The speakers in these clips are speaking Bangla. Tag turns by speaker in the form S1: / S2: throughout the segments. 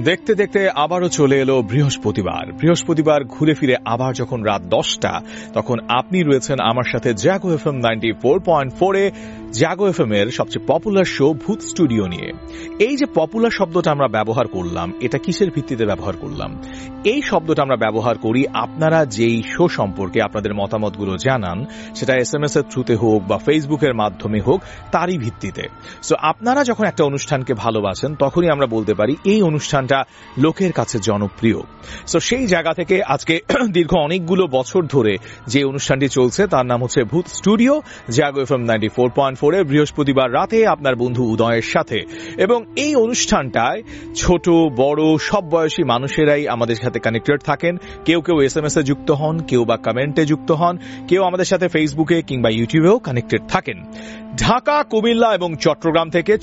S1: দেখতে দেখতে আবারও চলে এলো বৃহস্পতিবার ঘুরে ফিরে আবার যখন রাত 10টা তখন আপনি রয়েছেন আমার সাথে জাগো এফএম 94.4 এ জাগো এফএম এর সবচেয়ে পপুলার শো ভূত স্টুডিও নিয়ে। এই যে পপুলার শব্দটা আমরা ব্যবহার করলাম, এটা কিসের ভিত্তিতে ব্যবহার করলাম? এই শব্দটা আমরা ব্যবহার করি আপনারা যেই শো সম্পর্কে আপনাদের মতামতগুলো জানান, সেটা এসএমএস এর থ্রুতে হোক বা ফেসবুকের মাধ্যমে হোক, তারই ভিত্তিতে। সো আপনারা যখন একটা অনুষ্ঠানকে ভালোবাসেন তখনই আমরা বলতে পারি এই অনুষ্ঠানটা লোকের কাছে জনপ্রিয়। সো সেই জায়গা থেকে আজকে দীর্ঘ অনেকগুলো বছর ধরে যে অনুষ্ঠানটি চলছে তার নাম হচ্ছে ভূত স্টুডিও, জাগো এফএম 94.4 এ বৃহস্পতিবার রাতে আপনার বন্ধু উদয়ের সাথে। এবং এই অনুষ্ঠানটায় ছোট বড় সব বয়সী মানুষেরাই আমাদের সাথে কানেক্টেড থাকেন। কেউ এসএমএস এ যুক্ত হন, কেউ বা কমেন্টে যুক্ত হন, কেউ আমাদের সাথে ফেসবুকে কিংবা ইউটিউবেও কানেক্টেড থাকেন। ঢাকা, কুমিল্লা এবং চট্টগ্রাম থেকে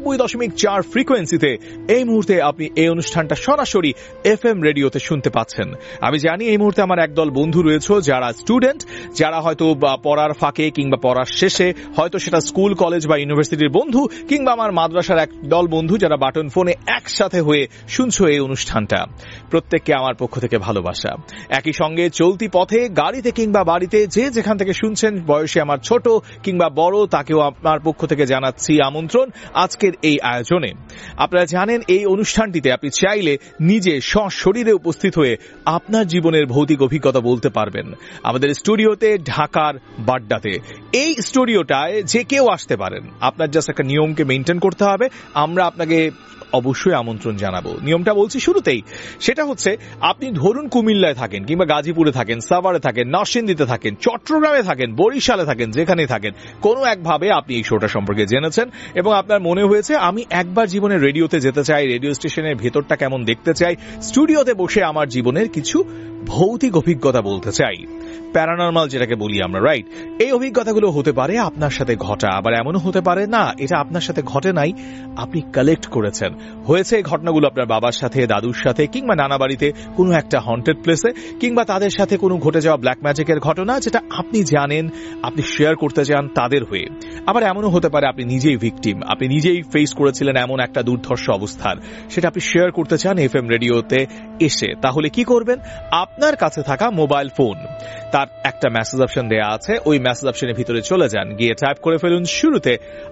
S1: 94.4 ফ্রিকোয়েন্সিতে এই মুহূর্তে আপনি এই অনুষ্ঠানটা সরাসরি এফএম রেডিওতে শুনতে পাচ্ছেন। আমি জানি এই মুহূর্তে আমার একদল বন্ধু রয়েছে যারা স্টুডেন্ট, যারা হয়তো পড়ার ফাঁকে কিংবা পড়ার শেষে, হয়তো সেটা স্কুল কলেজ বা ইউনিভার্সিটির বন্ধু কিংবা আমার মাদ্রাসার একদল বন্ধু যারা বাটন ফোনে একসাথে হয়ে শুনছো এই অনুষ্ঠানটা। প্রত্যেককে আমার পক্ষ থেকে ভালোবাসা। একই সঙ্গে চলতি পথে, গাড়িতে কিংবা বাড়িতে যে যেখান থেকে শুনছেন, বয়সে আমার ছোট কিংবা বড়, তাকেও আপনার পক্ষ থেকে জানাচ্ছি আমন্ত্রণ আজকের এই আয়োজনে। আপনারা জানেন এই অনুষ্ঠানটিতে আপনি চাইলে নিজে সশরীরে উপস্থিত হয়ে আপনার জীবনের ভৌতিক অভিজ্ঞতা বলতে পারবেন আমাদের স্টুডিওতে, ঢাকার বাড্ডাতে। এই স্টুডিওটায় যে কেউ আসতে পারেন, আপনার জাস্ট একটা নিয়মকে মেনটেন করতে হবে। আমরা আপনাকে অবশ্যই আমন্ত্রণ জানাবো। নিয়মটা বলছি শুরুতেই, সেটা হচ্ছে আপনি ধরুন কুমিল্লায় থাকেন কিংবা গাজীপুরে থাকেন, সাভারে থাকেন, নরসিংদীতে থাকেন, চট্টগ্রামে থাকেন, বরিশালে থাকেন, যেখানেই থাকেন, কোনো একভাবে আপনি এই শোটা সম্পর্কে জেনেছেন এবং আপনার মনে হয়েছে আমি একবার জীবনে রেডিওতে যেতে চাই, রেডিও স্টেশনের ভেতরটা কেমন দেখতে চাই, স্টুডিওতে বসে আমার জীবনের কিছু ভৌতিক অভিজ্ঞতা বলতে চাই, প্যারানরমাল যেটাকে বলি আমরা, রাইট? এই অভিজ্ঞতাগুলো হতে পারে আপনার সাথে ঘটা, আবার এমনও হতে পারে না এটা আপনার সাথে ঘটে নাই, আপনি কালেক্ট করেছেন। হয়েছে এই ঘটনাগুলো আপনার বাবার সাথে, দাদুর সাথে কিংবা নানা বাড়িতে কোনো একটা হন্টেড প্লেসে, কিংবা তাদের সাথে কোনো ঘটে যাওয়া ব্ল্যাক ম্যাজিকের ঘটনা যেটা আপনি জানেন, আপনি শেয়ার করতে চান তাদের হয়ে। আবার এমনও হতে পারে আপনি নিজেই ভিকটিম, আপনি নিজেই ফেস করেছিলেন এমন একটা দুর্ধর্ষ অবস্থার, সেটা আপনি শেয়ার করতে চান এফএম রেডিওতে এসে। তাহলে কি করবেন? আপনার কাছে থাকা মোবাইল ফোন, তার একটা মেসেজ অপশন দেয়া আছে, ওই মেসেজ অপশনের ভিতরে চলে যান, গিয়ে টাইপ করে ফেলুন শুরুতে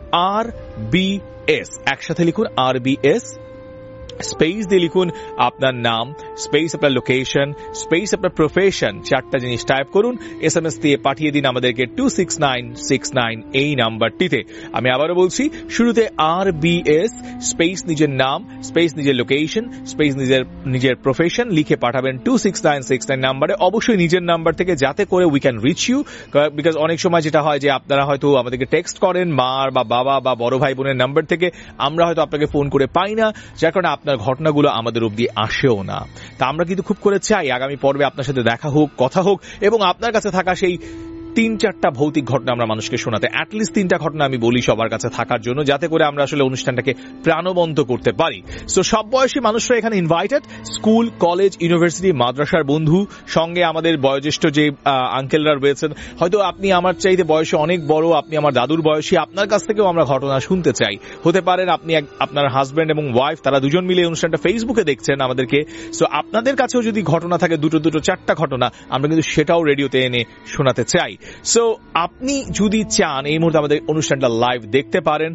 S1: RBS, একসাথে লিখুন RBS, স্পেস দিয়ে লিখুন আপনার নাম, স্পেস আপনার লোকেশন, স্পেস আপনার প্রফেশন, চারটা জিনিস টাইপ করুন, এসএমএস দিয়ে পাঠিয়ে দিন আমাদেরকে 26969 এই নাম্বারটিতে। আমি আবারও বলছি, শুরুতে RBS, স্পেস নিজের নাম, স্পেস নিজের লোকেশন, স্পেস নিজের প্রফেশন লিখে পাঠাবেন 26969 নাম্বারে। অবশ্যই নিজের নাম্বার থেকে, যাতে করে we can reach you, because অনেক সময় যেটা হয় যে আপনারা হয়তো আমাদেরকে টেক্সট করেন মার বা বাবা বা বড় ভাই বোনের নাম্বার থেকে, আমরা হয়তো আপনাকে ফোন করে পাই না, যার কারণে আপনার ঘটনাগুলো আমাদের অবধি আসেও না। তা আমরা কিন্তু খুব করে চাই আগামী পর্বে আপনার সাথে দেখা হোক, কথা হোক, এবং আপনার কাছে থাকা সেই 3-4টা ভৌতিক ঘটনা আমরা মানুষকে শোনাতে, অ্যাটলিস্ট 3টা ঘটনা আমি বলি সবার কাছে থাকার জন্য, যাতে করে আমরা আসলে অনুষ্ঠানটাকে প্রাণবন্ত করতে পারি। সো সব বয়সী মানুষরা এখানে ইনভাইটেড, স্কুল, কলেজ, ইউনিভার্সিটি, মাদ্রাসার বন্ধু, সঙ্গে আমাদের বয়োজ্যেষ্ঠ যে আঙ্কেলরা রয়েছেন, হয়তো আপনি আমার চাইতে বয়সে অনেক বড়, আপনি আমার দাদুর বয়সী, আপনার কাছ থেকেও আমরা ঘটনা শুনতে চাই। হতে পারেন আপনি আপনার হাজব্যান্ড এবং ওয়াইফ, তারা দুজন মিলে অনুষ্ঠানটা ফেসবুকে দেখছেন আমাদেরকে। সো আপনাদের কাছেও যদি ঘটনা থাকে, দুটো 4টা ঘটনা, আমরা কিন্তু সেটাও রেডিওতে এনে শোনাতে চাই। সো আপনি যদি চান এই মুহূর্তে আমাদের অনুষ্ঠানটা লাইভ দেখতে পারেন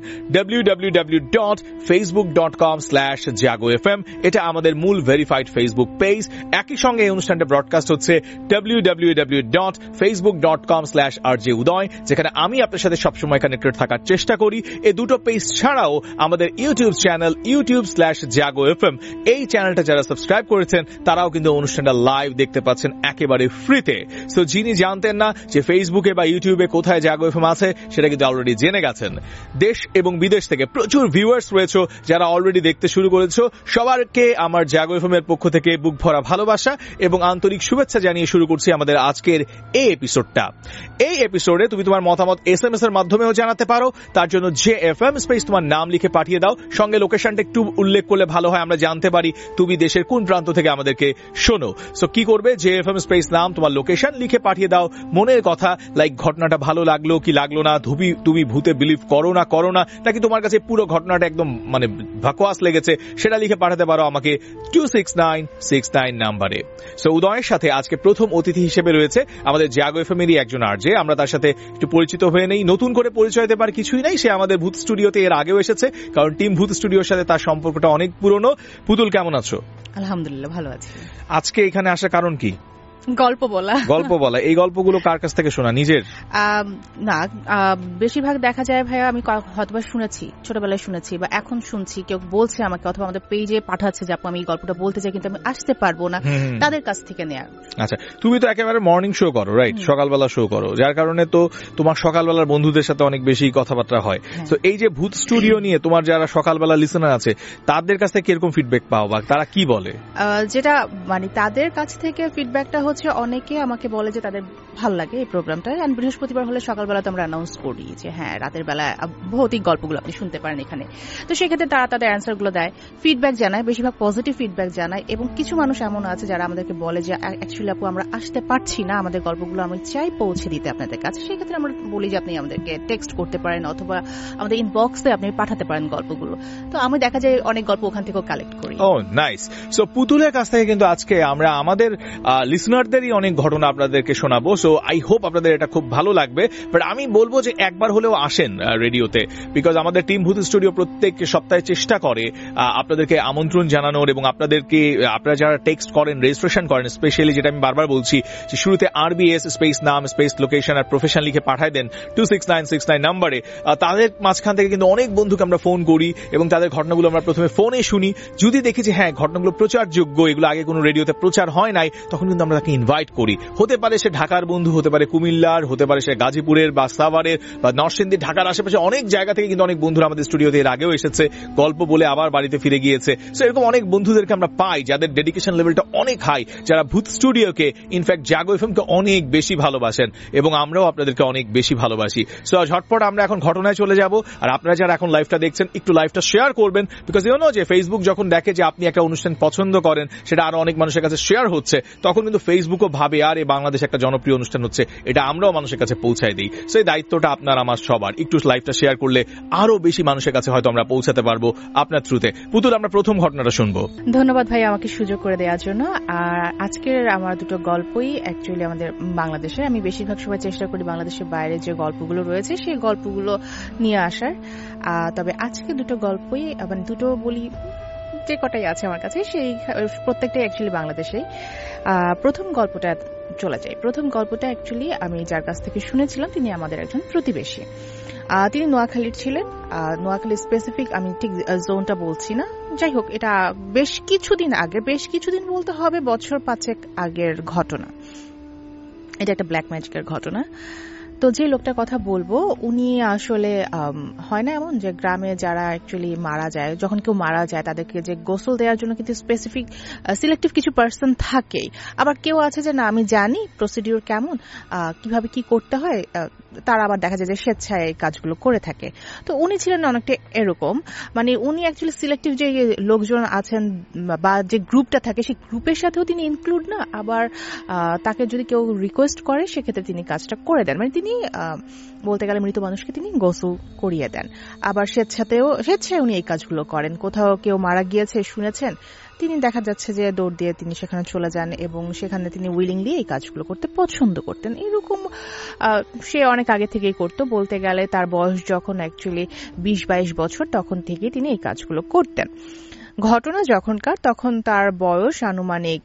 S1: www.facebook.com/jagofm, এটা আমাদের মূল ভেরিফাইড ফেসবুক পেজ। একই সঙ্গে এই অনুষ্ঠানটা ব্রডকাস্ট হচ্ছে www.facebook.com/rjudoy, যেখানে আমি আপনার সাথে সবসময় কানেক্টেড থাকার চেষ্টা করি। এই দুটো পেজ ছাড়াও আমাদের ইউটিউব চ্যানেল youtube/jagofm, এই চ্যানেলটা যারা সাবস্ক্রাইব করেছেন তারাও কিন্তু অনুষ্ঠানটা লাইভ দেখতে পাচ্ছেন একেবারে ফ্রিতে। সো যিনি জানতেন না যে ফেসবুকে বা ইউটিউবে কোথায় জাগো এফএম আছে, সেটা কিন্তু অলরেডি জেনে গেছেন। দেশ এবং বিদেশ থেকে প্রচুর ভিউয়ার্স রয়েছে যারা অলরেডি দেখতে শুরু করেছো। সবারকে আমার জাগো এফএম এর পক্ষ থেকে বুক ভরা ভালোবাসা এবং আন্তরিক শুভেচ্ছা জানিয়ে শুরু করছি আমাদের আজকের এই এপিসোডটা। এই এপিসোডে তুমি তোমার মতামত এসএমএস এর মাধ্যমেও জানাতে পারো। তার জন্য JFM স্পেস তোমার নাম লিখে পাঠিয়ে দাও, সঙ্গে লোকেশনটা একটু উল্লেখ করলে ভালো হয়, আমরা জানতে পারি তুমি দেশের কোন প্রান্ত থেকে আমাদেরকে শোনো। সো কি করবে? JFM স্পেস নাম, তোমার লোকেশন লিখে পাঠিয়ে দাও, মনের কথা কথা, লাইক ঘটনাটা ভালো লাগলো কি লাগলো না, তুমি ভূতে বিলিভ করো না, নাকি তোমার কাছে পুরো ঘটনাটা একদম মানে ভাকোয়াস লেগেছে, সেটা লিখে পাঠাতে পারো আমাকে 26969 নাম্বারে। সো উদয়ের সাথে আজকে প্রথম অতিথি হিসেবে রয়েছে আমাদের জাগো এফএম এরই একজন আরজে। আমরা তার সাথে একটু পরিচিত হয়ে নেই, নতুন করে পরিচয় দেবার কিছুই নাই, সে আমাদের ভূত স্টুডিওতে এর আগেও এসেছে, কারণ টিম ভূত স্টুডিওর সাথে তার সম্পর্কটা অনেক পুরনো। পুতুল, কেমন আছো?
S2: আলহামদুলিল্লাহ, ভালো আছি।
S1: আজকে এখানে আসার কারণ কি?
S2: গল্প বলা।
S1: এই গল্পগুলো কার কাছ থেকে শোনা? নিজের
S2: না, বেশিরভাগ দেখা যায় ভাইয়া আমি হয়তোবা শুনেছি, ছোটবেলায় শুনেছি বা এখন শুনছি, কেউ বলছে আমাকে অথবা আমাদের পেজে পাঠাচ্ছে যে আপু আমি এই গল্পটা বলতে চাই কিন্তু আমি আসতে পারবো না, তাদের কাছ থেকে নেয়া।
S1: আচ্ছা, তুমি তো একেবারে মর্নিং শো করো, রাইট? সকালবেলা শো করো, যার কারণে তো তোমার সকালবেলার বন্ধুদের সাথে অনেক বেশি কথাবার্তা হয়। তো এই যে ভূত স্টুডিও নিয়ে তোমার যারা সকালবেলা লিসেনার আছে তাদের কাছ থেকে কিরকম ফিডব্যাক পাও বা তারা কি বলে?
S2: যেটা মানে তাদের কাছ থেকে ফিডব্যাকটা হচ্ছে অনেকে আমাকে বলে যে তাদের ভালো লাগে এই প্রোগ্রামটা। এন্ড বৃহস্পতিবার হলে সকালবেলা তো আমরা অ্যানাউন্স করি যে হ্যাঁ রাতের বেলা ভৌতিক গল্পগুলো আপনি শুনতে পারেন এখানে। তো সেক্ষেত্রে তারা তাদের অ্যান্সারগুলো দেয়, ফিডব্যাক জানায়, বেশিরভাগ পজিটিভ ফিডব্যাক জানায়। এবং কিছু মানুষ এমন আছে যারা আমাদেরকে বলে যে অ্যাকচুয়ালি আপু আমরা আসতে পারছি না, আমাদের গল্পগুলো আমি চাই পৌঁছে দিতে আপনাদের কাছে। সেক্ষেত্রে আমরা বলি যে আপনি আমাদেরকে টেক্সট করতে পারেন অথবা আমাদের ইনবক্সে আপনি পাঠাতে পারেন গল্পগুলো। তো আমি দেখা যায় অনেক গল্প ওখান থেকেও কালেক্ট করি।
S1: ও নাইস। সো পুতুলের কাছ থেকে কিন্তু আজকে আমরা আমাদের লিসনারদেরই অনেক ঘটনা আপনাদেরকে শোনাবো। সো আই হোপ আপনাদের এটা খুব ভালো লাগবে। বাট আমি বলবো যে একবার হলেও আসেন রেডিওতে, বিকজ আমাদের টিম ভূত স্টুডিও প্রত্যেক সপ্তাহে চেষ্টা করে আপনাদেরকে আমন্ত্রণ জানানোর, এবং আপনারা যারা টেক্সট করেন, রেজিস্ট্রেশন করেন, স্পেশালি যেটা আমি বারবার বলছি যে শুরুতে RBS স্পেস নাম স্পেস লোকেশন আর প্রফেশন লিখে পাঠায় দেন 26969 নাম্বারে। তাদের মাঝখান থেকে কিন্তু অনেক বন্ধুকে আমরা ফোন করি এবং তাদের ঘটনাগুলো আমরা প্রথমে ফোনে শুনি। যদি দেখি যে হ্যাঁ ঘটনাগুলো প্রচারযোগ্য, এগুলো আগে কোনো রেডিওতে প্রচার হয় নাই, তখন কিন্তু আমরা তাকে ইনভাইট করি। হতে পারে সে ঢাকার বন্ধু, হতে পারে কুমিল্লার, হতে পারে সে গাজীপুরের বা সাভারের বা নরসিংদী, ঢাকার আশেপাশে অনেক জায়গা থেকে কিন্তু অনেক বন্ধুরা আমাদের স্টুডিওতে এর আগেও এসেছে, গল্প বলে আবার বাড়িতে ফিরে গিয়েছে। সো এরকম অনেক বন্ধুদেরকে আমরা পাই যাদের ডেডিকেশন লেভেলটা অনেক হাই, যারা ভূত স্টুডিওকে ইনফ্যাক্ট জাগো এফএমকে অনেক বেশি ভালোবাসেন এবং আমরাও আপনাদেরকে অনেক বেশি ভালোবাসি। সো ঝটপট আমরা এখন ঘটনায় চলে যাব। আর আপনারা যারা এখন লাইভটা দেখছেন একটু লাইভটা শেয়ার করবেন, বিকজ ইউ নো যে ফেসবুক যখন দেখে যে আপনি একটা অনুষ্ঠান পছন্দ করেন, সেটা আরো অনেক মানুষের কাছে শেয়ার হচ্ছে, তখন কিন্তু ফেসবুকও ভাবে আর এই বাংলাদেশ একটা জনপ্রিয় অনুষ্ঠান হচ্ছে, এটা আমরাও মানুষের কাছে পৌঁছায় দিই। সেই দায়িত্বটা আপনার আমার সবার। একটু লাইভটা শেয়ার করলে আরো বেশি মানুষের কাছে হয়তো আমরা পৌঁছাতে পারবো আপনার থ্রুতে। পুতুল, আমরা প্রথম ঘটনাটা শুনবো।
S2: ধন্যবাদ ভাই আমাকে সুযোগ করে দেওয়ার জন্য। আর আজকের আমার দুটো গল্পই অ্যাকচুয়ালি আমাদের বাংলাদেশের। আমি বেশিরভাগ সময় চেষ্টা করি বাংলাদেশের বাইরে যে গল্পগুলো রয়েছে সেই গল্পগুলো নিয়ে আসার। তবে আজকে দুটো গল্পই, মানে দুটো বলি যে কটাই আছে আমার কাছে, সেই প্রত্যেকটাই অ্যাকচুয়ালি বাংলাদেশেই। প্রথম গল্পটা চলে যায়। প্রথম গল্পটা অ্যাকচুয়ালি আমি যার কাছ থেকে শুনেছিলাম তিনি আমাদের একজন প্রতিবেশী। তিনি নোয়াখালীর ছিলেন। নোয়াখালী স্পেসিফিক আমি ঠিক জোনটা বলছি না, যাই হোক এটা বেশ কিছুদিন বলতে হবে বছর 5 আগের ঘটনা। এটা একটা ব্ল্যাক ম্যাজিকের ঘটনা। তো যে লোকটার কথা বলবো উনি আসলে হয় না এমন যে গ্রামে যারা অ্যাকচুয়ালি মারা যায়, যখন কেউ মারা যায় তাদেরকে যে গোসল দেওয়ার জন্য কিন্তু স্পেসিফিক সিলেক্টিভ কিছু পার্সন থাকেই। আবার কেউ আছে যে না আমি জানি প্রসিডিউর কেমন, কিভাবে কি করতে হয়, তারা আবার দেখা যায় যে স্বেচ্ছায় এই কাজগুলো করে থাকে। তো উনি ছিলেন অনেকটা এরকম, মানে উনি অ্যাকচুয়ালি সিলেক্টিভ যে লোকজন আছেন বা যে গ্রুপটা থাকে সেই গ্রুপের সাথেও তিনি ইনক্লুড না, আবার তাকে যদি কেউ রিকোয়েস্ট করে সেক্ষেত্রে তিনি কাজটা করে দেন। মানে তিনি বলতে গেলে মৃত মানুষকে তিনি গোসল করিয়ে দেন। আবার স্বেচ্ছায় উনি এই কাজগুলো করেন। কোথাও কেউ মারা গিয়েছে শুনেছেন, তিনি দেখা যাচ্ছে যে দৌড় দিয়ে তিনি সেখানে চলে যান এবং সেখানে তিনি উইলিংলি এই কাজগুলো করতে পছন্দ করতেন। এরকম সে অনেক আগে থেকেই করতো। বলতে গেলে তার বয়স যখন অ্যাকচুয়ালি 20-22 বছর, তখন থেকেই তিনি এই কাজগুলো করতেন। ঘটনা যখনকার, তখন তার বয়স আনুমানিক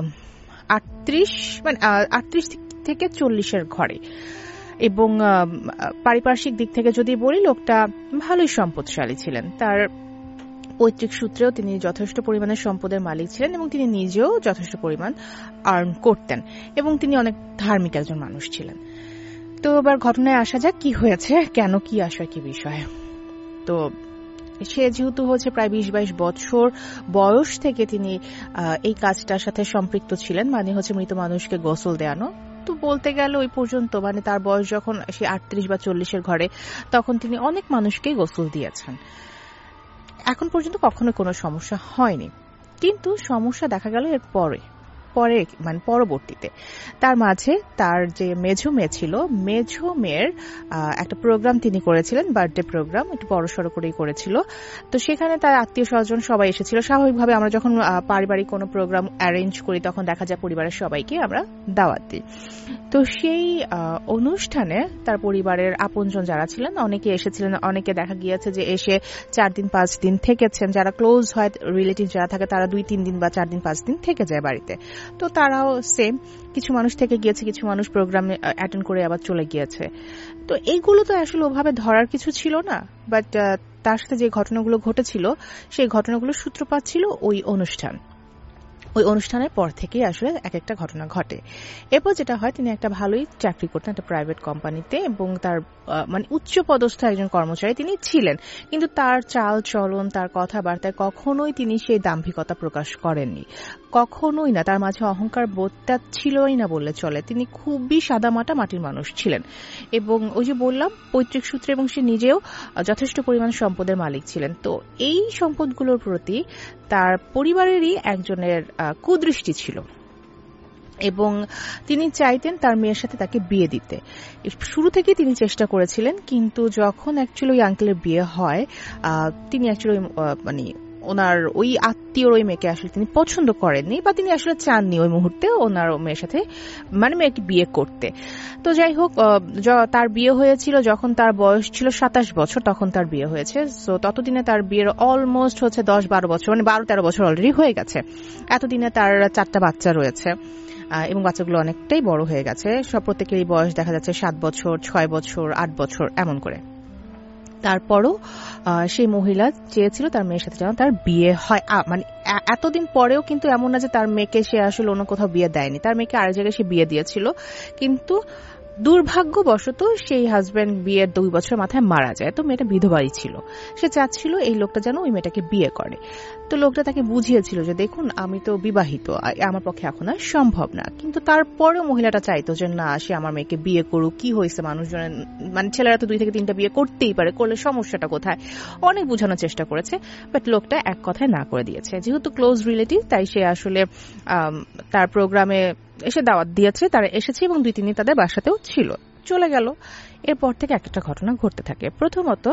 S2: 38 থেকে 40-এর ঘরে। এবং পারিপার্শ্বিক দিক থেকে যদি বলি, লোকটা ভালোই সম্পদশালী ছিলেন। তার পৈতৃক সূত্রেও তিনি যথেষ্ট পরিমাণের সম্পদের মালিক ছিলেন এবং তিনি নিজেও যথেষ্ট পরিমাণ আর্ন করতেন এবং তিনি অনেক ধার্মিক একজন মানুষ ছিলেন। তো এবার ঘটনায় আসা যাক, কি হয়েছে, কেন, কি আশয়, কি বিষয়। তো সে যেহেতু হচ্ছে প্রায় 20-22 বছর বয়স থেকে তিনি এই কাজটার সাথে সম্পৃক্ত ছিলেন, মানে হচ্ছে মৃত মানুষকে গোসল দেওয়ানো। তো বলতে গেলে ওই পর্যন্ত, মানে তার বয়স যখন সে 38 বা 40-এর ঘরে, তখন তিনি অনেক মানুষকেই গোসল দিয়েছেন। এখন পর্যন্ত কখনো কোনো সমস্যা হয়নি, কিন্তু সমস্যা দেখা গেল এর পরে। পরে মানে পরবর্তীতে তার মাঝে তার যে মেঝো মেয়ে ছিল, মেঝো মেয়ের একটা প্রোগ্রাম তিনি করেছিলেন, বার্থডে প্রোগ্রাম, একটু বড়সড় করেই করেছিল। তো সেখানে তার আত্মীয় স্বজন সবাই এসেছিল। স্বাভাবিকভাবে আমরা যখন পারিবারিক কোনো প্রোগ্রাম অ্যারেঞ্জ করি তখন দেখা যায় পরিবারের সবাইকে আমরা দাওয়াত দিই। তো সেই অনুষ্ঠানে তার পরিবারের আপনজন যারা ছিলেন অনেকে এসেছিলেন, অনেকে দেখা গিয়েছে যে এসে 4 দিন 5 দিন থেকেছেন। যারা ক্লোজ হয় রিলেটিভ যারা থাকে তারা 2-3 দিন বা 4 দিন 5 দিন থেকে যায় বাড়িতে। তো তারাও সেম, কিছু মানুষ থেকে গিয়েছে, কিছু মানুষ প্রোগ্রামে অ্যাটেন্ড করে আবার চলে গিয়েছে। তো এইগুলো তো আসলে ওভাবে ধরার কিছু ছিল না, বাট তার সাথে যে ঘটনাগুলো ঘটেছিল সেই ঘটনাগুলোর সূত্রপাত ছিল ওই অনুষ্ঠান। ওই অনুষ্ঠানের পর থেকেই আসলে এক একটা ঘটনা ঘটে। এরপর যেটা হয়, তিনি একটা ভালোই চাকরি করতেন একটা প্রাইভেট কোম্পানিতে, এবং তার মানে উচ্চ পদস্থ একজন কর্মচারী তিনি ছিলেন, কিন্তু তার চাল চলন, তার কথাবার্তায় কখনোই তিনি সেই দাম্ভিকতা প্রকাশ করেননি, কখনোই না। তার মাঝে অহংকার বোধটা ছিলই না বললে চলে। তিনি খুবই সাদামাটা মাটির মানুষ ছিলেন, এবং ওই যে বললাম পৈতৃক সূত্রে, এবং সে নিজেও যথেষ্ট পরিমাণ সম্পদের মালিক ছিলেন। তো এই সম্পদগুলোর প্রতি তার পরিবারেরই একজনের কুদৃষ্টি ছিল, এবং তিনি চাইতেন তার মেয়ের সাথে তাকে বিয়ে দিতে। শুরু থেকে তিনি চেষ্টা করেছিলেন, কিন্তু যখন অ্যাকচুয়ালি ওই আঙ্কেলের বিয়ে হয়, তিনি অ্যাকচুয়ালি মানে ওনার ওই আত্মীয়র ওই মেয়েকে আসলে তিনি পছন্দ করেননি, বা তিনি আসলে চাননি ওই মুহূর্তে ওনার মেয়ের সাথে মানে মেয়েকে বিয়ে করতে। তো যাই হোক, তার বিয়ে হয়েছিল যখন তার বয়স ছিল 27 বছর, তখন তার বিয়ে হয়েছে। সো ততদিনে তার বিয়ের অলমোস্ট হচ্ছে 10-12 বছর, মানে 12-13 বছর অলরেডি হয়ে গেছে। এতদিনে তার 4টা বাচ্চা রয়েছে, এবং বাচ্চাগুলো অনেকটাই বড় হয়ে গেছে। সব প্রত্যেকেরই বয়স দেখা যাচ্ছে 7 বছর, 6 বছর, 8 বছর এমন করে। তারপরও সেই মহিলা চেয়েছিল তার মেয়ের সাথে যেন তার বিয়ে হয়। মানে এতদিন পরেও কিন্তু এমন না যে তার মেয়েকে সে আসলে অন্য কোথাও বিয়ে দেয়নি, তার মেয়েকে আরেক জায়গায় সে বিয়ে দিয়েছিল। কিন্তু দুর্ভাগ্যবশত সেই হাজবেন্ড বিয়ের 2 বছর মাথায় মারা যায়। তো মেয়েটা বিধবাই ছিল। সে চাচ্ছিল এই লোকটা যেন ওই মেয়েটাকে বিয়ে করে। তো লোকটা তাকে বুঝিয়েছিল যে দেখুন, আমি তো বিবাহিত, আমার পক্ষে এখন আর সম্ভব না। কিন্তু তারপরেও মহিলাটা চাইতো যে না, সে আমার মেয়েকে বিয়ে করুক, কি হয়েছে, মানুষজনের মানে ছেলেরা তো 2 থেকে 3টা বিয়ে করতেই পারে, করলে সমস্যাটা কোথায়। অনেক বোঝানোর চেষ্টা করেছে, বাট লোকটা এক কথায় না করে দিয়েছে। যেহেতু ক্লোজ রিলেটিভ, তাই সে আসলে তার প্রোগ্রামে এসে দাওয়াত দিয়েছে, তারা এসেছে, এবং 2-3 দিন তাদের বাসাতেও ছিল, চলে গেল। এরপর থেকে একটা ঘটনা ঘটতে থাকে। প্রথমত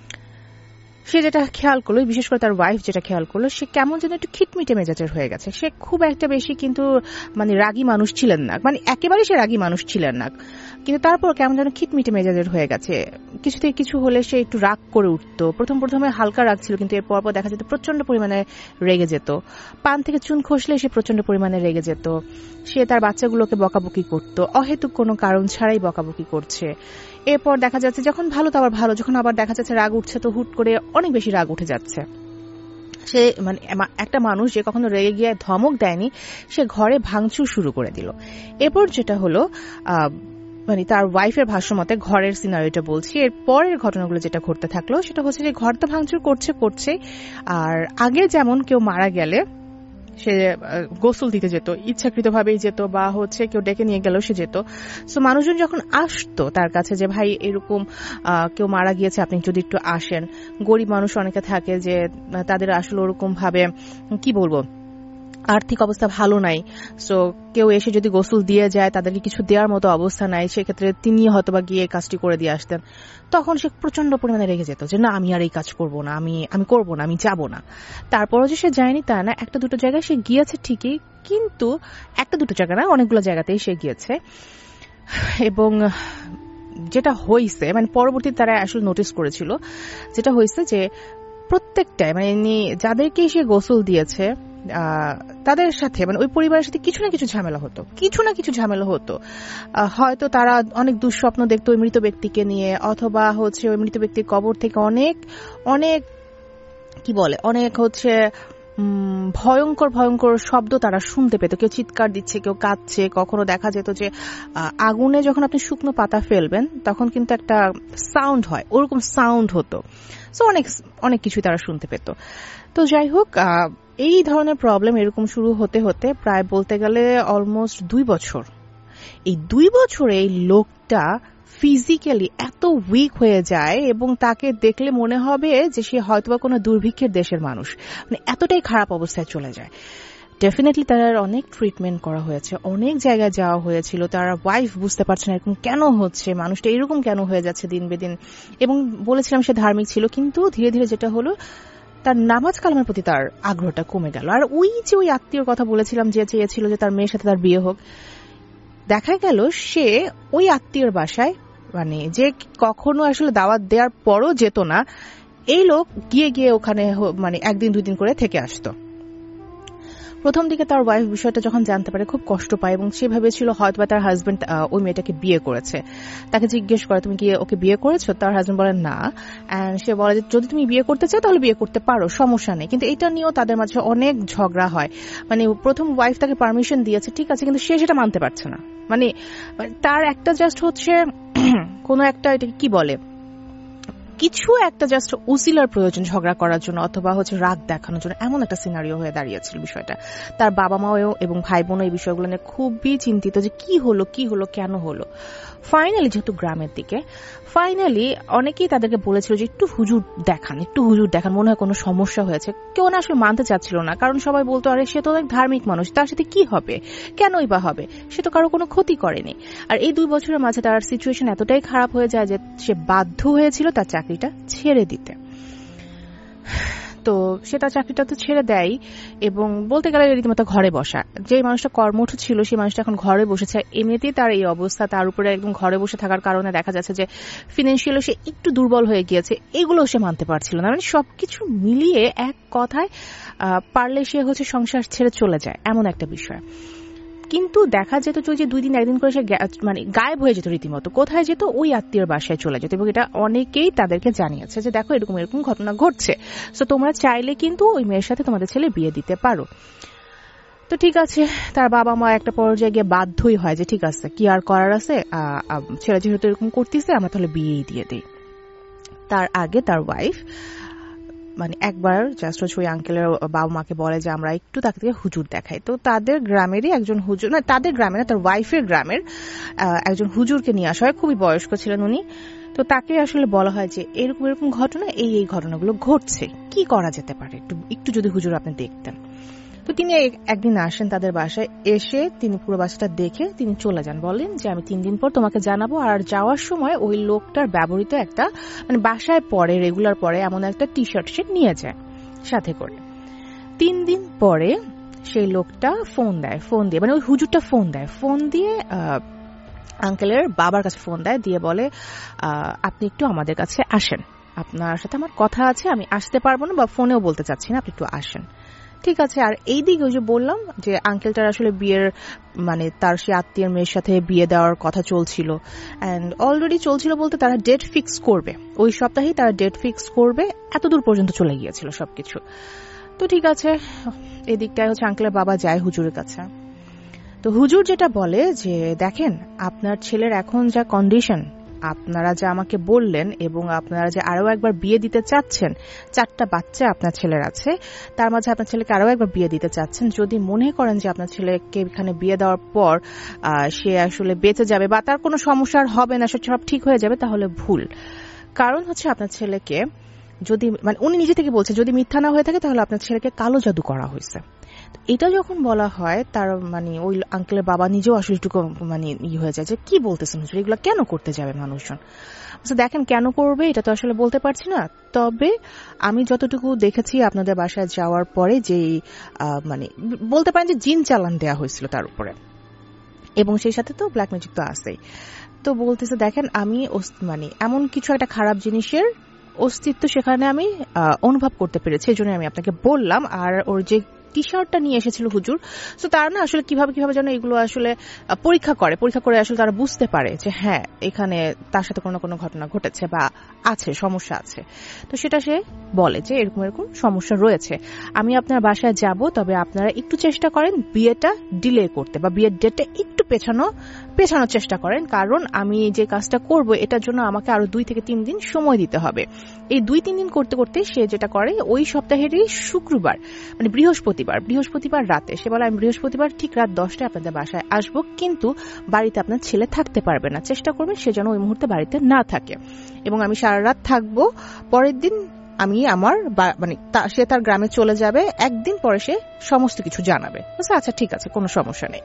S2: সে যেটা খেয়াল করলো, বিশেষ করে তার ওয়াইফ যেটা খেয়াল করলো, সে কেমন যেন একটু খিটমিটে মেজাজের হয়ে গেছে। সে খুব একটা বেশি কিন্তু মানে রাগী মানুষ ছিলেন না, মানে একেবারে সে রাগী মানুষ ছিলেন না, কিন্তু তারপর কেমন যেন খিটমিটে মেজাজের হয়ে গেছে। কিছু থেকে কিছু হলে সে একটু রাগ করে উঠতো। প্রথমে হালকা রাগ ছিল, কিন্তু এরপর দেখা যেত প্রচন্ড পরিমাণে রেগে যেত। পান থেকে চুন খসলে সে প্রচন্ড পরিমাণে রেগে যেত। সে তার বাচ্চাগুলোকে বকাবকি করতো, অহেতুক কোনো কারণ ছাড়াই বকাবকি করছে। এরপর দেখা যাচ্ছে যখন ভালো তো আবার ভালো, যখন আবার দেখা যাচ্ছে রাগ উঠছে তো হুট করে অনেক বেশি রাগ উঠে যাচ্ছে। সে মানে একটা মানুষ যে কখনো রেগে গিয়ে ধমক দেয়নি, সে ঘরে ভাঙচুর শুরু করে দিল। এরপর যেটা হলো, মানে তার ওয়াইফের ভাষ্য মতে, ঘরের সিনারিওটা বলছি, এর পরের ঘটনাগুলো যেটা ঘটতে থাকলো সেটা হচ্ছে যে ঘর তো ভাঙচুর করছে, আর আগে যেমন কেউ মারা গেলে সে গোসল দিতে যেত, ইচ্ছাকৃতভাবেই যেত, বা হচ্ছে কেউ ডেকে নিয়ে গেল সে যেত। সো মানুষজন যখন আসতো তার কাছে যে ভাই এরকম কেউ মারা গিয়েছে, আপনি যদি একটু আসেন। গরিব মানুষ অনেকে থাকে যে তাদের আসলে ওরকম ভাবে কি বলবো, আর্থিক অবস্থা ভালো নাই। সো কেউ এসে যদি গোসল দিয়ে যায়, তাদেরকে কিছু দেওয়ার মতো অবস্থা নাই, সেক্ষেত্রে তিনি হয়তো বা গিয়ে কাজটি করে দিয়ে আসতেন। তখন সে প্রচন্ড পরিমাণে রেগে যেত যে না, আমি আর এই কাজ করবো না, আমি করবো না, আমি যাবো না। তারপরও যে সে যায়নি তা না, 1-2 জায়গায় সে গিয়েছে ঠিকই, কিন্তু 1-2 জায়গা না, অনেকগুলো জায়গাতেই সে গিয়েছে। এবং যেটা হয়েছে, মানে পরবর্তী তারা আসলে নোটিস করেছিল, যেটা হয়েছে যে প্রত্যেকটাই মানে যাদেরকে সে গোসল দিয়েছে তাদের সাথে, মানে ওই পরিবারের সাথে কিছু না কিছু ঝামেলা হতো। হয়তো তারা অনেক দুঃস্বপ্ন দেখতো ওই মৃত ব্যক্তিকে নিয়ে, অথবা হচ্ছে ওই মৃত ব্যক্তির কবর থেকে অনেক অনেক কি বলে, অনেক হচ্ছে ভয়ঙ্কর শব্দ তারা শুনতে পেত। কেউ চিৎকার দিচ্ছে, কেউ কাঁদছে। কখনো দেখা যেত যে আগুনে যখন আপনি শুকনো পাতা ফেলবেন তখন কিন্তু একটা সাউন্ড হয়, ওরকম সাউন্ড হতো। সো অনেক কিছুই তারা শুনতে পেত। তো যাই হোক, এই ধরনের প্রবলেম এরকম শুরু হতে হতে প্রায় বলতে গেলে অলমোস্ট 2 বছর। এই 2 বছরে এই লোকটা ফিজিক্যালি এত উইক হয়ে যায়, এবং তাকে দেখলে মনে হবে যে সে হয়তোবা কোনো দুর্ভিক্ষের দেশের মানুষ, মানে এতটাই খারাপ অবস্থায় চলে যায়। ডেফিনেটলি তার অনেক ট্রিটমেন্ট করা হয়েছে, অনেক জায়গায় যাওয়া হয়েছিল, তার ওয়াইফ বুঝতে পারছে না এরকম কেন হচ্ছে, মানুষটা এরকম কেন হয়ে যাচ্ছে দিন বেদিন। এবং বলেছিলাম সে ধার্মিক ছিল, কিন্তু ধীরে ধীরে যেটা হলো তার নামাজ কালামের প্রতি তার আগ্রহটা কমে গেল। আর ওই যে ওই আত্মীয়র কথা বলেছিলাম যে চেয়েছিল যে তার মেয়ের সাথে তার বিয়ে হোক, দেখা গেল সে ওই আত্মীয়র বাসায় মানে যে কখনো আসলে দাওয়াত দেওয়ার পরও যেত না, এই লোক গিয়ে গিয়ে ওখানে মানে একদিন দুই দিন করে থেকে আসতো। প্রথম দিকে তার ওয়াইফ বিষয়টা যখন জানতে পারে খুব কষ্ট পায় এবং সে ভেবেছিল হয়তো তার হাজবেন্ড ওই মেয়েটাকে বিয়ে করেছে। তাকে জিজ্ঞেস করে তুমি কি ওকে বিয়ে করেছো, তার হাজবেন্ড বলে না, এন্ড সে বলে যে যদি তুমি বিয়ে করতে চাও তাহলে বিয়ে করতে পারো, সমস্যা নেই। কিন্তু এটা নিয়েও তাদের মাঝে অনেক ঝগড়া হয়। মানে প্রথম ওয়াইফ তাকে পারমিশন দিয়েছে, ঠিক আছে, কিন্তু সে সেটা মানতে পারছে না। মানে তার একটা জাস্ট হচ্ছে কোনো একটা এটাকে কি বলে, কিছু একটা জাস্ট উসিলার প্রয়োজন ঝগড়া করার জন্য অথবা হচ্ছে রাগ দেখানোর জন্য, এমন একটা সিনারিও হয়ে দাঁড়িয়েছিল বিষয়টা। তার বাবা মাও এবং ভাই বোনও এই বিষয়গুলো নিয়ে খুবই চিন্তিত যে কি হলো কেন হলো। ফাইনালি যেহেতু গ্রামের দিকে, ফাইনালি অনেকেই তাদেরকে বলেছিল যে একটু হুজুর দেখান, মনে হয় কোনো সমস্যা হয়েছে। কেউ না আসলে মানতে চাচ্ছিল না, কারণ সবাই বলতো আরে সে তো অনেক ধার্মিক মানুষ, তার সাথে কি হবে, কেনই বা হবে, সে তো কারো কোনো ক্ষতি করেনি। আর এই 2 বছরের মাঝে তার সিচুয়েশন এতটাই খারাপ হয়ে যায় যে সে বাধ্য হয়েছিল তার চাকরিটা ছেড়ে দিতে। তো সে তার চাকরিটা তো ছেড়ে দেয় এবং বলতে গেলে রীতিমতো ঘরে বসা। যে মানুষটা কর্মঠ ছিল সেই মানুষটা এখন ঘরে বসেছে। এমনিতেই তার এই অবস্থা, তার উপরে একদম ঘরে বসে থাকার কারণে দেখা যাচ্ছে যে ফিনান্সিয়ালি সে একটু দুর্বল হয়ে গিয়েছে, এগুলো সে মানতে পারছিল না। মানে সবকিছু মিলিয়ে এক কথায় পারলে সে হচ্ছে সংসার ছেড়ে চলে যায়, এমন একটা বিষয়। কিন্তু দেখা যেত যে 2 দিন 1 দিন করে সে মানে গায়েব হয়ে যেত, রীতিমতো কোথায় যেত, ওই আত্মীয়র বাসায় চলে যেত। এবং এটা অনেকেই তাদেরকে জানিয়েছে যে দেখো এরকম ঘটনা ঘটছে, তো তোমরা চাইলে কিন্তু ওই মেয়ের সাথে তোমাদের ছেলে বিয়ে দিতে পারো। তো ঠিক আছে, তার বাবা মা একটা পর্যায়ে গিয়ে বাধ্যই হয় যে ঠিক আছে, কি আর করার আছে, ছেলে যেহেতু এরকম করতেছে আমরা তাহলে বিয়েই দিয়ে দিই। তার আগে তার ওয়াইফ মানে একবার জাস্ট ওই আঙ্কেলের বাবা মাকে বলে যে আমরা একটু তাকে থেকে হুজুর দেখাই। তো তাদের গ্রামেরই একজন হুজুর, না তাদের গ্রামের না, তার ওয়াইফের গ্রামের একজন হুজুরকে নিয়ে আসা হয়, খুবই বয়স্ক ছিলেন উনি। তো তাকে আসলে বলা হয় যে এরকম ঘটনা, এই ঘটনাগুলো ঘটছে, কি করা যেতে পারে, একটু যদি হুজুর আপনি দেখতেন। তো তিনি একদিন আসেন তাদের বাসায়, এসে তিনি পুরো বাসাটা দেখে তিনি চলে যান, বলেন যে আমি 3 দিন পর তোমাকে জানাবো। আর যাওয়ার সময় ওই লোকটার ব্যবহৃত একটা মানে বাসায় পরে রেগুলার পরে এমন একটা টি শার্ট সে নিয়ে যায় সাথে করে। 3 দিন পরে সেই লোকটা ফোন দিয়ে মানে ওই হুজুরটা ফোন দিয়ে আঙ্কেলের বাবার কাছে ফোন দিয়ে বলে আপনি একটু আমাদের কাছে আসেন, আপনার সাথে আমার কথা আছে, আমি আসতে পারবো না বা ফোনেও বলতে চাচ্ছি না, আপনি একটু আসেন। ঠিক আছে। আর এই দিকে ওই যে বললাম যে আঙ্কেলটার আসলে বিয়ের মানে তার সে আত্মীয়ের মেয়ের সাথে বিয়ে দেওয়ার কথা চলছিল, এন্ড অলরেডি চলছিল বলতে তারা ডেট ফিক্স করবে, ওই সপ্তাহেই তারা ডেট ফিক্স করবে, এতদূর পর্যন্ত চলে গিয়েছিল সবকিছু। তো ঠিক আছে, এদিকটায় হচ্ছে আঙ্কেলের বাবা যায় হুজুরের কাছে। তো হুজুর যেটা বলে যে দেখেন আপনার ছেলের এখন যা কন্ডিশন, আপনারা যা আমাকে বললেন এবং আপনারা যে আরো একবার বিয়ে দিতে চাচ্ছেন, 4টা বাচ্চা আপনার ছেলের আছে, তার মাঝে আপনার ছেলেকে আরো একবার বিয়ে দিতে চাচ্ছেন, যদি মনে করেন যে আপনার ছেলেকে এখানে বিয়ে দেওয়ার পর সে আসলে বেঁচে যাবে বা তার কোনো সমস্যা হবে না, সব ঠিক হয়ে যাবে, তাহলে ভুল। কারণ হচ্ছে আপনার ছেলেকে যদি মানে উনি নিজে থেকে বলছে যদি মিথ্যা না হয়ে থাকে তাহলে আপনার ছেলেকে কালো জাদু করা হয়েছে। এটা যখন বলা হয় তার মানে ওই আঙ্কেলের বাবা নিজেও আসলে একটু মানে হয়ে যায় যে কি বলতেছেন হুজুর, এগুলো কেন করতে যাবে মানুষজন। দেখেন কেন করবে এটা তো আসলে বলতে পারছি না, তবে আমি যতটুকু দেখেছি আপনাদের বাসায় যাওয়ার পরে যে মানে বলতে পারেন যে জিন চালান দেওয়া হয়েছিল তার উপরে, এবং সেই সাথে তো ব্ল্যাক ম্যাজিক তো আছেই। তো বলতেছে দেখেন আমি মানে এমন কিছু একটা খারাপ জিনিসের অস্তিত্ব সেখানে আমি অনুভব করতে পেরেছি, এই জন্য আমি আপনাকে বললাম। আর ওর যে টি শার্টটা নিয়ে এসেছিল হুজুর, তো তারা না আসলে কিভাবে যেন এগুলো আসলে পরীক্ষা করে আসলে তারা বুঝতে পারে যে হ্যাঁ এখানে তার সাথে কোনো ঘটনা ঘটেছে বা আছে, সমস্যা আছে। তো সেটা সে বলে যে এরকম সমস্যা রয়েছে, আমি আপনার বাসায় যাব, তবে আপনারা একটু চেষ্টা করেন বিয়েটা ডিলে করতে বা বিয়ের ডেটটা একটু পেছানোর চেষ্টা করেন, কারণ আমি যে কাজটা করব এটার জন্য আমাকে আরো 2 থেকে 3 দিন সময় দিতে হবে। এই 2-3 দিন করতে করতে সে যেটা করে ওই সপ্তাহেরই শুক্রবার মানে বৃহস্পতিবার রাতে সে বলে আমি বৃহস্পতিবার ঠিক রাত 10টায় আপনাদের বাসায় আসবো, কিন্তু বাড়িতে আপনার ছেলে থাকতে পারবে না, চেষ্টা করবেন সে যেন ওই মুহূর্তে বাড়িতে না থাকে, এবং আমি সারা রাত থাকবো, পরের দিন আমি আমার মানে সে তার গ্রামে চলে যাবে, একদিন পরে সে সমস্ত কিছু জানাবে। আচ্ছা ঠিক আছে, কোনো সমস্যা নেই।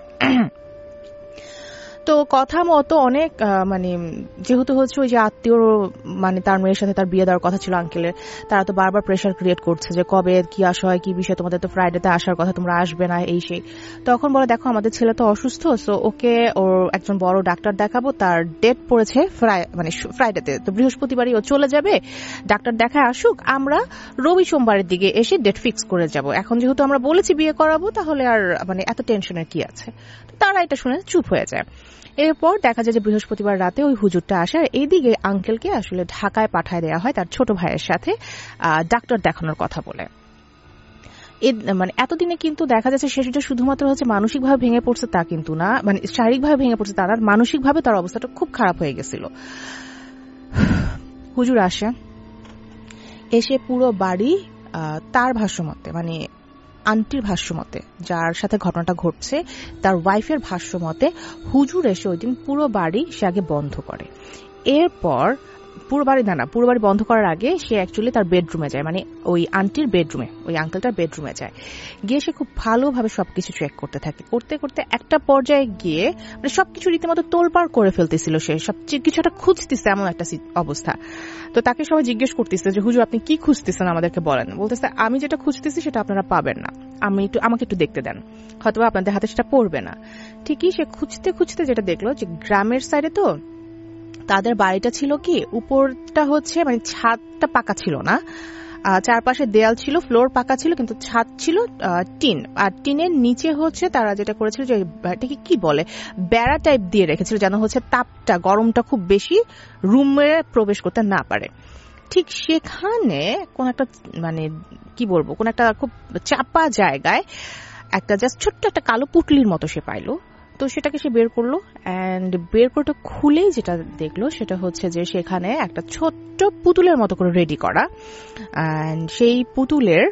S2: তো কথা মতো অনেক মানে যেহেতু হচ্ছে ওই যে আত্মীয় মানে তার মেয়ের সাথে তার বিয়ে দেওয়ার কথা ছিল আঙ্কেলের, তারা তো বারবার প্রেশার ক্রিয়েট করছে যে কবে কি আসা হয়, কি বিষয়, তোমাদের তো ফ্রাইডেতে আসার কথা, তোমরা আসবে না, এই সেই। তখন বলে দেখো আমাদের ছেলে তো অসুস্থ, সো ওকে ওর একজন বড় ডাক্তার দেখাবো, তার ডেট পড়েছে মানে ফ্রাইডেতে, তো বৃহস্পতিবারই ও চলে যাবে, ডাক্তার দেখায় আসুক, আমরা রবি সোমবারের দিকে এসে ডেট ফিক্স করে যাব। এখন যেহেতু আমরা বলেছি বিয়ে করাবো, তাহলে আর মানে এত টেনশনের কি আছে। তারা এটা শুনে চুপ হয়ে যায়। এরপর দেখা যায় যে বৃহস্পতিবার রাতে ওই হুজুরটা আসে, আর এইদিকে আঙ্কেলকে আসলে ঢাকায় পাঠায় দেওয়া হয় তার ছোট ভাইয়ের সাথে ডাক্তার দেখানোর কথা বলে। মানে এতদিনে কিন্তু দেখা যাচ্ছে সেটা শুধুমাত্র হচ্ছে মানসিকভাবে ভেঙে পড়ছে তা কিন্তু না, মানে শারীরিকভাবে ভেঙে পড়ছে তার, মানসিকভাবে তার অবস্থাটা খুব খারাপ হয়ে গেছিল। হুজুর আসে, এসে পুরো বাড়ি তার ভাষ্যমতে, মানে আন্টির ভাষ্যমতে, যার সাথে ঘটনাটা ঘটছে তার ওয়াইফের ভাষ্যমতে, হুজুর এসে ওই দিন পুরো বাড়ি সে আগে বন্ধ করে। এরপর পুরো বাড়ি বন্ধ করার আগে সে অ্যাকচুয়ালি তার বেডরুমে যায়, মানে ওই আন্টির বেডরুমে, ওই আঙ্কেলটার বেডরুমে যায়। গিয়ে সে খুব ভালোভাবে সবকিছু চেক করতে থাকে। করতে করতে একটা পর্যায়ে গিয়ে মানে সবকিছু রীতিমতো তোলপাড় করে ফেলতেছিল, সে সব কিছু একটা খুঁজতেছে এমন একটা অবস্থা। তো তাকে সবাই জিজ্ঞেস করতেছে যে হুজুর আপনি কি খুঁজতেছেন আমাদেরকে বলেন। বলতেছে আমি যেটা খুঁজতেছি সেটা আপনারা পাবেন না, আমাকে একটু দেখতে দেন, হয়তো আপনাদের হাতে সেটা পড়বে না। ঠিকই সে খুঁজতে খুঁজতে যেটা দেখলো যে গ্রামের সাইডে তো তাদের বাড়িটা ছিল কি, উপরটা হচ্ছে মানে ছাদটা পাকা ছিল না, চারপাশে দেয়াল ছিল, ফ্লোর পাকা ছিল, কিন্তু ছাদ ছিল টিন, আর টিনের নিচে হচ্ছে তারা যেটা করেছিল যে এটাকে কি বলে, বেড়া টাইপ দিয়ে রেখেছিল, যেন হচ্ছে তাপটা গরমটা খুব বেশি রুমে প্রবেশ করতে না পারে। ঠিক সেখানে কোন একটা মানে কি বলবো, কোন একটা খুব চাপা জায়গায় একটা জাস্ট ছোট্ট একটা কালো পুটলির মতো সে পাইলো। তো সেটাকে সে বের করলো, অ্যান্ড বের করে খুলেই যেটা দেখলো সেটা হচ্ছে যে সেখানে একটা ছোট্ট পুতুলের মতো করে রেডি করা, অ্যান্ড সেই পুতুলের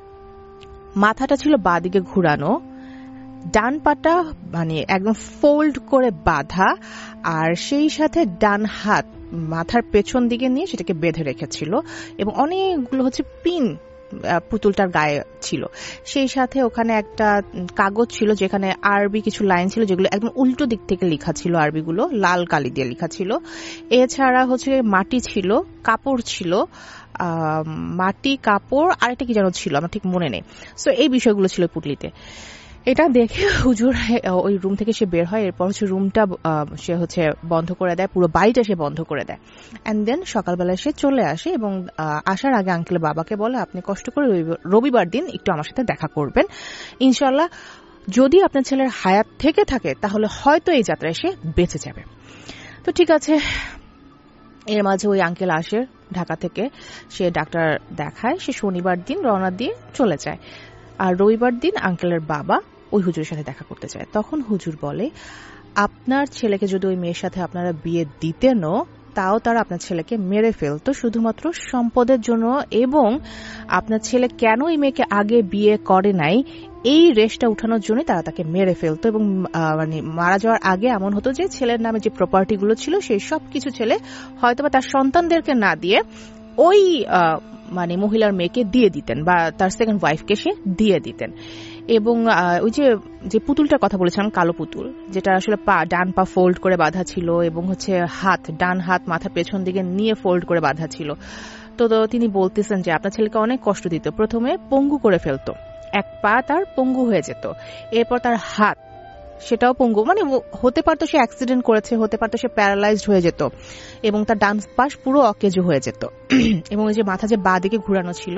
S2: মাথাটা ছিল বাঁদিকে ঘুরানো, ডান পাটা মানে একদম ফোল্ড করে বাঁধা, আর সেই সাথে ডান হাত মাথার পেছন দিকে নিয়ে সেটাকে বেঁধে রেখেছিল, এবং অনেকগুলো হচ্ছে পিন পুতুলটার গায়ে ছিল। সেই সাথে ওখানে একটা কাগজ ছিল যেখানে আরবি কিছু লাইন ছিল, যেগুলো একদম উল্টো দিক থেকে লেখা ছিল, আরবিগুলো লাল কালি দিয়ে লেখা ছিল। এছাড়া হচ্ছে মাটি ছিল, কাপড় ছিল, মাটি কাপড় আরেকটা কি যেন ছিল, আমার ঠিক মনে নেই। সো এই বিষয়গুলো ছিল পুটলিতে। এটা দেখে হুজুর ওই রুম থেকে সে বের হয়। এরপর হচ্ছে রুমটা সে হচ্ছে বন্ধ করে দেয়, পুরো বাড়িটা সে বন্ধ করে দেয়। অ্যান্ড দেন সকালবেলা সে চলে আসে, এবং আসার আগে আঙ্কেল বাবাকে বলে আপনি কষ্ট করে রবিবার দিন একটু আমার সাথে দেখা করবেন, ইনশাল্লাহ যদি আপনার ছেলের হায়াত থেকে থাকে তাহলে হয়তো এই যাত্রায় সে বেঁচে যাবে। তো ঠিক আছে, এর মাঝে ওই আঙ্কেল আসে ঢাকা থেকে, সে ডাক্তার দেখায়, সে শনিবার দিন রওনা দিয়ে চলে যায়। আর রবিবার দিন আঙ্কেলের বাবা ওই হুজুরের সাথে দেখা করতে চায়। তখন হুজুর বলে আপনার ছেলেকে যদি ওই মেয়ের সাথে আপনারা বিয়ে দিতেনও, তাও তারা আপনার ছেলেকে মেরে ফেলতো শুধুমাত্র সম্পদের জন্য, এবং আপনার ছেলে কেন এই মেয়েকে আগে বিয়ে করে নাই এই রেশটা উঠানোর জন্য তারা তাকে মেরে ফেলতো। এবং মানে মারা যাওয়ার আগে এমন হতো যে ছেলের নামে যে প্রপার্টিগুলো ছিল সেই সব কিছু ছেলে হয়তোবা তার সন্তানদেরকে না দিয়ে ওই মানে মহিলার মেয়েকে দিয়ে দিতেন, বা তার সেকেন্ড ওয়াইফকে সে দিয়ে দিতেন। এবং ওই যে পুতুলটার কথা বলেছিলাম, কালো পুতুল, যেটা আসলে ডান পা ফোল্ড করে বাঁধা ছিল, এবং হচ্ছে ডান হাত মাথার পেছন দিকে নিয়ে ফোল্ড করে বাঁধা ছিল। তো তিনি বলতেছেন যে আপনার ছেলেকে অনেক কষ্ট দিত, প্রথমে পঙ্গু করে ফেলতো, এক পা তার পঙ্গু হয়ে যেত, এরপর তার হাত সেটাও পঙ্গু, মানে হতে পারতো সে অ্যাক্সিডেন্ট করেছে, হতে পারতো সে প্যারালাইজড হয়ে যেত, এবং তার ডান পাশ পুরো অকেজো হয়ে যেত। এবং ওই যে মাথা যে বাঁ দিকে ঘুরানো ছিল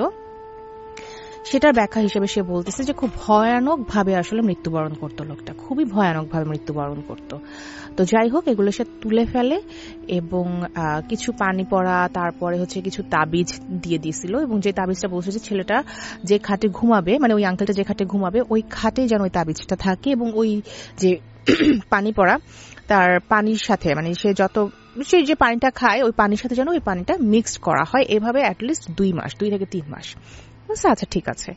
S2: সেটার ব্যাখ্যা হিসেবে সে বলতেছে যে খুব ভয়ানক ভাবে আসলে মৃত্যুবরণ করতো লোকটা, খুবই ভয়ানক ভাবে মৃত্যুবরণ করতো। তো যাই হোক, এগুলো সে তুলে ফেলে, এবং কিছু পানি পড়া, তারপরে হচ্ছে কিছু তাবিজ দিয়ে দিয়েছিল, এবং যে তাবিজটা বলছে যে ছেলেটা যে খাটে ঘুমাবে, মানে ওই আঙ্কেলটা যে খাটে ঘুমাবে ওই খাটে যেন ওই তাবিজটা থাকে, এবং ওই যে পানি পড়া তার পানির সাথে, মানে সে যে পানিটা খায় ওই পানির সাথে যেন ওই পানিটা মিক্সড করা হয়, এভাবে অ্যাটলিস্ট 2 থেকে 3 মাস। আচ্ছা ঠিক আছে।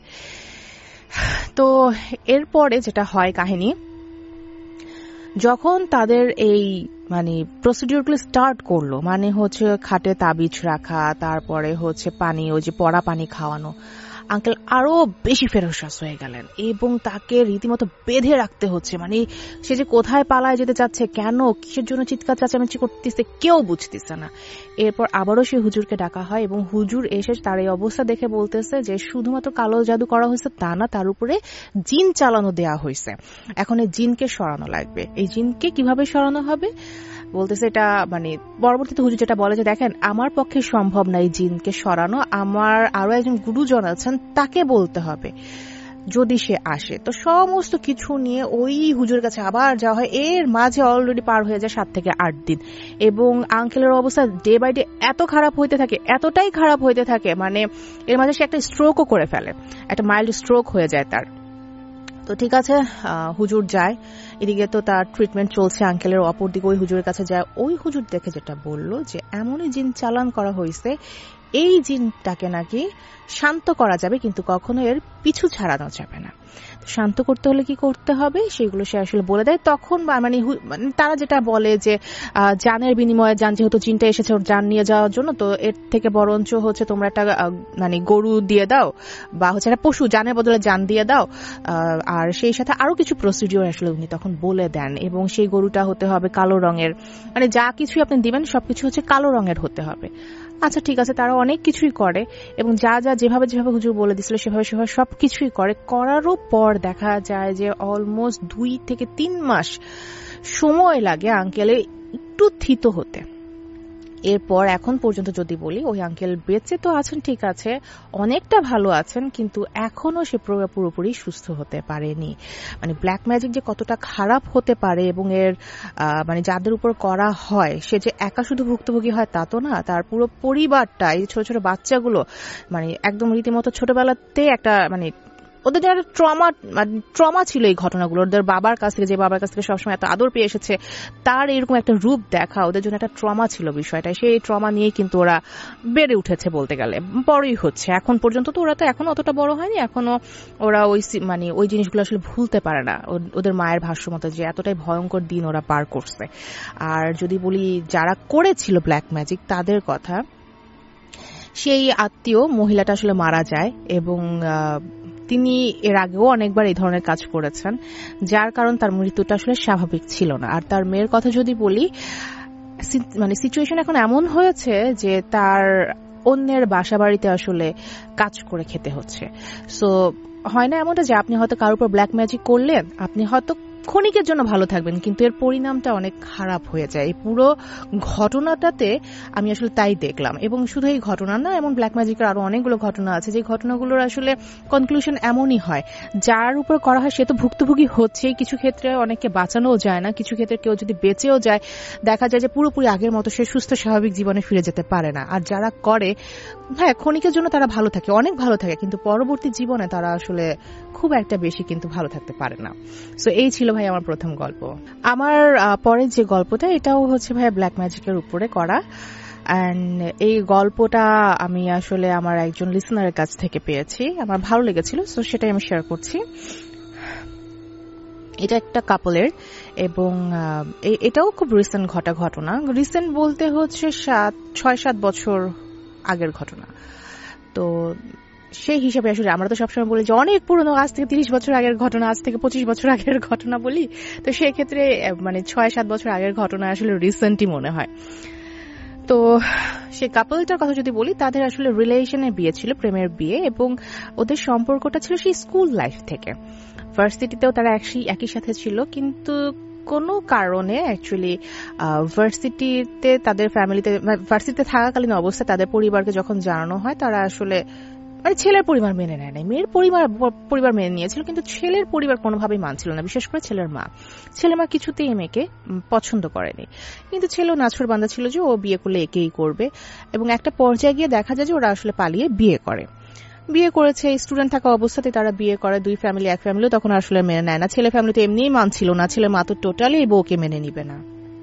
S2: তো এরপরে যেটা হয় কাহিনী, যখন তাদের এই মানে প্রসিডিউরগুলো স্টার্ট করলো, মানে হচ্ছে খাটে তাবিজ রাখা, তারপরে হচ্ছে পানি, ওই যে পড়া পানি খাওয়ানো। আঙ্কেল আরো বেশি ফেরোসাস হয়ে গেলেন এবং তাকে রীতিমতো বেঁধে রাখতে হচ্ছে। মানে সে যে কোথায় পালায় যেতে চাচ্ছে, কেন, কিসের জন্য চিৎকার চেঁচামেচি করতেছে, কেউ বুঝতেছে না। এরপর আবারও সে হুজুরকে ডাকা হয় এবং হুজুর এসে তার এই অবস্থা দেখে বলতেছে যে শুধুমাত্র কালো জাদু করা হয়েছে তা না, তার উপরে জিন চালানো দেয়া হয়েছে। এখন এই জিনকে সরানো লাগবে। এই জিনকে কিভাবে সরানো হবে বলতেছে, এটা মানে পরবর্তীতে হুজুর যেটা বলে যে দেখেন আমার পক্ষে সম্ভব না এই জিনকে সরানো, আমার আরো একজন গুরুজন আছেন তাকে বলতে হবে যদি সে আসে। তো সমস্ত কিছু নিয়ে ওই হুজুরের কাছে আবার যাওয়া হয়। এর মাঝে অলরেডি পার হয়ে যায় 7 থেকে 8 দিন এবং আঙ্কেলের অবস্থা ডে বাই ডে এত খারাপ হইতে থাকে, এতটাই খারাপ হইতে থাকে, মানে এর মাঝে সে একটা স্ট্রোকও করে ফেলে, একটা মাইল্ড স্ট্রোক হয়ে যায় তার। তো ঠিক আছে, হুজুর যায়, এদিকে তো তার ট্রিটমেন্ট চলছে আঙ্কেলের। অপরদিকে ওই হুজুরের কাছে যায়, ওই হুজুর দেখে যেটা বলল যে এমনই জিন চালান করা হয়েছে, এই জিনটাকে নাকি শান্ত করা যাবে কিন্তু কখনো এর পিছু ছাড়ানো যাবে না। শান্ত করতে হলে কি করতে হবে সেগুলো সে আসলে বলে দেয়। তখন মানে তারা যেটা বলে যে জানের বিনিময়ে, জান যেহেতু জিনটা এসেছে ওর জান নিয়ে যাওয়ার জন্য, তো এর থেকে বরঞ্চ হচ্ছে তোমরা একটা মানে গরু দিয়ে দাও বা হচ্ছে একটা পশু জানের বদলে জান দিয়ে দাও, আর সেই সাথে আরো কিছু প্রসিডিওর আসলে উনি তখন বলে দেন। এবং সেই গরুটা হতে হবে কালো রঙের, মানে যা কিছু আপনি দিবেন সবকিছু হচ্ছে কালো রঙের হতে হবে। আচ্ছা ঠিক আছে, তারা অনেক কিছুই করে এবং যা যা যেভাবে যেভাবে হুজুর বলে দিছিল সেভাবে সেভাবে সবকিছুই করে। করারও পর দেখা যায় যে অলমোস্ট 2 থেকে 3 মাস সময় লাগে আঙ্কেলে একটু থিত হতে। এরপর এখন পর্যন্ত যদি বলি, ওই আঙ্কেল বেঁচে তো আছেন ঠিক আছে, অনেকটা ভালো আছেন, কিন্তু এখনো সে পুরোপুরি সুস্থ হতে পারেনি। মানে ব্ল্যাক ম্যাজিক যে কতটা খারাপ হতে পারে এবং এর মানে যাদের উপর করা হয় সে যে একা শুধু ভুক্তভোগী হয় তা তো না, তার পুরো পরিবারটা, এই ছোট ছোট বাচ্চাগুলো, মানে একদম রীতিমতো ছোটবেলাতে একটা মানে ওদের একটা ট্রমা ছিল এই ঘটনাগুলো। ওদের বাবার কাছ থেকে, যে বাবার কাছ থেকে সবসময় এত আদর পেয়ে এসেছে, তার এরকম একটা রূপ দেখা ওদের জন্য একটা ট্রমা ছিল বিষয়টা। সেই ট্রমা নিয়ে কিন্তু ওরা বেড়ে উঠেছে বলতে গেলে, বড়ই হচ্ছে এখন পর্যন্ত। তো ওরা তো এখনো অতটা বড় হয়নি, এখনো ওরা মানে ওই জিনিসগুলো আসলে ভুলতে পারে না, ওদের মায়ের ভাষ্য মতো যে এতটাই ভয়ঙ্কর দিন ওরা পার করছে। আর যদি বলি যারা করেছিল ব্ল্যাক ম্যাজিক তাদের কথা, সেই আত্মীয় মহিলাটা আসলে মারা যায় এবং তিনি এর আগেও অনেকবার এই ধরনের কাজ করেছেন, যার কারণ তার মৃত্যুটা আসলে স্বাভাবিক ছিল না। আর তার মেয়ের কথা যদি বলি, মানে সিচুয়েশন এখন এমন হয়েছে যে তার অন্যের বাসা বাড়িতে আসলে কাজ করে খেতে হচ্ছে। সো হয় না এমনটা যে আপনি হয়তো কারোর উপর ব্ল্যাক ম্যাজিক করলেন, আপনি হয়তো ক্ষণিকের জন্য ভালো থাকবেন কিন্তু এর পরিণামটা অনেক খারাপ হয়ে যায়। এই পুরো ঘটনাটাতে আমি আসলে তাই দেখলাম। এবং শুধু এই ঘটনা না, এমন ব্ল্যাক ম্যাজিকের আরো অনেকগুলো ঘটনা আছে যে ঘটনাগুলোর আসলে কনক্লুশন এমনই হয়, যার উপর করা হয় সে তো ভুক্তভোগী হচ্ছে, কিছু ক্ষেত্রে অনেককে বাঁচানোও যায় না, কিছু ক্ষেত্রে কেউ যদি বেঁচেও যায় দেখা যায় যে পুরোপুরি আগের মতো সে সুস্থ স্বাভাবিক জীবনে ফিরে যেতে পারে না। আর যারা করে, হ্যাঁ ক্ষণিকের জন্য তারা ভালো থাকে, অনেক ভালো থাকে, কিন্তু পরবর্তী জীবনে তারা আসলে খুব একটা বেশি কিন্তু ভালো থাকতে পারে না। সো এই ছিল ভাই আমার প্রথম গল্প। আমার পরের যে গল্পটা, এটাও হচ্ছে ভাই ব্ল্যাক ম্যাজিকের উপরে করা। এন্ড এই গল্পটা আমি আসলে আমার একজন লিসনারের কাছ থেকে পেয়েছি, আমার ভালো লেগেছিল, সো সেটাই আমি শেয়ার করছি। এটা একটা কাপলের এবং এটাও খুব রিসেন্ট ঘটনা। রিসেন্ট বলতে হচ্ছে 6-7 বছর আগের ঘটনা। তো সেই হিসেবে আসলে আমরা তো সবসময় বলি যে অনেক পুরনো, আজ থেকে 30 বছর আগের ঘটনা, আজ থেকে 25 বছর আগের ঘটনা বলি। তো সেই ক্ষেত্রে মানে 6-7 বছর আগের ঘটনা আসলে রিসেন্টই মনে হয়। তো সেই কাপলটার কথা যদি বলি, তাদের আসলে রিলেশনের বিয়ে ছিল, প্রেমের বিয়ে, এবং ওদের সম্পর্কটা ছিল সেই স্কুল লাইফ থেকে। ভার্সিটিতেও তারা একই সাথে ছিল, কিন্তু কোনো কারণে অ্যাকচুয়ালি ভার্সিটিতে তাদের ফ্যামিলিতে, ভার্সিটিতে থাকাকালীন অবস্থায় তাদের পরিবারকে যখন জানানো হয়, তারা আসলে মানে ছেলের পরিবার মেনে নেয় নাই, মেয়ের পরিবার মেনে নিয়েছিল, কিন্তু ছেলের পরিবার কোনোভাবেই মানছিল না, বিশেষ করে ছেলের মা কিছুতেই এই মেয়েকে পছন্দ করেনি। কিন্তু ছেলেও নাছর বান্দা ছিল যে ও বিয়ে করলে একেই করবে, এবং একটা পর্যায়ে গিয়ে দেখা যায় যে ওরা আসলে পালিয়ে বিয়ে করেছে। স্টুডেন্ট থাকা অবস্থাতে তারা বিয়ে করে, দুই ফ্যামিলি, এক ফ্যামিলিও তখন আসলে মেনে নেয় না। ছেলে ফ্যামিলি তো এমনিই মানছিল না, ছেলের মা তো টোটালি এই বউকে মেনে নিবে না।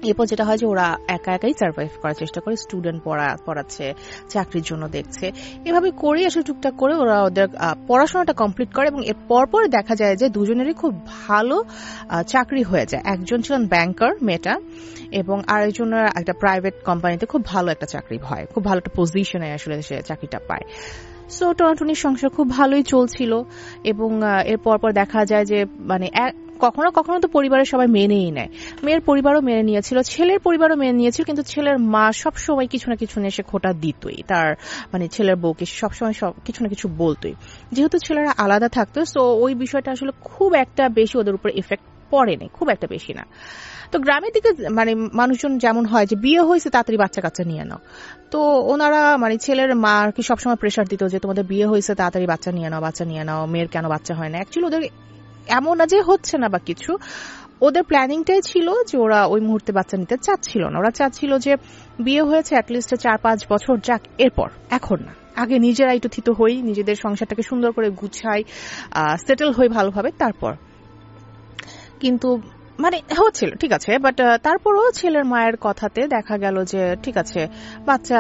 S2: এরপর যেটা হয় যে ওরা একা একাই সার্ভাইভ করার চেষ্টা করে, স্টুডেন্ট পড়াচ্ছে, চাকরির জন্য দেখছে, এভাবে করে আসলে টুকটাক করে ওরা ওদের পড়াশোনাটা কমপ্লিট করে। এবং এর পরপর দেখা যায় যে দুজনেরই খুব ভালো চাকরি হয়ে যায়। একজন ছিলেন ব্যাংকার মেয়েটা, এবং আরেকজনের একটা প্রাইভেট কোম্পানিতে খুব ভালো একটা চাকরি হয়, খুব ভালো একটা পজিশনে আসলে সে চাকরিটা পায়। সো টনাটনির সংসার খুব ভালোই চলছিল। এবং এর পরপর দেখা যায় যে মানে কখনো কখনো তো পরিবারের সবাই মেনেই নেয়, মেয়ের পরিবারও মেনে নিয়েছিল, ছেলের পরিবারও মেনে নিয়েছিল, কিন্তু ছেলের মা সবসময় কিছু না কিছু নিয়ে সে খোঁটা দিতই, তার মানে ছেলের বউকে সবসময় কিছু না কিছু বলতোই। যেহেতু ছেলেরা আলাদা থাকতো, সো ওই বিষয়টা আসলে খুব একটা বেশি ওদের উপর এফেক্ট পড়েনি, খুব একটা বেশি না। তো গ্রামের দিকে মানে মানুষজন যেমন হয় যে বিয়ে হয়েছে তাড়াতাড়ি বাচ্চা কাচ্চা নিয়ে নাও, তো ওনারা মানে ছেলের মা আর কি সবসময় প্রেশার দিত যে তোমাদের বিয়ে হয়েছে তাড়াতাড়ি বাচ্চা নিয়ে নাও, মেয়ের কেন বাচ্চা হয় না। অ্যাকচুয়ালি ওদের এমন না যে হচ্ছে না বা কিছু, ওদের প্ল্যানিংটাই ছিল যে ওরা ওই মুহূর্তে বাচ্চা নিতে চাচ্ছিল না। ওরা চাচ্ছিল যে বিয়ে হয়েছে অ্যাটলিস্ট 4-5 বছর যাক, এরপর এখন না, আগে নিজেরা একটু থিত হই, নিজেদের সংসারটাকে সুন্দর করে গুছাই, সেটেল হই ভালোভাবে, তারপর। কিন্তু মানে হচ্ছিল ঠিক আছে, বাট তারপরও ছেলের মায়ের কথাতে দেখা গেল যে ঠিক আছে বাচ্চা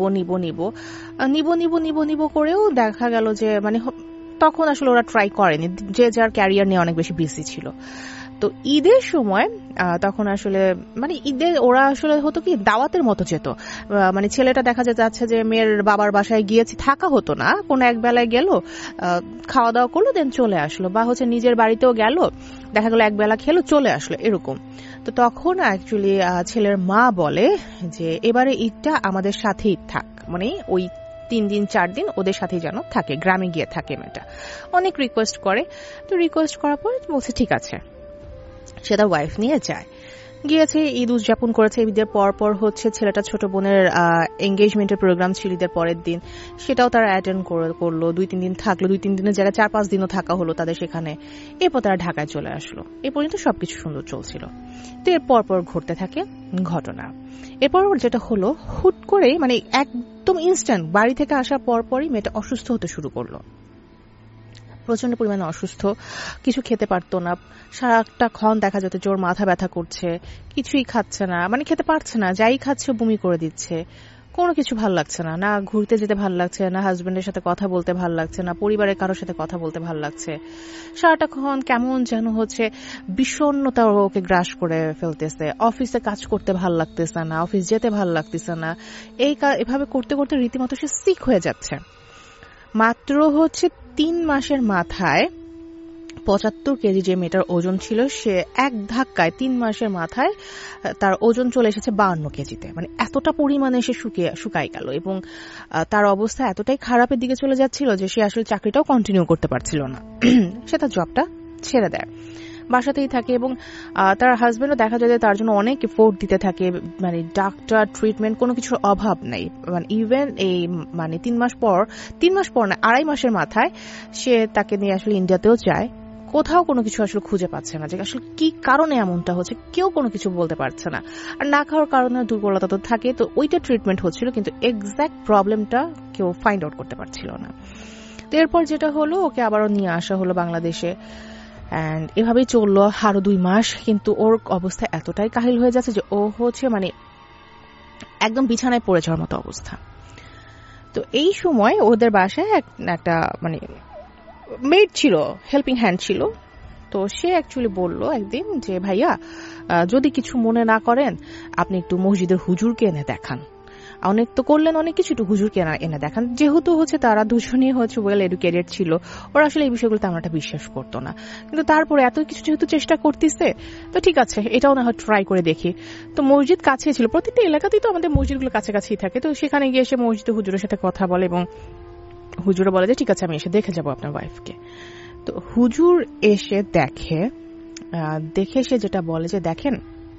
S2: নিব করেও দেখা গেল যে মানে তখন আসলে ওরা ট্রাই করেনি, যে যার ক্যারিয়ার নিয়ে অনেক বেশি বিজি ছিল। তো ঈদের সময় তখন আসলে মানে ঈদের ওরা আসলে হতো কি দাওয়াতের মতো যেত, মানে ছেলেটা দেখা যাচ্ছে যে মেয়ের বাবার বাসায় গিয়েছি, থাকা হতো না, কোনো এক বেলায় গেল, খাওয়া দাওয়া করলো, দেন চলে আসলো, বা হচ্ছে নিজের বাড়িতেও গেল, দেখা গেল এক বেলা খেলো চলে আসলো, এরকম। তো তখন অ্যাকচুয়ালি ছেলের মা বলে যে এবারে ঈদটা আমাদের সাথেই থাক, মানে ওই 3 দিন 4 দিন ওদের সাথেই যেন থাকে, গ্রামে গিয়ে থাকে। মেয়েটা অনেক রিকোয়েস্ট করে, তো রিকোয়েস্ট করার পর বলছে ঠিক আছে, সে তার ওয়াইফ নিয়ে যায়, গিয়েছে, ঈদ উদযাপন করেছে। ঈদের পর হচ্ছে ছেলেটা ছোট বোনের এঙ্গেজমেন্টের প্রোগ্রাম ছিল ঈদের পরের দিন, সেটাও তারা অ্যাটেন্ড করলো, 2-3 দিন থাকলো, 2-3 দিনের জায়গায় 4-5 দিনও থাকা হলো তাদের সেখানে। এরপর তারা ঢাকায় চলে আসলো। এ পর্যন্ত সবকিছু সুন্দর চলছিল। তো এর পর ঘটতে থাকে ঘটনা। এরপর যেটা হলো, হুট করে মানে একদম ইনস্ট্যান্ট বাড়ি থেকে আসার পরই মেয়েটা অসুস্থ হতে শুরু করলো, প্রচন্ড পরিমাণে অসুস্থ, কিছু খেতে পারতো না, সারাটা ক্ষণ দেখা যেত জোর মাথা ব্যথা করছে, কিছুই খাচ্ছে না, মানে খেতে পারছে না, যাই খাচ্ছে বমি করে দিচ্ছে, কোনো কিছু ভাল লাগছে না, না ঘুরতে যেতে ভাল লাগছে না, হাজবেন্ডের সাথে কথা বলতে ভাল লাগছে না, পরিবারের কারোর সাথে কথা বলতে ভাল লাগছে, সারাটা ক্ষণ কেমন যেন হচ্ছে বিষণ্ণতা ওকে গ্রাস করে ফেলতেছে, অফিসে কাজ করতে ভাল লাগতেছে না, অফিস যেতে ভাল লাগতেছে না, এভাবে করতে করতে রীতিমতো সে সিক হয়ে যাচ্ছে। মাত্র হচ্ছে 3 মাসের মাথায় 75 কেজি যে মেয়েটার ওজন ছিল, সে এক ধাক্কায় 3 মাসের মাথায় তার ওজন চলে এসেছে 52 কেজিতে। মানে এতটা পরিমাণে সে শুকাই গেল, এবং তার অবস্থা এতটাই খারাপের দিকে চলে যাচ্ছিল যে সে আসলে চাকরিটাও কন্টিনিউ করতে পারছিল না, সে তার জবটা ছেড়ে দেয়, বাসাতেই থাকে। এবং তার হাজবেন্ডও দেখা যায় যে তার জন্য অনেক এফোর্ট দিতে থাকে, মানে ডাক্তার, ট্রিটমেন্ট, কোনো কিছুর অভাব নেই। মানে ইভেন এই মানে 3 মাস পর না 2.5 মাসের মাথায় সে তাকে নিয়ে আসলে ইন্ডিয়াতেও যায়, কোথাও কোনো কিছু আসলে খুঁজে পাচ্ছে না যে আসলে কি কারণে এমনটা হচ্ছে, কেউ কোনো কিছু বলতে পারছে না। আর না খাওয়ার কারণে দুর্বলতা তো থাকে, তো ওইটা ট্রিটমেন্ট হচ্ছিল, কিন্তু এক্সাক্ট প্রবলেমটা কেউ ফাইন্ড আউট করতে পারছিল না। তো এরপর যেটা হলো, ওকে আবারও নিয়ে আসা হলো বাংলাদেশে, এন্ড এভাবেই চললো আরো 2 মাস। কিন্তু ওর অবস্থা এতটাই কাহিল হয়ে যাচ্ছে যে ও হচ্ছে মানে একদম বিছানায় পড়ে যাওয়ার মতো অবস্থা। তো এই সময় ওদের বাসায় একটা মানে মেড ছিল, হেল্পিং হ্যান্ড ছিল। তো সে অ্যাকচুয়ালি বলল একদিন যে ভাইয়া, যদি কিছু মনে না করেন আপনি একটু মসজিদের হুজুরকে এনে দেখান, অনেক তো করলেন অনেক কিছু, একটু হুজুরকে এনে দেখান। যেহেতু হচ্ছে তারা দুজনেই হচ্ছে ওয়েল এডুকেটেড ছিল, ওরা আসলে এই বিষয়গুলো তেমন একটা বিশ্বাস করতো না, কিন্তু তারপরে এত কিছু যেহেতু চেষ্টা করতেছে, তো ঠিক আছে এটাও না হয় ট্রাই করে দেখি। তো মসজিদ কাছে ছিল, প্রত্যেকটা এলাকাতেই তো আমাদের মসজিদগুলো কাছাকাছিই থাকে। তো সেখানে গিয়ে এসে মসজিদে হুজুরের সাথে কথা বলে, এবং হুজুরে বলে যে ঠিক আছে আমি এসে দেখে যাবো আপনার ওয়াইফকে। তো হুজুর এসে দেখে সে যেটা বলে যে দেখেন,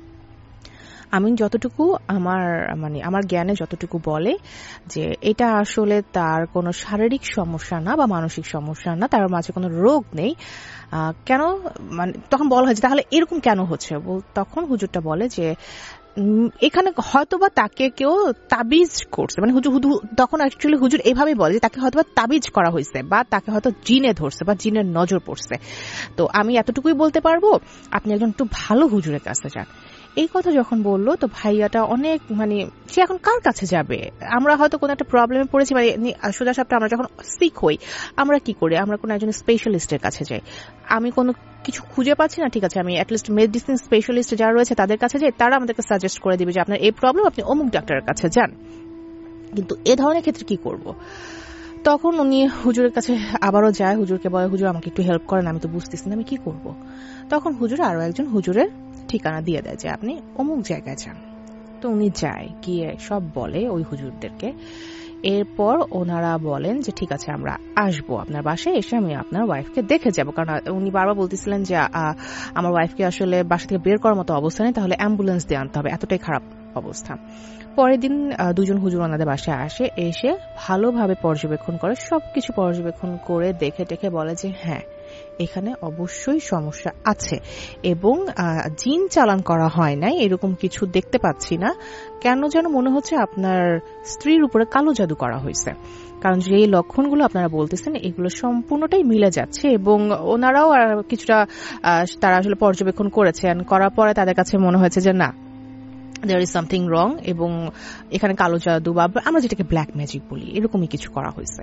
S2: আমি যতটুকু আমার জ্ঞানে যতটুকু বলে যে এটা আসলে তার কোনো শারীরিক সমস্যা না বা মানসিক সমস্যা না, তার মাঝে কোনো রোগ নেই। কেন মানে তখন বলা হয় যে তাহলে এরকম কেন হচ্ছে, তখন হুজুরটা বলে যে এখানে হয়তোবা তাকে কেউ তাবিজ করছে, মানে তখন অ্যাকচুয়ালি হুজুর এভাবে বলে যে তাকে হয়তোবা তাবিজ করা হয়েছে, বা তাকে হয়তো জিনে ধরছে বা জিনের নজর পড়ছে। তো আমি এতটুকুই বলতে পারবো, আপনি একজন একটু ভালো হুজুরের কাছে যান। এই কথা যখন বললো তো ভাইয়াটা অনেক মানে সে এখন কার কাছে যাবে? আমরা হয়তো কোনো একটা প্রবলেমে পড়েছি, মানে সোজা সাপটা আমরা যখন সিক হই আমরা কি করি, আমরা কোনো একজন স্পেশালিস্টের কাছে যাই। আমি কোনো কিছু খুঁজে পাচ্ছি না, ঠিক আছে আমি অ্যাটলিস্ট মেডিসিন স্পেশালিস্ট যারা রয়েছে তাদের কাছে যাই, তারা আমাদেরকে সাজেস্ট করে দিবে যে আপনার এই প্রবলেম, আপনি অমুক ডাক্তারের কাছে যান। কিন্তু এ ধরনের ক্ষেত্রে কি করব? তখন উনি হুজুরের কাছে আবারও যায়, হুজুরকে বলে হুজুর আমাকে একটু হেল্প করেন, আমি তো বুঝতেছি না আমি কি করব। তখন হুজুর আরো একজন হুজুরের ঠিকানা দিয়ে দেয় যে আপনি অমুক জায়গায় যান। তো উনি যায়, গিয়ে সব বলে ওই হুজুরদেরকে। এরপর ওনারা বলেন যে ঠিক আছে আমরা আসবো আপনার বাসায়, এসে আমি আপনার ওয়াইফকে দেখে যাব, কারণ উনি বারবার বলতেছিলেন যে আমার ওয়াইফকে আসলে বাসা থেকে বের করার মতো অবস্থা নেই, তাহলে অ্যাম্বুলেন্স দিয়ে আনতে হবে, এতটাই খারাপ অবস্থা। পরের দিন দুজন হুজুর ওনাদের বাসায় আসে, এসে ভালোভাবে পর্যবেক্ষণ করে, সবকিছু পর্যবেক্ষণ করে দেখে টেকে বলে যে হ্যাঁ এখানে অবশ্যই সমস্যা আছে এবং জিন চালান করা হয় নাই, এরকম কিছু দেখতে পাচ্ছি না। কেন যেন মনে হচ্ছে আপনার স্ত্রীর উপরে কালো জাদু করা হয়েছে, কারণ যে লক্ষণগুলো আপনারা বলতেছেন এগুলো সম্পূর্ণটাই মিলে যাচ্ছে। এবং ওনারাও কিছুটা তারা আসলে পর্যবেক্ষণ করেছেন, করার পরে তাদের কাছে মনে হয়েছে যে না there is something wrong, এবং এখানে কালো জাদু বা আমরা যেটাকে ব্ল্যাক ম্যাজিক বলি এরকমই কিছু করা হয়েছে।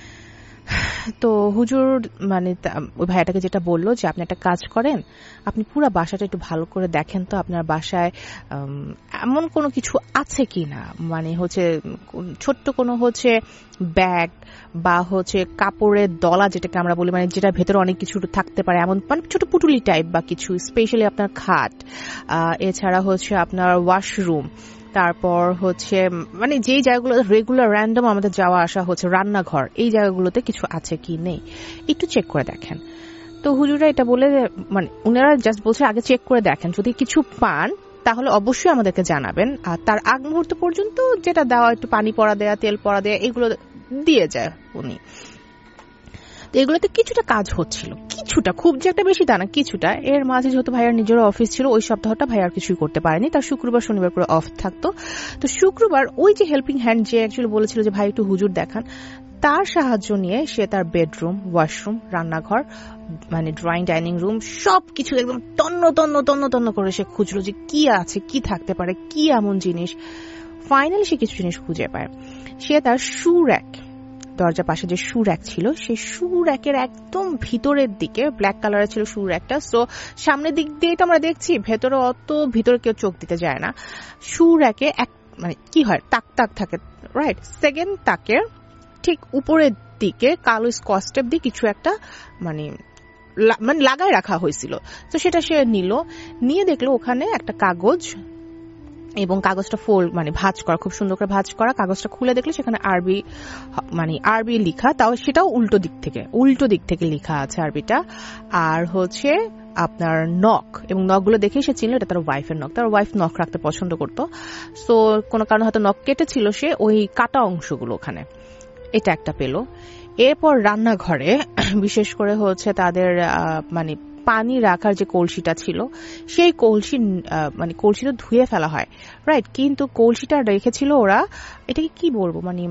S2: তো হুজুর মানে ওই ভাইয়াটাকে যেটা বললো যে আপনি একটা কাজ করেন, আপনি পুরো বাসাটা একটু ভালো করে দেখেন তো আপনার বাসায় এমন কোনো কিছু আছে কি না, মানে হচ্ছে ছোট্ট কোনো হচ্ছে ব্যাগ বা হচ্ছে কাপড়ের দলা যেটাকে আমরা বলি, মানে যেটা ভেতরে অনেক কিছু থাকতে পারে, এমন মানে ছোট পুটুলি টাইপ বা কিছু, স্পেশালি আপনার খাট, এছাড়া হচ্ছে আপনার ওয়াশরুম, তারপর হচ্ছে মানে যেই জায়গাগুলো রেগুলার র্যান্ডম আমাদের যাওয়া আসা হচ্ছে, রান্নাঘর, এই জায়গাগুলোতে কিছু আছে কি নেই একটু চেক করে দেখেন। তো হুজুরা এটা বলে মানে উনারা জাস্ট বলছে আগে চেক করে দেখেন, যদি কিছু পান তাহলে অবশ্যই আমাদেরকে জানাবেন, আর তার আগ মুহূর্ত পর্যন্ত যেটা দেওয়া, একটু পানি পড়া দেয়া, তেল পড়া দেয়া, এগুলো দিয়ে যায় উনি। তো এগুলোতে কিছুটা কাজ হচ্ছিল, কিছুটা, খুব যে একটা বেশি তা না, কিছুটা। এর মাঝে যেহেতু ভাইয়ার নিজেরও অফিস ছিল, ওই সপ্তাহটা ভাইয়ার কিছুই করতে পারেনি, তার শুক্রবার শনিবার করে অফ থাকতো। তো শুক্রবার ওই যে হেল্পিং হ্যান্ড যে অ্যাকচুয়ালি বলেছিল যে ভাই একটু হুজুর দেখান, তার সাহায্য নিয়ে সে তার বেডরুম, ওয়াশরুম, রান্নাঘর, মানে ড্রয়িং ডাইনিং রুম সবকিছু একদম তন্ন তন্ন তন্ন তন্ন করে সে খুঁজলো যে কি আছে, কি থাকতে পারে, কি এমন জিনিস। ফাইনালি সে কিছু জিনিস খুঁজে পায়। সে তার শু র্যাক, দরজার পাশে যে শু র্যাক ছিল, সেই শু র্যাকের একদম ভিতরের দিকে, ব্ল্যাক কালারের ছিল শু র্যাকটা, সো সামনের দিক দিয়ে তো আমরা দেখছি, ভেতরে অত ভিতরে কেউ চোখ দিতে যায় না। শু র্যাকে এক মানে কি হয়, তাক তাক থাকে, রাইট, সেকেন্ড তাকের ঠিক উপরের দিকে কালো স্কচ টেপ দিয়ে কিছু একটা মানে লাগায় রাখা হয়েছিল। তো সেটা সে নিয়ে দেখলো ওখানে একটা কাগজ, এবং কাগজটা ফোল্ড মানে ভাঁজ করা, খুব সুন্দর করে ভাঁজ করা। কাগজটা খুলে দেখলে সেখানে আরবি লেখা, তাও সেটাও উল্টো দিক থেকে লেখা আছে আরবিটা। আর হচ্ছে আপনার নখ, এবং নখগুলো দেখে সে চিনল এটা তার ওয়াইফের নখ। তার ওয়াইফ নখ রাখতে পছন্দ করতো, সো কোনো কারণে হয়তো নখ কেটেছিল সে, ওই কাটা অংশগুলো ওখানে, এটা একটা পেল। এরপর রান্নাঘরে বিশেষ করে হচ্ছে তাদের মানে পানি রাখার যে কলসিটা ছিল, সেই কলসি তো ধুয়ে ফেলা হয়, রাইট, কিন্তু কলসিটা রেখেছিল ওরা, এটাকে কি বলবো, মানে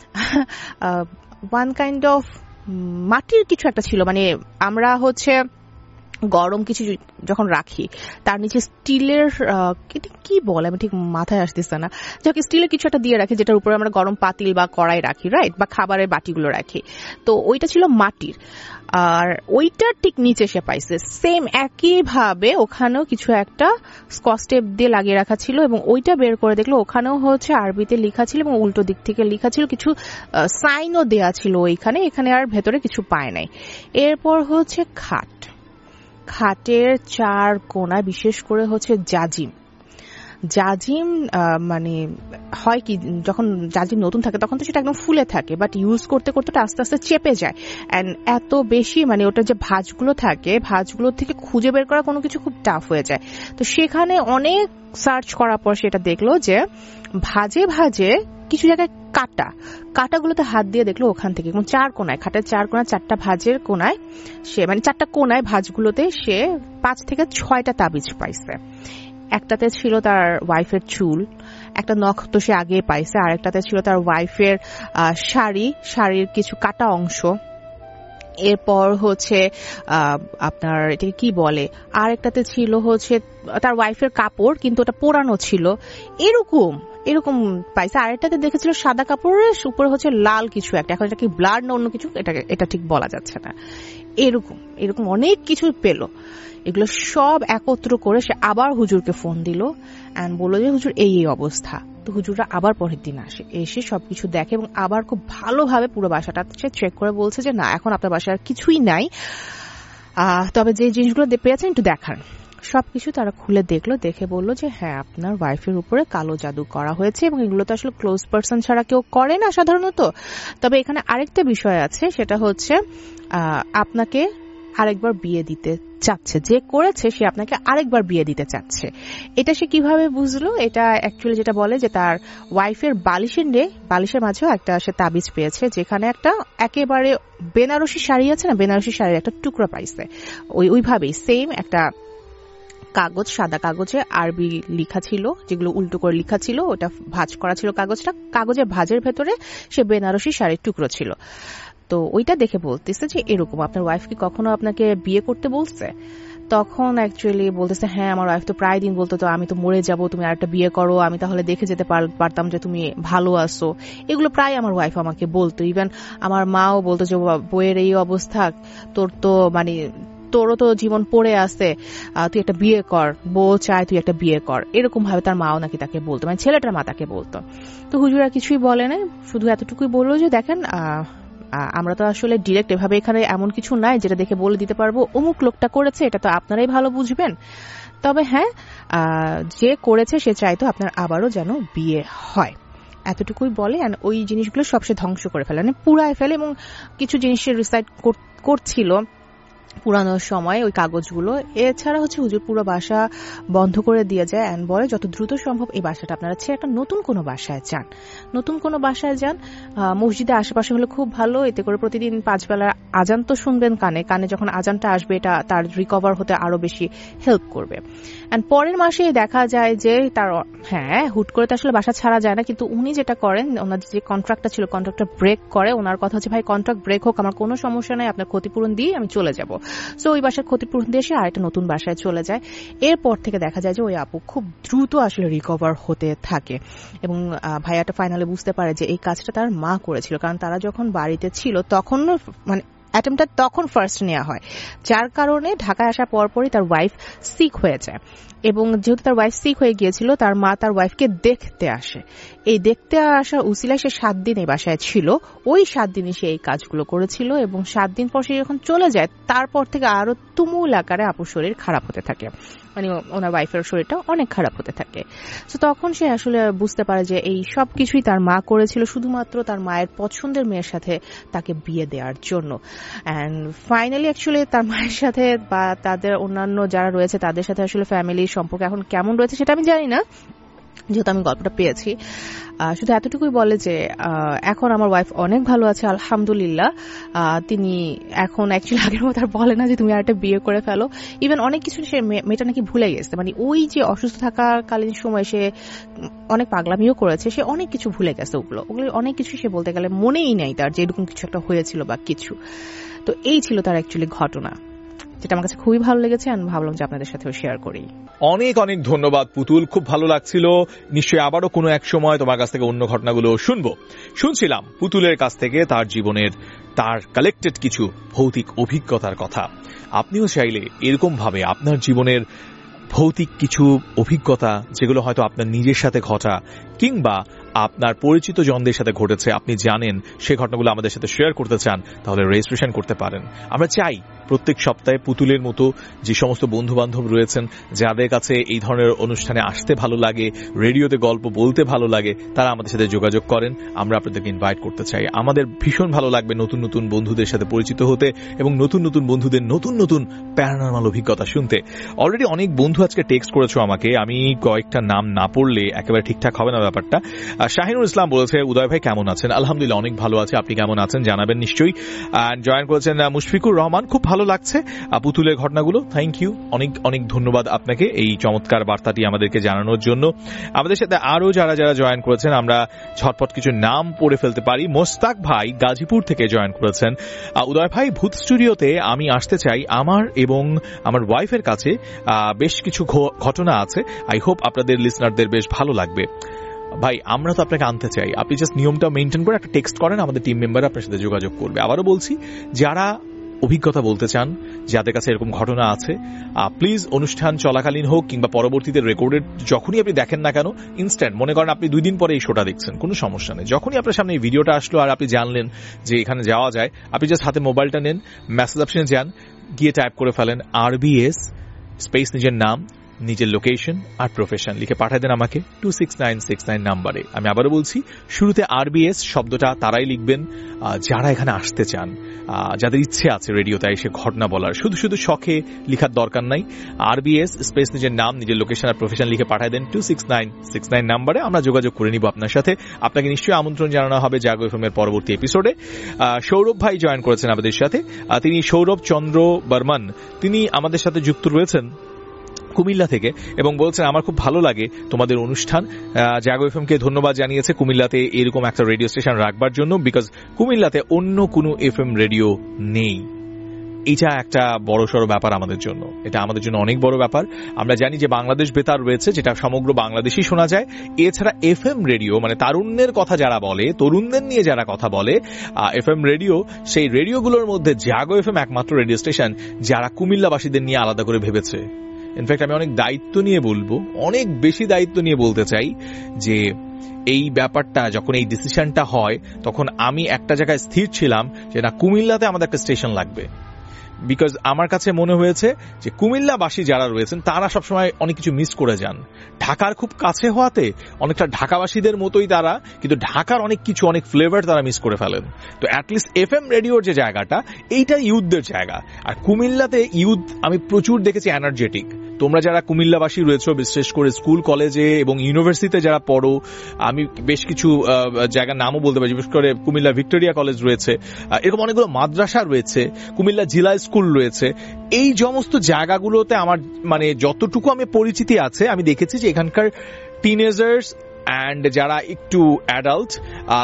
S2: ওয়ান কাইন্ড অফ মাটির কিছু একটা ছিল, মানে আমরা হচ্ছে গরম কিছু যখন রাখি তার নিচে স্টিলের, এটা কি বলে আমি ঠিক মাথায় আসতেছে না, যাকে স্টিলের কিছু একটা দিয়ে রাখি যেটার উপরে আমরা গরম পাতিল বা কড়াই রাখি, রাইট, বা খাবারের বাটিগুলো রাখি। তো ওইটা ছিল মাটির, আর ওইটা ঠিক নিচে সে পাইছে। সেম একই ভাবে ওখানেও কিছু একটা স্কচ টেপ দিয়ে লাগিয়ে রাখা ছিল, এবং ওইটা বের করে দেখলো ওখানেও হচ্ছে আরবিতে লেখা ছিল এবং উল্টো দিক থেকে লেখা ছিল, কিছু সাইনও দেয়া ছিল এখানে আর ভেতরে কিছু পায় নাই। এরপর হচ্ছে খাটের চার কোণায় বিশেষ করে হচ্ছে জাজিম মানে হয় কি, যখন জাজিম নতুন থাকে তখন তো সেটা একদম ফুলে থাকে, বাট ইউজ করতে করতে আস্তে আস্তে চেপে যায়, এন্ড এত বেশি মানে ওটা যে ভাঁজগুলো থাকে, ভাঁজগুলো থেকে খুঁজে বের করা কোনো কিছু খুব টাফ হয়ে যায়। তো সেখানে অনেক সার্চ করার পর সেটা দেখলো যে ভাঁজে কিছু জায়গায় কাটাগুলোতে হাত দিয়ে দেখলো ওখান থেকে, এবং খাটের চার কোণায়, চারটা ভাঁজের কোণায় সে মানে চারটা কোণায় ভাঁজগুলোতে সে 5 থেকে 6টা তাবিজ পাইছে। একটাতে ছিল তার ওয়াইফের চুল, একটা নখ তো সে আগে পাইছে, আর একটাতে ছিল তার ওয়াইফের শাড়ির কিছু কাটা অংশ, এরপর হচ্ছে আপনার এটাকে কি বলে, আরেকটাতে ছিল হচ্ছে তার ওয়াইফের কাপড় কিন্তু ওটা পোড়ানো ছিল, এরকম পাইছে। আরেকটাতে দেখেছিল সাদা কাপড়ের উপরে হচ্ছে লাল কিছু একটা, এখন এটা কি ব্লাড না অন্য কিছু এটা ঠিক বলা যাচ্ছে না। এরকম অনেক কিছু পেল। এগুলো সব একত্র করে সে আবার হুজুরকে ফোন দিল এন্ড বললো যে হুজুর এই অবস্থা। তো হুজুররা আবার পরের দিন এসে সবকিছু দেখে এবং আবার খুব ভালোভাবে পুরো বাসাটা সে চেক করে বলছে যে না, এখন আপনার বাসার কিছুই নাই, তবে যে জিনিসগুলো পেয়েছেন একটু দেখান। সবকিছু তারা খুলে দেখলো, দেখে বললো যে হ্যাঁ, আপনার ওয়াইফের উপরে কালো জাদু করা হয়েছে এবং এগুলো তো আসলে ক্লোজ পার্সন ছাড়া কেউ করে না সাধারণত। তবে এখানে আরেকটা বিষয় আছে, সেটা হচ্ছে আপনাকে আরেকবার বিয়ে দিতে চাচ্ছে, যে করেছে সে আপনাকে আরেকবার বিয়ে দিতে চাচ্ছে। এটা সে কিভাবে বুঝলো? এটা অ্যাকচুয়ালি যেটা বলে যে তার ওয়াইফের বালিশের মাঝেও একটা সে তাবিজ পেয়েছে, যেখানে একটা একেবারে বেনারসি শাড়ি আছে না, বেনারসি শাড়ির একটা টুকরা পাইছে। ওইভাবেই সেম একটা কাগজ, সাদা কাগজে আরবি লেখা ছিল, যেগুলো উল্টো করে লেখা ছিল, ওটা ভাঁজ করা ছিল কাগজটা, কাগজের ভাঁজের ভেতরে সে বেনারসি শাড়ির টুকরো ছিল। তো ওইটা দেখে বলতেছে যে এরকম আপনার ওয়াইফ কি কখনো আপনাকে বিয়ে করতে বলছে? তখন অ্যাকচুয়ালি বলতেছে হ্যাঁ, আমার ওয়াইফ তো প্রায় দিন বলতো তো আমি তো মরে যাব, তুমি আরেকটা বিয়ে করো, আমি তাহলে দেখে যেতে পারতাম যে তুমি ভালো আছো। এগুলো প্রায় আমার ওয়াইফ আমাকে বলতো। ইভেন আমার মাও বলতো যে বইয়ের এই অবস্থা, তোরও তো জীবন পড়ে আছে, তুই একটা বিয়ে কর, বউ চায় তুই একটা বিয়ে কর, এরকম ভাবে তার মাও নাকি তাকে বলতো, মানে ছেলেটার মা তাকে বলতো। তো হুজুরা কিছুই বলে না, শুধু এতটুকুই বললো যে দেখেন, আমরা তো আসলে ডিরেক্ট এভাবে এখানে এমন কিছু নাই যেটা দেখে বলে দিতে পারবো অমুক লোকটা করেছে, এটা তো আপনারাই ভালো বুঝবেন। তবে হ্যাঁ, যে করেছে সে চাইতো আপনার আবারও যেন বিয়ে হয়, এতটুকুই বলে। ওই জিনিসগুলো সব সে ধ্বংস করে ফেলে, মানে পুড়ায় ফেলে, এবং কিছু জিনিস সে রিসাইট করছিল পুরানোর সময় ওই কাগজগুলো। এছাড়া হচ্ছে হুজুর পুরো বাসা বন্ধ করে দিয়ে যায় এন্ড বলে যত দ্রুত সম্ভব এই বাসাটা আপনারা ছেড়ে একটা নতুন কোনো বাসায় যান। মসজিদে আশেপাশে হলে খুব ভালো, এতে করে প্রতিদিন 5 বেলার আজান তো শুনবেন কানে যখন আজানটা আসবে, এটা তার রিকভার হতে আরো বেশি হেল্প করবে। এন্ড পরের মাসে দেখা যায় যে তার হুট করে তো আসলে বাসা ছাড়া যায় না, কিন্তু উনি যেটা করেন, ওনার যে কন্ট্রাক্টটা ছিল কন্ট্রাক্টটা ব্রেক করে। ওনার কথা হচ্ছে ভাই কন্ট্রাক্ট ব্রেক হোক, আমার কোনো সমস্যা নাই, আপনার ক্ষতিপূরণ দিয়ে আমি চলে যাব। সো ওই বাসার ক্ষতিপূরণ দিয়ে সে আরেকটা নতুন বাসায় চলে যায়। এরপর থেকে দেখা যায় যে ওই আপু খুব দ্রুত আসলে রিকভার হতে থাকে এবং ভাইয়াটা ফাইনালি বুঝতে পারে যে এই কাজটা তার মা করেছিল, কারণ তারা যখন বাড়িতে ছিল তখন মানে অ্যাটেম্পটা তখন ফার্স্ট নেওয়া হয়, যার কারণে ঢাকায় আসার পরপরই তার ওয়াইফ সিক হয়ে যায়। এবং যেহেতু তার ওয়াইফ সিক হয়ে গিয়েছিল, তার মা তার ওয়াইফকে দেখতে আসে। এই দেখতে আসার উসিলায় সে 7 দিন এই বাসায় ছিল। ওই 7 দিনই সে এই কাজগুলো করেছিল এবং 7 দিন পর সে যখন চলে যায়, তারপর থেকে আরো তুমুল আকারে আপুর শরীর খারাপ হতে থাকে, মানে ওনার ওয়াইফের শরীরটা অনেক খারাপ হতে থাকে। তো তখন সে আসলে বুঝতে পারে যে এই সব কিছুই তার মা করেছিল শুধুমাত্র তার মায়ের পছন্দের মেয়ের সাথে তাকে বিয়ে দেওয়ার জন্য। এন্ড ফাইনালি অ্যাকচুয়ালি তার মায়ের সাথে বা তাদের অন্যান্য যারা রয়েছে তাদের সাথে আসলে ফ্যামিলির সম্পর্ক এখন কেমন রয়েছে সেটা আমি জানি না, যেহেতু আমি গল্পটা পেয়েছি। শুধু এতটুকুই বলে যে এখন আমার ওয়াইফ অনেক ভালো আছে আলহামদুলিল্লাহ। তিনি এখন অ্যাকচুয়ালি আগের মতো আর বলে না যে তুমি আরেকটা বিয়ে করে ফেলো। ইভেন অনেক কিছু সে মেয়েটা নাকি ভুলে গেছে, মানে ওই যে অসুস্থ থাকাকালীন সময় সে অনেক পাগলামিও করেছে, সে অনেক কিছু ভুলে গেছে। ওগুলো অনেক কিছু সে বলতে গেলে মনেই নাই তার যে এরকম কিছু একটা হয়েছিল বা কিছু। তো এই ছিল তার অ্যাকচুয়ালি ঘটনা, যেটা আমার কাছে খুবই ভালো লেগেছে, আমি ভাবলাম যে আপনাদের সাথেও শেয়ার করি।
S1: অনেক অনেক ধন্যবাদ পুতুল, খুব ভালো লাগছিল। নিশ্চয়ই আবারও কোনো এক সময় তোমার কাছ থেকে অন্য ঘটনাগুলো শুনছিলাম পুতুলের কাছ থেকে তার জীবনের তার কালেক্টেড কিছু ভৌতিক অভিজ্ঞতার কথা। আপনিও চাইলে এরকম ভাবে আপনার জীবনের ভৌতিক কিছু অভিজ্ঞতা, যেগুলো হয়তো আপনার নিজের সাথে ঘটা কিংবা আপনার পরিচিত জনদের সাথে ঘটেছে, আপনি জানেন সে ঘটনাগুলো আমাদের সাথে শেয়ার করতে চান, তাহলে রেজিস্ট্রেশন করতে পারেন। আমরা চাই প্রত্যেক সপ্তাহে পুতুলের মতো যে সমস্ত বন্ধু বান্ধব রয়েছেন, যাদের কাছে এই ধরনের অনুষ্ঠানে আসতে ভালো লাগে, রেডিওতে গল্প বলতে ভালো লাগে, তারা আমাদের সাথে যোগাযোগ করেন। আমরা আপনাদেরকে ইনভাইট করতে চাই। আমাদের ভীষণ ভালো লাগবে নতুন নতুন বন্ধুদের সাথে পরিচিত হতে এবং নতুন নতুন বন্ধুদের নতুন নতুন প্যারানরমাল অভিজ্ঞতা শুনতে। অলরেডি অনেক বন্ধু আজকে টেক্সট করেছো আমাকে, আমি কয়েকটা নাম না পড়লে একেবারে ঠিকঠাক হবে না ব্যাপারটা। শাহিনুর ইসলাম বলেছে, উদয় ভাই কেমন আছেন? আলহামদুলিল্লাহ অনেক ভালো আছে, আপনি কেমন আছেন জানাবেন নিশ্চয়ই। জয়েন করেছেন মুশফিকুর রহমান, খুব ভালো ভালো লাগছে পুতুলের ঘটনাগুলো। থ্যাংক ইউ, অনেক অনেক ধন্যবাদ আপনাকে এই চমৎকার বার্তাটি আমাদেরকে জানানোর জন্য। আমাদের সাথে আরো যারা যারা জয়েন করেছেন আমরা ঝটপট কিছু নাম পড়ে ফেলতে পারি। মোস্তাক ভাই গাজীপুর থেকে জয়েন করেছেন। উদয় ভাই, ভূত স্টুডিওতে আমি আসতে চাই, আমার এবং আমার ওয়াইফের কাছে বেশ কিছু ঘটনা আছে। আই হোপ আপনাদের লিসনারদের বেশ ভালো লাগবে। ভাই, আমরা তো আপনাকে আনতে চাই, আপনি জাস্ট নিয়মটা মেনটেন করে একটা টেক্সট করেন, আমাদের টিম মেম্বার আপনার সাথে যোগাযোগ করবে। আবারও বলছি, যারা অভিজ্ঞতা বলতে চান, যাদের কাছে এরকম ঘটনা আছে, প্লিজ অনুষ্ঠান চলাকালীন হোক কিংবা পরবর্তীতে রেকর্ডেড যখনই আপনি দেখেন না কেন, ইনস্ট্যান্ট, মনে করেন আপনি 2 দিন পরে এই শোটা দেখছেন, কোনো সমস্যা নেই, যখনই আপনার সামনে এই ভিডিওটা আসলো আর আপনি জানলেন যে এখানে যাওয়া যায়, আপনি জাস্ট হাতে মোবাইলটা নেন, মেসেজ অপশনে যান, গিয়ে টাইপ করে ফেলেন RBS স্পেস নিজের নাম, নিজের লোকেশন আর প্রফেশন লিখে পাঠিয়ে দেন আমাকে 26969 নাম্বারে। আমি আবারও বলছি, শুরুতে RBS শব্দটা তারাই লিখবেন যারা এখানে আসতে চান, যাদের ইচ্ছে আছে রেডিওতে এসে ঘটনা বলার। শুধু শুধু শখে লিখার দরকার নাই। RBS স্পেস নিজের নাম, নিজের লোকেশন আর প্রফেশন লিখে পাঠিয়ে দেন 26969 নাম্বারে। আমরা যোগাযোগ করে নিব আপনার সাথে। আপনাকে নিশ্চয়ই আমন্ত্রণ জানানো হবে জাগো এফএম এর পরবর্তী এপিসোডে। সৌরভ ভাই জয়েন করেছেন আমাদের সাথে। তিনি সৌরভ চন্দ্র বর্মন, তিনি আমাদের সাথে যুক্ত রয়েছেন কুমিল্লা থেকে এবং বলছেন আমার খুব ভালো লাগে তোমাদের অনুষ্ঠান। জাগো এফএমকে ধন্যবাদ জানিয়েছে কুমিল্লাতে এরকম একটা রেডিও স্টেশন রাখবার জন্য, বিকজ কুমিল্লাতে অন্য কোনো এফএম রেডিও নেই। এটা একটা বড়সড় ব্যাপার আমাদের জন্য, এটা আমাদের জন্য অনেক বড় ব্যাপার। আমরা জানি যে বাংলাদেশ বেতার রয়েছে, যেটা সমগ্র বাংলাদেশেই শোনা যায়। এছাড়া এফএম রেডিও মানে তারুণ্যের কথা যারা বলে, তরুণদের নিয়ে যারা কথা বলে, এফএম রেডিও, সেই রেডিওগুলোর মধ্যে জাগো এফএম একমাত্র রেডিও স্টেশন যারা কুমিল্লাবাসীদের নিয়ে আলাদা করে ভেবেছে। ইনফ্যাক্ট আমি অনেক দায়িত্ব নিয়ে বলবো, অনেক বেশি দায়িত্ব নিয়ে বলতে চাই যে এই ব্যাপারটা যখন এই ডিসিশনটা হয় তখন আমি একটা জায়গায় স্থির ছিলাম যে না, কুমিল্লাতে আমাদের একটা স্টেশন লাগবে। বিকজ আমার কাছে মনে হয়েছে যে কুমিল্লাবাসী যারা রয়েছেন তারা সবসময় অনেক কিছু মিস করে যান। ঢাকার খুব কাছে হওয়াতে অনেকটা ঢাকাবাসীদের মতোই তারা, কিন্তু ঢাকার অনেক কিছু, অনেক ফ্লেভার তারা মিস করে ফেলেন। তো অ্যাটলিস্ট এফএম রেডিওর যে জায়গাটা, এইটা ইউথদের জায়গা। আর কুমিল্লাতে ইউথ আমি প্রচুর দেখেছি এনার্জেটিক। তোমরা যারা কুমিল্লাবাসী রয়েছে, বিশেষ করে স্কুল কলেজে এবং ইউনিভার্সিটিতে যারা পড়ো, আমি বেশ কিছু জায়গার নামও বলতে পারি, বিশেষ করে কুমিল্লা ভিক্টোরিয়া কলেজ রয়েছে, এরকম অনেকগুলো মাদ্রাসা রয়েছে, কুমিল্লা জেলা স্কুল রয়েছে। এই সমস্ত জায়গাগুলোতে আমার মানে যতটুকু আমি পরিচিতি আছে, আমি দেখেছি যে এখানকার টিনেজার্স অ্যান্ড যারা একটু অ্যাডাল্ট,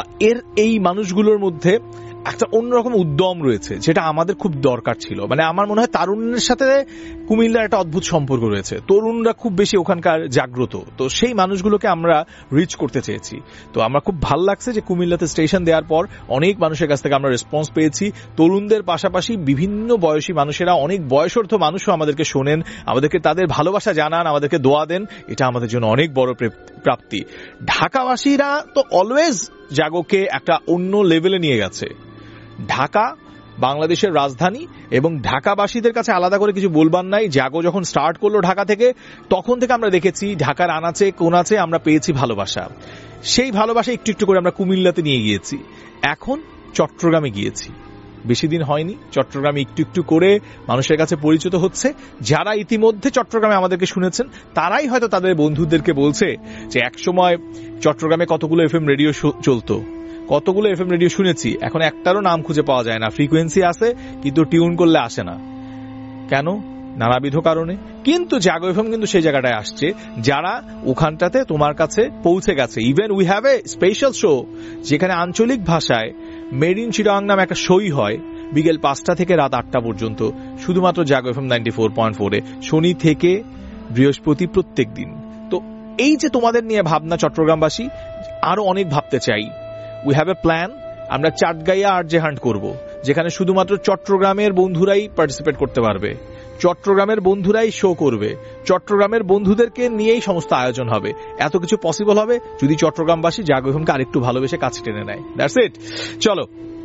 S1: এই মানুষগুলোর মধ্যে একটা অন্যরকম উদ্যম রয়েছে, যেটা আমাদের খুব দরকার ছিল। মানে আমার মনে হয় তারুণ্যের সাথে কুমিল্লার একটা অদ্ভুত সম্পর্ক রয়েছে, তরুণরা খুব বেশি ওখানকার জাগ্রত, তো সেই মানুষগুলোকে আমরা রিচ করতে চেয়েছি। তো আমার খুব ভালো লাগছে যে কুমিল্লাতে স্টেশন দেওয়ার পর অনেক মানুষের কাছ থেকে আমরা রেসপন্স পেয়েছি। তরুণদের পাশাপাশি বিভিন্ন বয়সী মানুষেরা, অনেক বয়সর্ধ মানুষও আমাদেরকে শোনেন, আমাদেরকে তাদের ভালোবাসা জানান, আমাদেরকে দোয়া দেন। এটা আমাদের জন্য অনেক বড় প্রাপ্তি। ঢাকাবাসীরা তো অলওয়েজ জাগোকে একটা অন্য লেভেলে নিয়ে গেছে। ঢাকা বাংলাদেশের রাজধানী এবং ঢাকাবাসীদের কাছে আলাদা করে কিছু বলবার নাই। জাগো যখন স্টার্ট করলো ঢাকা থেকে, তখন থেকে আমরা দেখেছি ঢাকার আনাচে কোনাচে আমরা পেয়েছি ভালোবাসা। সেই ভালোবাসা একটু একটু করে আমরা কুমিল্লাতে নিয়ে গিয়েছি। এখন চট্টগ্রামে গিয়েছি, বেশি দিন হয়নি, চট্টগ্রামে একটু একটু করে মানুষের কাছে পরিচিত হচ্ছে। যারা ইতিমধ্যে চট্টগ্রামে আমাদেরকে শুনেছেন তারাই হয়তো তাদের বন্ধুদেরকে বলছে যে একসময় চট্টগ্রামে কতগুলো এফএম রেডিও চলতো, কতগুলো এফএম রেডিও শুনেছি, এখন একটারও নাম খুঁজে পাওয়া যায় না। ফ্রিকোয়েন্সি আছে কিন্তু টিউন করলে আসে না, কেন? নানাবিধ কারণে। কিন্তু জাগো এফএম কিন্তু সেই জায়গাটায় আসছে যারা ওখানটাতে তোমার কাছে পৌঁছে গেছে। Even we have a special show যেখানে আঞ্চলিক ভাষায় মেড ইন চিটাগাং নামে একটা শোই হয় বিকেল 5টা থেকে রাত 8টা পর্যন্ত, শুধুমাত্র জাগো এফএম 94.4 শনি থেকে বৃহস্পতি প্রত্যেক দিন। তো এই যে তোমাদের নিয়ে ভাবনা চট্টগ্রামবাসী, আরো অনেক ভাবতে চাই। উই হ্যাভ এ প্ল্যান, আমরা চাটগাইয়া আরজে হান্ট করব, যেখানে শুধুমাত্র চট্টগ্রামের বন্ধুরাই পার্টিসিপেট করতে পারবে, চট্টগ্রামের বন্ধুরাই শো করবে, চট্টগ্রামের বন্ধুদেরকে নিয়েই সমস্ত আয়োজন হবে। এত কিছু পসিবল হবে যদি চট্টগ্রামবাসী জাগো এফএমকে আরেকটু ভালোবেসে কাছে টেনে নেয়। That's it. চলো,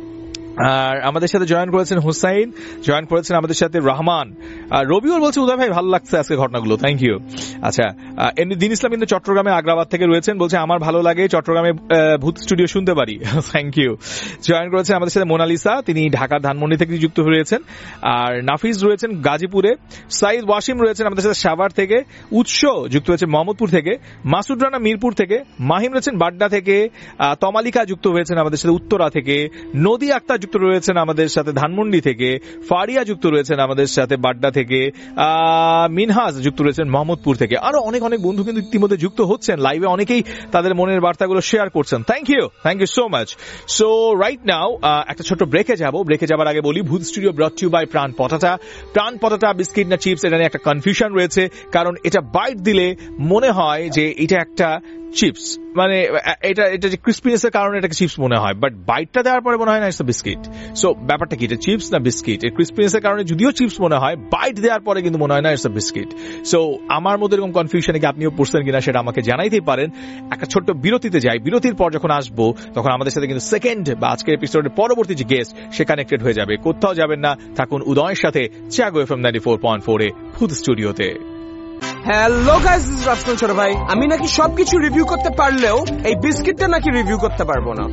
S1: আর আমাদের সাথে জয়েন করেছেন হুসাইন, জয়েন করেছেন আমাদের সাথে রহমান। রবিউল বলছে উদয় ভাই ভালো লাগছে আজকে ঘটনাগুলো, থ্যাংক ইউ। আচ্ছা, এমনি দিন ইসলাম কিন্তু চট্টগ্রামে আগ্রাবাদ থেকে রয়েছেন, বলছে আমার ভালো লাগে চট্টগ্রামে ভূত স্টুডিও শুনতে পারি, থ্যাংক ইউ। জয়েন করেছেন আমাদের সাথে মোনালিসা, তিনি ঢাকার ধানমন্ডি থেকে যুক্ত হয়েছেন। আর নাফিজ রয়েছেন গাজীপুরে, সাইদ ওয়াসিম রয়েছেন আমাদের সাথে সাভার থেকে, উৎস যুক্ত হয়েছে মোহাম্মদপুর থেকে, মাসুদ রানা মিরপুর থেকে, মাহিম রয়েছেন বাড্ডা থেকে, তমালিকা যুক্ত হয়েছেন আমাদের সাথে উত্তরা থেকে, নদী আক্তার যুক্ত রয়েছেন আমাদের সাথে ধানমন্ডি থেকে, ফারিয়া যুক্ত রয়েছেন আমাদের সাথে বাড্ডা থেকে, মিনহাজ যুক্ত রয়েছেন মোহাম্মদপুর থেকে। আরো অনেক অনেক বন্ধু কিন্তু ইতিমধ্যে যুক্ত হচ্ছেন লাইভে, অনেকেই তাদের মনের বার্তাগুলো শেয়ার করছেন। Thank you so much. So right now একটা ছোট্ট ব্রেকে যাব। ব্রেকে যাবার আগে বলি, ভূত স্টুডিও ব্রট ইউ বাই প্রাণ পটাটা। প্রাণ পটাটা বিস্কিট না চিপস, এটা নিয়ে একটা কনফিউশন রয়েছে, কারণ এটা বাইট দিলে মনে হয় যে এটা একটা চিপস, মানে এটা যে ক্রিসপিনেসের কারণে এটাকে চিপস মনে হয়, বাট বাইটটা দেওয়ার পরে মনে হয় না ইটস আ বিস্কিট। সো ব্যাপারটা কি, এটা চিপস না বিস্কিট? এর ক্রিসপিনেসের কারণে যদিও চিপস মনে হয়, বাইট দেওয়ার পরে কিন্তু মনে হয় না ইটস আ বিস্কিট। সো আমার মধ্যে এরকম কনফিউশনে কি আপনিও পড়ছেন কিনা সেটা আমাকে জানাইতেই পারেন। একটা ছোট্ট বিরতিতে যাই, বিরতির পর যখন আসবো তখন আমাদের সাথে কিন্তু সেকেন্ড বা আজকের এপিসোডের পরবর্তী যে গেস্ট সে কানেক্টেড হয়ে যাবে। কোথাও যাবেন না, থাকুন উদয়ের সাথে জাগো এফএম 94.4 এ ভূত স্টুডিওতে।
S3: Hello guys, this is Rajkumar ছোট ভাই। আমি নাকি সবকিছু রিভিউ করতে পারলেও এই বিস্কিটটা নাকি রিভিউ করতে পারবো না।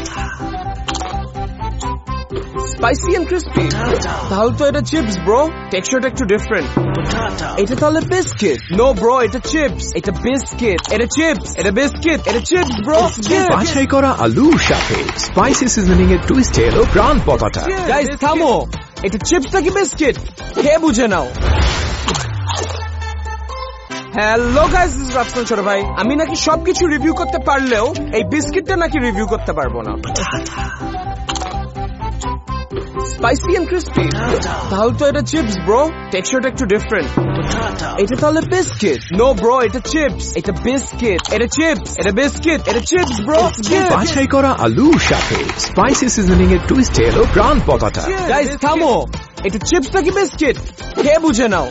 S3: স্পাইসি এন্ড ক্রিসপি, তাহলে তো এটা চিপস ব্রো, টেক্সচারটা একটু ডিফারেন্ট। এটা তাহলে বিস্কিট? নো ব্রো, এটা চিপস, এটা বিস্কিট, এটা চিপস, এটা বিস্কিট, এটা চিপস ব্রো।
S4: বাছাই করা আলুর সাথে স্পাইসি সিজনিং এর টুইস্ট এলো প্রাণ পটাটা।
S3: গাইস থামো, এটা চিপস নাকি বিস্কিট কে বুঝে নাও। Hello guys, this is Rajkumar ছোট ভাই। আমি নাকি সবকিছু রিভিউ করতে পারলেও এই বিস্কিটটা নাকি রিভিউ করতে পারবো না। স্পাইসি এন্ড ক্রিসপি, তাহলে তো এটা চিপস ব্রো, টেক্সচারটা একটু ডিফারেন্ট। এটা তাহলে বিস্কিট? নো ব্রো, এটা চিপস, এটা বিস্কিট, এটা চিপস, এটা বিস্কিট, এটা চিপস ব্রো।
S4: বাছাই করা আলুর সাথে স্পাইসি সিজনিং এর টুইস্ট এলো প্রাণ পটাটা।
S3: গাইস থামো, এটা চিপস নাকি বিস্কিট কে বুঝে নাও।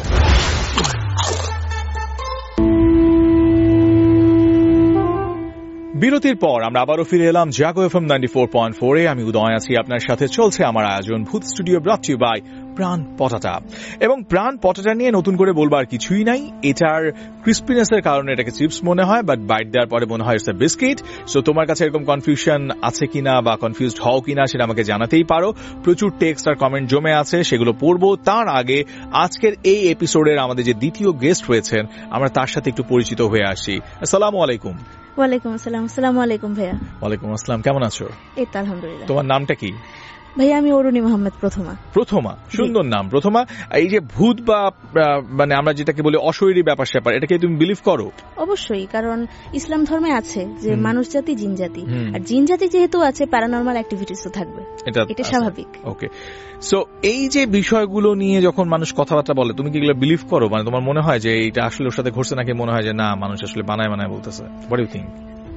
S1: বিরতির পর আমরা আবারও ফিরে এলাম জাগো এফএম 94.4 এ। আমি উদয় আছি আপনার সাথে। চলছে আমার আয়োজন Bhoot studio brought you by প্রাণ পটাটা। এবং প্রাণ পটাটা নিয়ে নতুন করে বলবার কিছুই নাই। এটার ক্রিসপিনেসের কারণে এটাকে চিপস মনে হয়, বাট বাইট দেওয়ার পরে মনে হয় ইটস আ বিস্কিট। সো তোমার কাছে এরকম কনফিউশন আছে কিনা বা কনফিউজড হও কিনা সেটা আমাকে জানাতেই পারো। প্রচুর টেক্সট আর কমেন্ট জমে আছে, সেগুলো পড়বো। তার আগে আজকের এই এপিসোডের আমাদের যে দ্বিতীয় গেস্ট রয়েছেন, আমরা তার সাথে একটু পরিচিত হয়ে আসি। আসসালামু আলাইকুম।
S5: ওয়ালাইকুম আসসালাম। আসসালামু আলাইকুম ভাইয়া।
S1: ওয়ালাইকুম আসসালাম, কেমন আছো?
S5: এই তো আলহামদুলিল্লাহ।
S1: তোমার নামটা কি?
S5: ভাইয়া আমি অরুণী মোহাম্মদ প্রথমা।
S1: প্রথমা, সুন্দর নাম প্রথমা। এই যে ভূত বা মানে আমরা যেটাকে বলি অশরীরী ব্যাপার স্যাপার, এটাকে তুমি বিলিভ করো?
S5: অবশ্যই, কারণ ইসলাম ধর্মে আছে যে মানুষ জাতি জিন জাতি, আর জিন জাতি যেহেতু আছে প্যারানরমাল অ্যাক্টিভিটিস তো থাকবে, এটা স্বাভাবিক। ওকে,
S1: সো এই যে বিষয়গুলো নিয়ে যখন মানুষ কথাবার্তা বলে, তুমি কি এগুলো বিলিভ করো? মানে তোমার মনে হয় যে এটা আসলে ওর সাথে ঘটছে, নাকি মনে হয় যে না মানুষ আসলে বানায় বলতেছে? What do you think?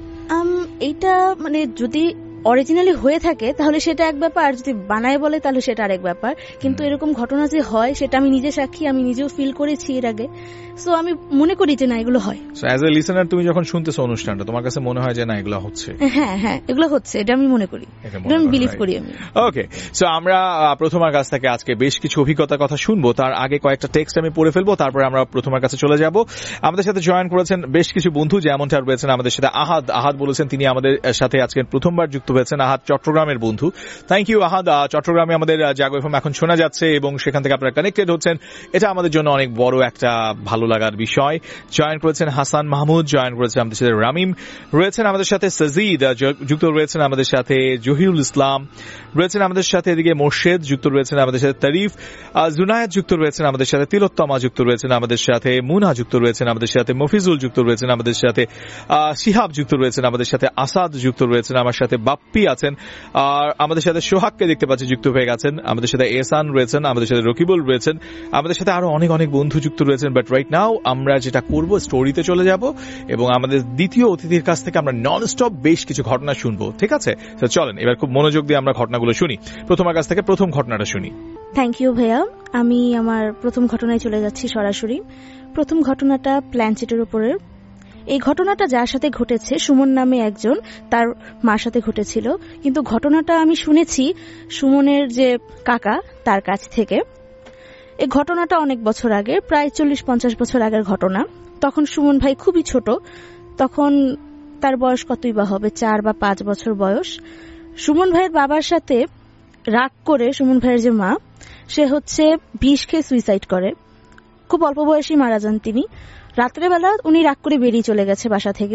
S5: এইটা মানে যদি অরিজিনালি হয়ে থাকে তাহলে সেটা এক ব্যাপার, আর যদি বানায় বলে তাহলে সেটা আরেক ব্যাপার। কিন্তু এরকম ঘটনা যে হয় সেটা আমি নিজে সাক্ষী, আমি নিজেও ফিল করেছি এর আগে। সো আমি মনে করি যে না এগুলো হয়। সো অ্যাজ এ লিসেনার তুমি যখন শুনতেছো অনুষ্ঠানটা, তোমার কাছে মনে হয় যে না এগুলো হচ্ছে? হ্যাঁ হ্যাঁ, এগুলো হচ্ছে, এটা আমি মনে করি, এটা আমি বিলিভ করি আমি।
S1: ওকে, সো আমরা প্রথমার কাছ থেকে আজকে বেশ কিছু অভিজ্ঞতার কথা শুনবো। তার আগে কয়েকটা টেক্সট আমি পড়ে ফেলবো, তারপরে আমরা প্রথমার কাছে চলে যাব। আমাদের সাথে জয়েন করেছেন বেশ কিছু বন্ধু, যেমনটা রয়েছেন আমাদের সাথে আহাদ বলেছেন তিনি আমাদের সাথে আজকে প্রথমবার যুক্ত হয়েছেন। আহাদ চট্টগ্রামের বন্ধু। Thank you Ahad. চট্টগ্রামে আমাদের জাগো এফএম এখন শোনা যাচ্ছে এবং সেখান থেকে আপনারা কানেক্টেড হচ্ছেন, এটা আমাদের জন্য অনেক বড় একটা ভালো লাগার বিষয়। জয়েন করেছেন হাসান মাহমুদ, জয়েন করেছেন আমাদের সাথে রামিম, রয়েছেন আমাদের সাথে সাজিদ, যুক্ত রয়েছেন আমাদের সাথে জহিরুল ইসলাম, রয়েছেন আমাদের সাথে এদিকে মোর্শেদ, যুক্ত রয়েছেন আমাদের সাথে তারিফ, জুনায়েদ যুক্ত রয়েছেন আমাদের সাথে, তিলোত্তমা যুক্ত রয়েছেন আমাদের সাথে, মুনা যুক্ত রয়েছেন আমাদের সাথে, মফিজুল যুক্ত রয়েছেন আমাদের সাথে, শিহাব যুক্ত রয়েছেন আমাদের সাথে, আসাদ যুক্ত রয়েছেন আমার সাথে, বাপ্পি আছেন, আর আমাদের সাথে সোহাগকে দেখতে পাচ্ছি যুক্ত হয়ে গেছেন, আমাদের সাথে এহসান রয়েছেন, আমাদের সাথে রকিবুল রয়েছেন, আমাদের সাথে আরো অনেক অনেক বন্ধু যুক্ত রয়েছেন। বাট রাইট নাও আমরা যেটা করব, স্টোরিতে চলে যাব এবং আমাদের দ্বিতীয় অতিথির কাছ থেকে আমরা নন স্টপ বেশ কিছু ঘটনা শুনবো। ঠিক আছে, তো চলেন এবার খুব মনোযোগ দিয়ে আমরা ঘটনাগুলো শুনি। প্রথমার কাছ থেকে প্রথম ঘটনাটা শুনি।
S5: থ্যাংক ইউ ভাইয়া। আমি আমার প্রথম ঘটনায় চলে যাচ্ছি সরাসরি। প্রথম ঘটনাটা প্ল্যানচিটের উপরে। এই ঘটনাটা যার সাথে ঘটেছে, সুমন নামে একজন, তার মার সাথে ঘটেছিল। কিন্তু ঘটনাটা আমি শুনেছি সুমনের যে কাকা তার কাছ থেকে। এই ঘটনাটা অনেক বছর আগে, প্রায় 40-50 বছর আগের ঘটনা। তখন সুমন ভাই খুবই ছোট, তখন তার বয়স কতই বা হবে, 4 বা 5 বছর বয়স। সুমন ভাইয়ের বাবার সাথে রাগ করে সুমন ভাইয়ের যে মা, সে হচ্ছে বিষ খেয়ে সুইসাইড করে। খুব অল্প বয়সেই মারা যান তিনি। রাত্রেবেলা উনি রাগ করে বেরিয়ে চলে গেছে বাসা থেকে।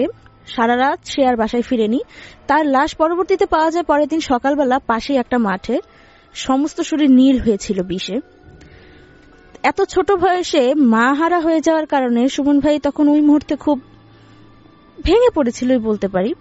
S5: সারা রাত সে আর বাসায় ফিরেনি। তার লাশ পরবর্তীতে পাওয়া যায় পরের দিন সকালবেলা পাশেই একটা মাঠে, সমস্ত শরীর নীল হয়েছিল বিষে। এত ছোট বয়সে মা হারা হয়ে যাওয়ার কারণে সুমন ভাই তখন ওই মুহূর্তে খুব ভেঙে পড়েছিল বলতে পারি।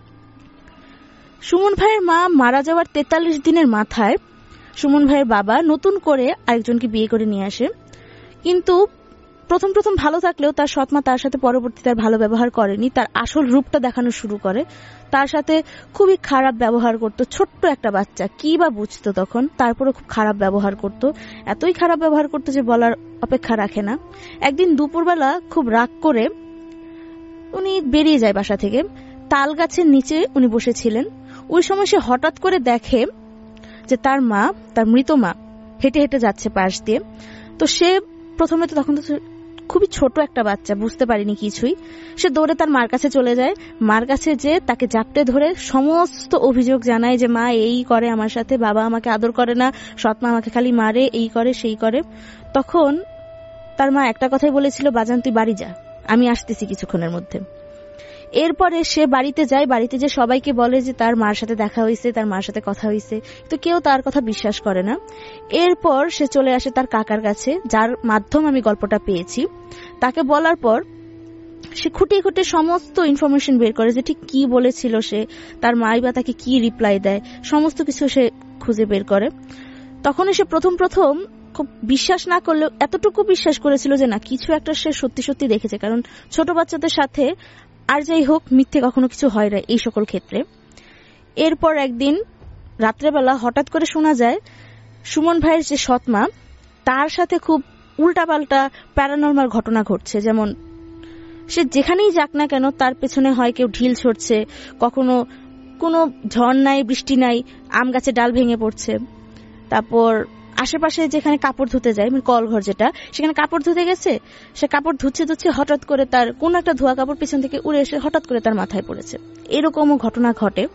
S5: সুমন ভাইয়ের মা মারা যাওয়ার 43 দিনের মাথায় সুমন ভাইয়ের বাবা নতুন করে আরেকজনকে বিয়ে করে নিয়ে আসে। কিন্তু প্রথম প্রথম ভালো থাকলেও তার সৎমা তার সাথে পরবর্তীতে আর ভালো ব্যবহার করেনি, তার আসল রূপটা দেখানো শুরু করে। তার সাথে খুবই খারাপ ব্যবহার করত। ছোট্ট একটা বাচ্চা, কি বা বুঝতো তখন, তারপরে খুব খারাপ ব্যবহার করত। এতই খারাপ ব্যবহার করতো যে বলার অপেক্ষা রাখে না। একদিন দুপুরবেলা খুব রাগ করে উনি বেরিয়ে যায় বাসা থেকে। তাল গাছের নিচে উনি বসেছিলেন। ওই সময় সে হঠাৎ করে দেখে যে তার মা, তার মৃত মা হেঁটে হেঁটে যাচ্ছে পাশ দিয়ে। তো সে প্রথমে তো তখন তো খুবই ছোট একটা বাচ্চা, বুঝতে পারিনি কিছুই। সে দৌড়ে তার মার কাছে চলে যায়। মার কাছে যে তাকে জাপটে ধরে সমস্ত অভিযোগ জানায় যে মা এই করে আমার সাথে, বাবা আমাকে আদর করে না, সৎমা আমাকে খালি মারে, এই করে সেই করে। তখন তার মা একটা কথাই বলেছিল, বাজান তুই বাড়ি যা, আমি আসতেছি কিছুক্ষণের মধ্যে। এরপরে সে বাড়িতে যায়। বাড়িতে যে সবাইকে বলে যে তার মার সাথে দেখা হয়েছে, তার মার সাথে কথা হয়েছে, তো কেউ তার কথা বিশ্বাস করে না। এরপর সে চলে আসে তার কাকার কাছে, যার মাধ্যমে আমি গল্পটা পেয়েছি। তাকে বলার পর সে খুঁটিয়ে খুঁটিয়ে সমস্ত ইনফরমেশন বের করে যে ঠিক কি বলেছিল সে, তার মাই বা তাকে কি রিপ্লাই দেয়, সমস্ত কিছু সে খুঁজে বের করে। তখন সে প্রথম খুব বিশ্বাস না করলেও এতটুকু বিশ্বাস করেছিল যে না, কিছু একটা সে সত্যি সত্যি দেখেছে। কারণ ছোট বাচ্চাদের সাথে আর যাই হোক মিথ্যে কখনো কিছু হয় না এই সকল ক্ষেত্রে। এরপর একদিন রাত্রেবেলা হঠাৎ করে শোনা যায় সুমন ভাইয়ের যে সৎমা, তার সাথে খুব উল্টাপাল্টা প্যারানর্মাল ঘটনা ঘটছে। যেমন সে যেখানেই যাক না কেন তার পেছনে হয় কেউ ঢিল ছড়ছে, কখনো কোনো ঝড় নাই, বৃষ্টি নাই, আম গাছে ডাল ভেঙে পড়ছে। তারপর আশেপাশে যেখানে কাপড় ধুতে যায়, কলঘর যেটা, সেখানে কাপড় ধুতে গেছে, সে কাপড় ধুচ্ছে হঠাৎ করে তার কোন একটা ধোয়া কাপড় পিছন থেকে উড়ে এসে হঠাৎ করে তার মাথায় পড়েছে। এরকমও ঘটনা ঘটে।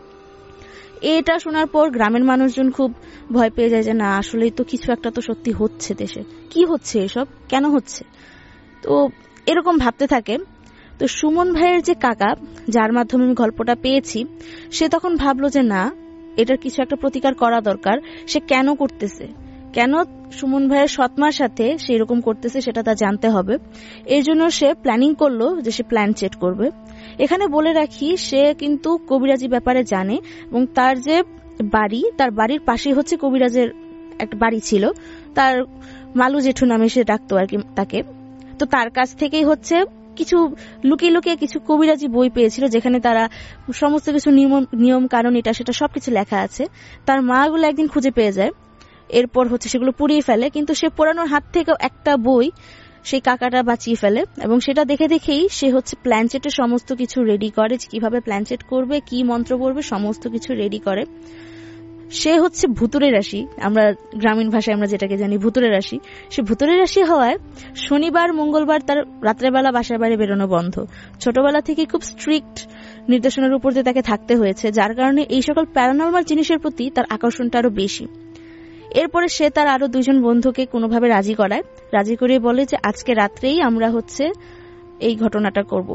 S5: এটা শোনার পর গ্রামের মানুষজন খুব ভয় পেয়ে যায় যে না, আসলেই তো কিছু একটা তো সত্যি হচ্ছে দেশে, কি হচ্ছে এসব, কেন হচ্ছে। তো এরকম ভাবতে থাকে। তো সুমন ভাইয়ের যে কাকা, যার মাধ্যমে আমি গল্পটা পেয়েছি, সে তখন ভাবলো যে না, এটার কিছু একটা প্রতিকার করা দরকার। সে কেন করতেছে, কেন সুমন ভাইয়ের সৎমার সাথে সে এরকম করতেছে সেটা তার জানতে হবে। এর জন্য সে প্ল্যানিং করলো যে সে প্ল্যান চেট করবে। এখানে বলে রাখি, সে কিন্তু কবিরাজি ব্যাপারে জানে এবং তার যে বাড়ি, তার বাড়ির পাশেই হচ্ছে কবিরাজের একটা বাড়ি ছিল। তার মালু জেঠু নামে সে ডাকতো আর কি তাকে। তো তার কাছ থেকেই হচ্ছে কিছু লুকিয়ে লুকিয়ে কিছু কবিরাজি বই পেয়েছিল, যেখানে তারা সমস্ত কিছু নিয়ম কারণ এটা সেটা সবকিছু লেখা আছে। তার মা গুলো একদিন খুঁজে পেয়ে যায়। এরপর হচ্ছে সেগুলো পুড়িয়ে ফেলে, কিন্তু সে পোড়ানোর হাত থেকেও একটা বই সেই কাকাটা বাঁচিয়ে ফেলে এবং সেটা দেখে দেখেই সে হচ্ছে প্ল্যানচেটের সমস্ত কিছু রেডি করে, কিভাবে প্ল্যানচেট করবে, কি মন্ত্র পড়বে, সমস্ত কিছু রেডি করে। সে হচ্ছে ভুতুরে রাশি, আমরা গ্রামীণ ভাষায় আমরা যেটাকে জানি ভুতুরে রাশি। সে ভুতুরে রাশি হওয়ায় শনিবার মঙ্গলবার তার রাত্রেবেলা বাসার বাইরে বেরোনো বন্ধ। ছোটবেলা থেকে খুব স্ট্রিক্ট নির্দেশনার উপর দিয়ে তাকে থাকতে হয়েছে, যার কারণে এই সকল প্যারানর্মাল জিনিসের প্রতি তার আকর্ষণটা আরো বেশি। এরপরে সে তার আরো 2 জন বন্ধুকে কোনোভাবে রাজি করায়, রাজি করিয়ে বলে যে আজকে রাত্রেই আমরা হচ্ছে এই ঘটনাটা করব।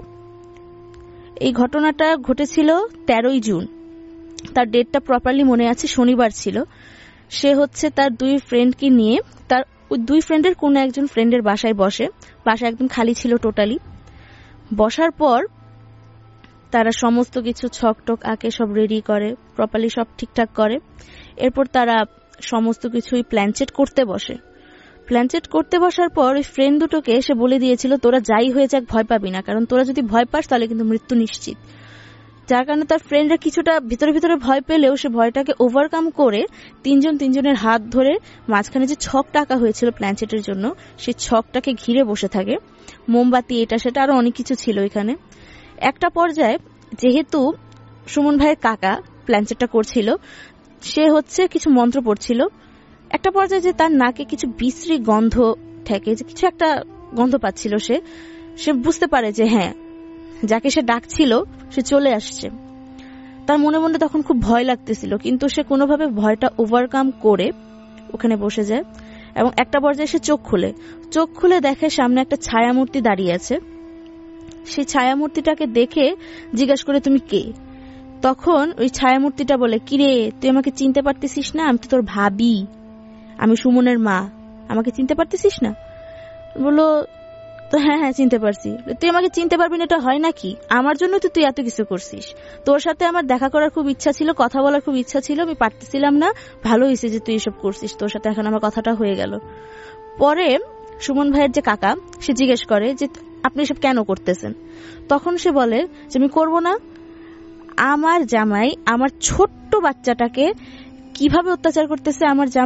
S5: এই ঘটনাটা ঘটেছিল 13ই জুন। তার ডেটটা প্রপারলি মনে আছে, শনিবার ছিল। সে হচ্ছে তার 2 ফ্রেন্ডকে নিয়ে তার ওই 2 ফ্রেন্ডের কোন একজন ফ্রেন্ডের বাসায় বসে। বাসা একদম খালি ছিল টোটালি। বসার পর তারা সমস্ত কিছু ছকটক আঁকে সব রেডি করে, প্রপারলি সব ঠিকঠাক করে। এরপর তারা সমস্ত কিছুই প্ল্যানচেট করতে বসে। প্ল্যানচেট করতে বসার পর ওই ফ্রেন্ড দুটোকে সে বলে দিয়েছিল তোরা যাই হয়ে যাক ভয় পাবি না, কারণ তোরা যদি ভয় পাস তাহলে কিন্তু মৃত্যু নিশ্চিত। যার কারণে তার ফ্রেন্ডরা কিছুটা ভিতরে ভিতরে ভয় পেলেও সে ভয়টাকে ওভারকাম করে 3 জনের হাত ধরে মাঝখানে যে ছকটা আঁকা হয়েছিল প্ল্যানচেটের জন্য, সেই ছকটাকে ঘিরে বসে থাকে। মোমবাতি এটা সেটা আরো অনেক কিছু ছিল এখানে। একটা পর্যায়ে যেহেতু সুমন ভাইয়ের কাকা প্ল্যানচেটটা করছিল, সে হচ্ছে কিছু মন্ত্র পড়ছিল। একটা পর্যায়ে যে তার নাকে কিছু বিশ্রী গন্ধ ঠেকে, যে কিছু একটা গন্ধ পাচ্ছিল, সে বুঝতে পারে যে হ্যাঁ, যাকে সে ডাকছিল সে চলে আসছে। তার মনে মনে তখন খুব ভয় লাগতেছিল, কিন্তু সে কোনোভাবে ভয়টা ওভারকাম করে ওখানে বসে যায় এবং একটা পর্যায়ে সে চোখ খুলে দেখে সামনে একটা ছায়া মূর্তি দাঁড়িয়ে আছে। সেই ছায়ামূর্তিটাকে দেখে জিজ্ঞাসা করে তুমি কে। তখন ওই ছায়ামূর্তিটা বলে, কিরে তুই আমাকে চিনতে পারতেছিস না? আমি তো তোর ভাবি, আমি সুমনের মা, আমাকে চিনতে পারতেছিস না? বললো তো হ্যাঁ হ্যাঁ চিনতে পারছি। তুই আমাকে চিনতে পারবি না এটা হয় নাকি? আমার জন্য তো তুই এত কিছু করছিস, তোর সাথে আমার দেখা করার খুব ইচ্ছা ছিল, কথা বলার খুব ইচ্ছা ছিল, আমি পারতেছিলাম না, ভালো হয়েছে যে তুই এসব করছিস, তোর সাথে এখন আমার কথাটা হয়ে গেল। পরে সুমন ভাইয়ের যে কাকা সে জিজ্ঞেস করে যে আপনি এসব কেন করতেছেন? তখন সে বলে যে আমি করবো না, আমার জামাই আমার ছোট্ট বাচ্চাটাকে কিভাবে অত্যাচার করতেছে,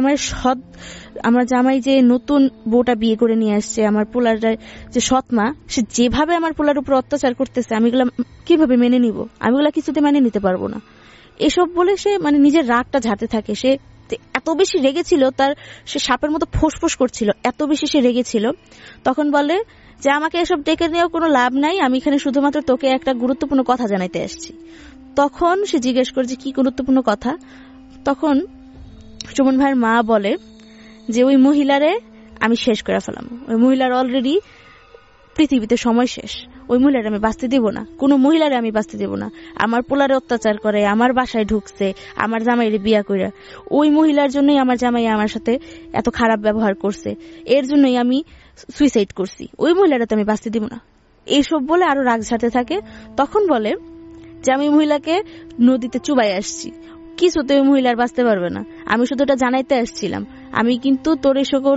S5: আমার জামাই যে নতুন বউটা বিয়ে করে নিয়ে আসছে, আমার পোলার যে সৎমা, সে যেভাবে আমার পোলার উপর অত্যাচার করতেছে আমি এগুলা কিভাবে মেনে নিব? আমি এগুলা কিছুতে মেনে নিতে পারবো না। এসব বলে সে নিজের রাগটা ঝাড়তে থাকে। সে এত বেশি রেগেছিল, তার সে সাপের মতো ফোঁস করছিল, এত বেশি সে রেগেছিল। তখন বলে যে আমাকে এসব ডেকে নিয়েও কোনো লাভ নাই, আমি এখানে শুধুমাত্র তোকে একটা গুরুত্বপূর্ণ কথা জানাইতে আসছি। তখন সে জিজ্ঞেস করে যে কি গুরুত্বপূর্ণ কথা? তখন সুমন ভাইয়ের মা বলে যে ওই মহিলারে আমি শেষ করে ফেলাম, ওই মহিলার অলরেডি পৃথিবীতে সময় শেষ, ওই মহিলার আমি বাঁচতে দেব না, কোনো মহিলারে আমি বাঁচতে দেব না। আমার পোলারে অত্যাচার করে, আমার বাসায় ঢুকছে, আমার জামাইরে বিয়া কইরা, ওই মহিলার জন্যই আমার জামাই আমার সাথে এত খারাপ ব্যবহার করছে, এর জন্যই আমি সুইসাইড করছি, ওই মহিলারে তো আমি বাঁচতে দিব না। এইসব বলে আরো রাগ ঝাড়তে থাকে। তখন বলে যে আমি মহিলাকে নদীতে চুবাই আসছি, কিছুতে ওই মহিলার বাঁচতে পারবে না, আমি শুধু ওটা জানাইতে আসছিলাম, আমি কিন্তু তোর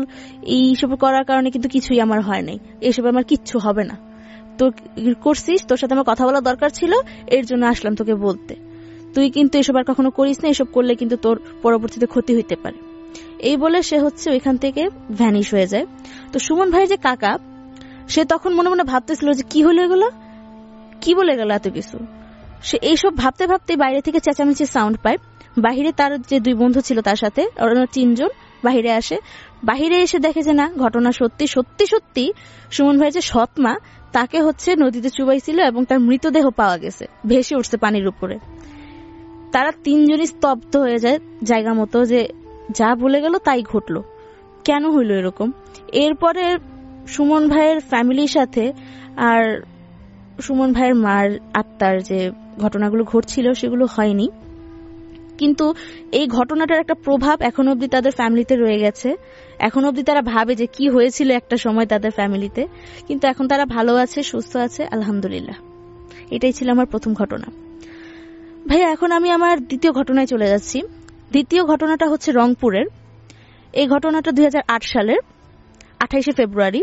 S5: এইসব করার কারণে কিন্তু কিছুই আমার হয় নাই, এসব আমার কিচ্ছু হবে না, তোর করছিস, তোর সাথে আমার কথা বলা দরকার ছিল, এর জন্য আসলাম তোকে বলতে, তুই কিন্তু এসব আর কখনো করিস না, এসব করলে কিন্তু তোর পরবর্তীতে ক্ষতি হইতে পারে। এই বলে সে ওইখান থেকে ভ্যানিশ হয়ে যায়। তো সুমন ভাইয়ের যে কাকা সে তখন মনে মনে ভাবতেছিল যে কি হলো এগুলো, কি বলে গেল এত কিছু। সে এইসব ভাবতে ভাবতে বাইরে থেকে চেঁচামেচি সাউন্ড পায়। বাহিরে তার যে দুই বন্ধু ছিল তার সাথে 3 জন বাহিরে আসে। বাহিরে এসে দেখে যে না, ঘটনা সত্যি সত্যি সত্যি সুমন ভাই যে সৎমা তাকে নদীতে চুবাইছিল এবং তার মৃতদেহ পাওয়া গেছে, ভেসে উঠছে পানির উপরে। তারা 3 জনই স্তব্ধ হয়ে যায় জায়গা মতো, যে যা বলে গেল তাই ঘটলো, কেন হইল এরকম। এরপরে সুমন ভাইয়ের ফ্যামিলির সাথে আর সুমন ভাইয়ের মার আত্মার যে ঘটনাগুলো ঘটছিল সেগুলো হয়নি, কিন্তু এই ঘটনাটার একটা প্রভাব এখনো অবধি তাদের ফ্যামিলিতে রয়ে গেছে। এখনো অবধি তারা ভাবে যে কি হয়েছিল একটা সময় তাদের ফ্যামিলিতে, কিন্তু এখন তারা ভালো আছে, সুস্থ আছে, আলহামদুলিল্লাহ। এটাই ছিল আমার প্রথম ঘটনা। ভাইয়া এখন আমি আমার দ্বিতীয় ঘটনায় চলে যাচ্ছি। দ্বিতীয় ঘটনাটা হচ্ছে রংপুরের। এই ঘটনাটা 2008 সালের 28শে ফেব্রুয়ারি।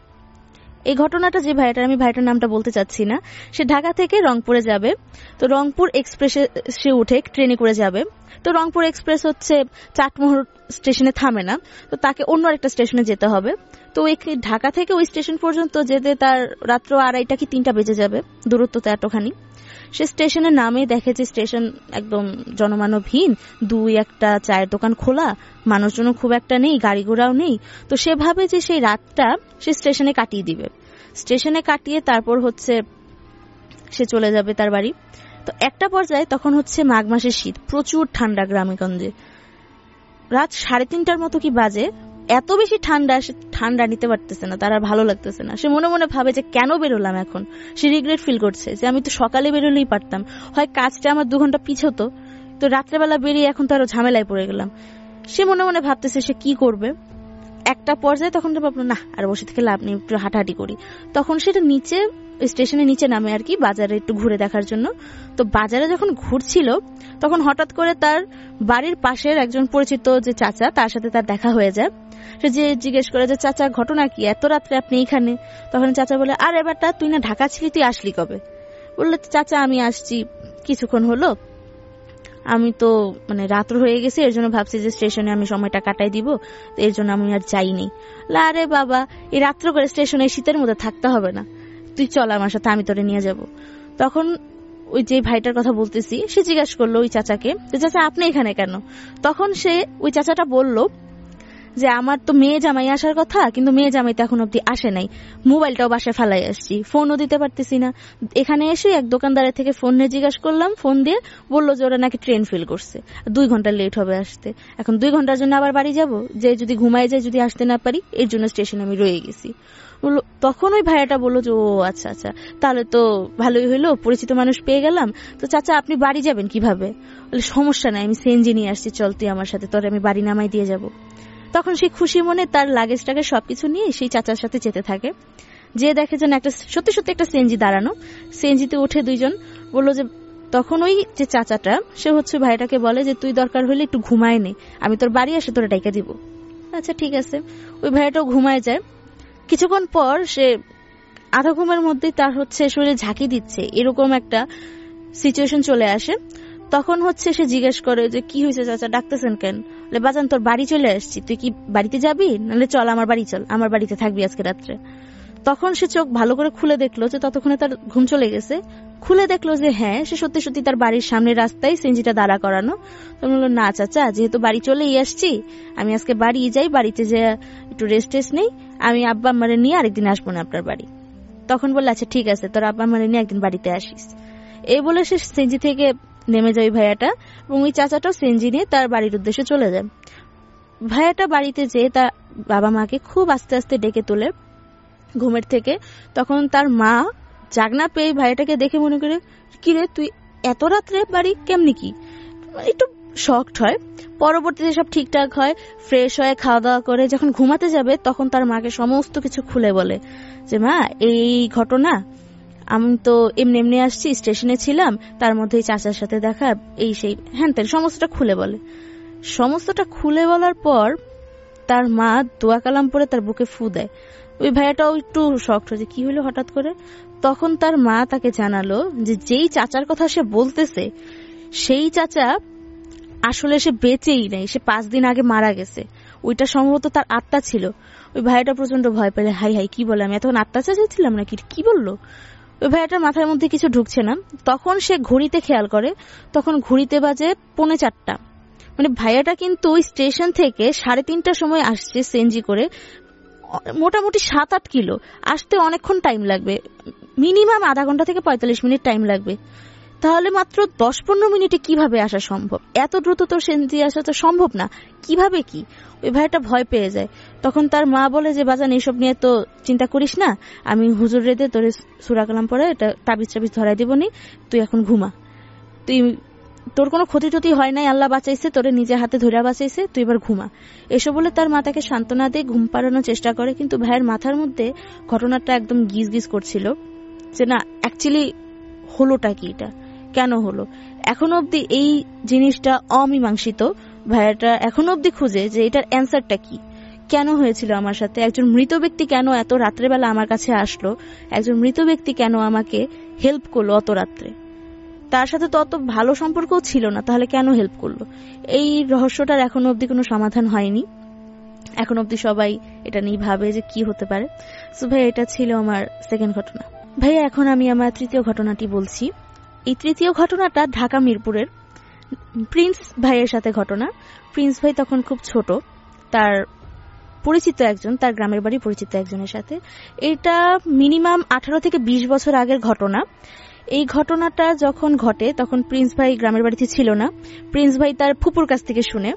S5: এই ঘটনাটা যে ভাইটার, আমি ভাইটার নামটা বলতে চাচ্ছি না, সে ঢাকা থেকে রংপুরে যাবে। তো রংপুর এক্সপ্রেসে সে উঠে ট্রেনে করে যাবে। তো রংপুর এক্সপ্রেস চাটমোহর স্টেশনে থামে না, তো তাকে অন্য একটা স্টেশনে যেতে হবে। তো ঢাকা থেকে ওই স্টেশন পর্যন্ত যেতে তার রাত্র 2:30 কি 3টা বেজে যাবে, দূরত্ব তো এতখানি। সে স্টেশনে নামে দেখে যে স্টেশন একদম জনমানবহীন, 2-1টা চায়ের দোকান খোলা, মানুষজন খুব একটা নেই, গাড়ি ঘোড়াও নেই। তো সে ভাবে যে সেই রাতটা সে স্টেশনে কাটিয়ে দিবে। স্টেশনে কাটিয়ে তারপর সে চলে যাবে তার বাড়ি। তো একটা পর্যায়ে তখন মাঘ মাসের শীত, প্রচুর ঠান্ডা গ্রামেগঞ্জে। রাত 3:30টার মতো কি বাজে, এত বেশি ঠান্ডা, সে ঠান্ডা নিতে পারতেছে না, তার আর ভালো লাগতেছে না। সে মনে মনে ভাবে যে কেন বেরোলাম এখন। সে রিগ্রেট ফিল করছে যে আমি তো সকালে বেরোলেই পারতাম, হয় কাজটা আমার 2 ঘন্টা পিছতো, তো রাত্রেবেলা বেরিয়ে এখন তো আরো ঝামেলায় পড়ে গেলাম। সে মনে মনে ভাবতেছে সে কি করবে। একটা পর্যায়ে তখন ভাবলো না আর বসে থেকে লাভ নেই, একটু হাঁটাহাঁটি করি। তখন সেটা স্টেশনের নিচে নামে আর কি, বাজারে একটু ঘুরে দেখার জন্য। তো বাজারে যখন ঘুরছিল তখন হঠাৎ করে তার বাড়ির পাশের একজন পরিচিত যে চাচা, তার সাথে তার দেখা হয়ে যায়। সে যে জিজ্ঞেস করে যে চাচা ঘটনা কি, এত রাত্রে আপনি এখানে? তখন চাচা বলে, আর এবারটা তুই না ঢাকা ছিলি, তুই আসলি কবে? বললে চাচা আমি আসছি কিছুক্ষণ হলো, আমি তো রাত্র হয়ে গেছে, এর জন্য ভাবছি যে স্টেশনে আমি সময়টা কাটাই দিব, এর জন্য আমি আর যাইনি। আরে বাবা, এই রাত্র করে স্টেশনে শীতের মধ্যে থাকতে হবে না, তুই চল আমার সাথে, আমি তোরে নিয়ে যাব। তখন ওই যে ভাইটার কথা বলতেছি সে জিজ্ঞাসা করলো ওই চাচাকে, চাচা আপনি এখানে কেন? তখন ওই চাচাটা বলল যে আমার তো মেয়ে জামাই আসার কথা, কিন্তু মেয়ে জামাই তো এখন অব্দি আসে নাই, মোবাইলটাও বাসায় ফেলাই আসছি, ফোনও দিতে পারতেছি না। এখানে এসে এক দোকানদারের থেকে ফোন নিয়ে জিজ্ঞাসা করলাম, ফোন দিয়ে বললো যে ওরা নাকি ট্রেন ফেল করছে, 2 ঘন্টা লেট হবে আসতে। এখন 2 ঘন্টার জন্য আবার বাড়ি যাব, যে যদি ঘুমায় যায়, যদি আসতে না পারি, এর জন্য স্টেশনে আমি রয়ে গেছি। তখন ওই ভাইয়াটা বললো যে ও আচ্ছা আচ্ছা, তাহলে তো ভালোই হইলো, পরিচিত মানুষ পেয়ে গেলাম। তো চাচা আপনি বাড়ি যাবেন কিভাবে? বলে সমস্যা নাই, আমি সিএনজি নিয়ে আসছি, চল তুই আমার সাথে, তোরে আমি বাড়ি নামাই দিয়ে যাব। তখন সে খুশি মনে তার লাগেজটাকে সবকিছু নিয়ে সেই চাচার সাথে যেতে থাকে। যে দেখে যেন একটা সত্যি সত্যি একটা সিএনজি দাঁড়ানো, সিএনজিতে উঠে 2 জন বললো যে, তখন ওই যে চাচাটা সে হচ্ছে ভাইটাকে বলে যে তুই দরকার হলে একটু ঘুমায় নে, আমি তোর বাড়ি আসে তোরে ডাইকা দিব। আচ্ছা ঠিক আছে। ওই ভাইটাও ঘুমায় যায়। কিছুক্ষণ পর সে আধা ঘুমের মধ্যেই তার হচ্ছে শরীরে ঝাঁকি দিচ্ছে এরকম একটা সিচুয়েশন চলে আসে। তখন হচ্ছে সে জিজ্ঞেস করে যে কি হয়েছে চাচা, ডাকতেছেন কেন? বলে বাজান তোর বাড়ি চলে আসছি, তুই কি বাড়িতে যাবি? নাহলে চল আমার বাড়ি চল, আমার বাড়িতে থাকবি আজকে রাত্রে। তখন সে চোখ ভালো করে খুলে দেখলো যে ততক্ষণে তার ঘুম চলে গেছে। খুলে দেখলো যে হ্যাঁ, সে সত্যি সত্যি তার বাড়ির সামনে রাস্তায় সিএনজিটা দাঁড়া করানো। তখন বললো না চাচা, যেহেতু বাড়ি চলেই আসছি, আমি আজকে বাড়ি যাই, বাড়িতে যে একটু রেস্ট টেস্ট নেই, আমি আব্বা আম্মারে নিয়ে আরেকদিন আসবো না আপনার বাড়ি। তখন বললো আচ্ছা ঠিক আছে, তোর আব্বা আম্মারে নিয়ে একদিন বাড়িতে আসিস। এই বলে সে সিএনজি থেকে নেমে যায় ভাইয়াটা, এবং ওই চাচাটাও সিএনজি নিয়ে তার বাড়ির উদ্দেশ্যে চলে যায়। ভাইয়াটা বাড়িতে যেয়ে তার বাবা মাকে খুব আস্তে আস্তে ডেকে তোলে ঘুমের থেকে। তখন তার মা জাগনা পেয়ে ভাইয়াটাকে দেখে মনে করে, কিরে তুই এত রাত্রে বাড়ি, কেমনি কি? একটু শকড হয়। পরবর্তীতে সব ঠিকঠাক হয়, ফ্রেশ হয়ে খাওয়া দাওয়া করে যখন ঘুমাতে যাবে, তখন তার মাকে সমস্ত কিছু খুলে বলে যে মা এই ঘটনা, আমি তো এমনি এমনি আসছি, স্টেশনে ছিলাম, তার মধ্যে চাচার সাথে দেখা, এই সেই হ্যান তেন সমস্তটা খুলে বলে। সমস্তটা খুলে বলার পর তার মা দোয়া কালাম পরে তার বুকে ফু দেয়। ওই ভাইয়াটাও একটু শকড হয়েছে, কি হলো হঠাৎ করে। তখন তার মা তাকে জানালো যে যেই চাচার কথা সে বলতেছে, সেই চাচা আসলে সে বেঁচেই নেই, সে 5 দিন আগে মারা গেছে। ওইটা সম্ভবত তার আত্মা ছিল। ওই ভাইয়াটা প্রচন্ড ভয় পেলে, হাই হাই কি বলে, আমি এতক্ষণ আত্মা চাচাছিলাম নাকি, কি বললো? ওই ভাইয়াটার মাথার মধ্যে কিছু ঢুকছে না। তখন সে ঘড়িতে খেয়াল করে, তখন ঘড়িতে বাজে 3:45। মানে ভাইয়াটা কিন্তু ওই স্টেশন থেকে 3:30টার সময় আসছে সিএনজি করে, মোটামুটি 7-8 কিলো আসতে অনেকক্ষণ টাইম লাগবে, মিনিমাম আধা ঘন্টা থেকে 45 মিনিট টাইম লাগবে। তাহলে মাত্র 10-15 মিনিটে কিভাবে আসা সম্ভব? এত দ্রুত তো সিএনজি আসা তো সম্ভব না, কিভাবে কি? ওই ভাইটা ভয় পেয়ে যায়। তখন তার মা বলে যে বাজান এইসব নিয়ে তো চিন্তা করিস না, আমি হুজুর রেদে তোরে সূরা কালাম পড়ে এটা তাবিজ টাবিজ ধরাই দেবনি, তুই এখন ঘুমা, তুই তোর কোনো ক্ষতি টতি হয় নাই, আল্লাহ বাঁচাইছে, তোরে নিজে হাতে ধরে বাঁচাইছে, তুই এবার ঘুমা। এসব বলে তার মা তাকে সান্ত্বনা দিয়ে ঘুম পাড়ানোর চেষ্টা করে। কিন্তু ভাইয়ের মাথার মধ্যে ঘটনাটা একদম গিজ গিজ করছিল যে না অ্যাকচুয়ালি হলোটা কি, এটা কেন হলো। এখনো অব্দি এই জিনিসটা অমীমাংসিত। ভাইয়াটা এখনো অব্দি খুঁজে যে এটার অ্যান্সারটা কি, কেন হয়েছিল আমার সাথে, একজন মৃত ব্যক্তি কেন এত রাত্রেবেলা আমার কাছে আসলো, একজন মৃত ব্যক্তি কেন আমাকে হেল্প করলো অত রাত্রে, তার সাথে তো অত ভালো সম্পর্কও ছিল না, তাহলে কেন হেল্প করলো? এই রহস্যটার এখনো অব্দি কোনো সমাধান হয়নি। এখন অব্দি সবাই এটা নিয়ে ভাবে যে কি হতে পারে। সো ভাই এটা ছিল আমার সেকেন্ড ঘটনা। ভাইয়া এখন আমি আমার তৃতীয় ঘটনাটি বলছি। এই তৃতীয় ঘটনাটা ঢাকা মিরপুরের প্রিন্স ভাইয়ের সাথে ঘটনা। প্রিন্স ভাই তখন খুব ছোট, তার পরিচিত একজন, তার গ্রামের বাড়ি পরিচিত একজনের সাথে। এটা মিনিমাম 18 থেকে 20 বছর আগের ঘটনা। এই ঘটনাটা যখন ঘটে তখন প্রিন্স ভাই গ্রামের বাড়িতে ছিল না, প্রিন্স ভাই তার ফুপুর কাছ থেকে শুনে।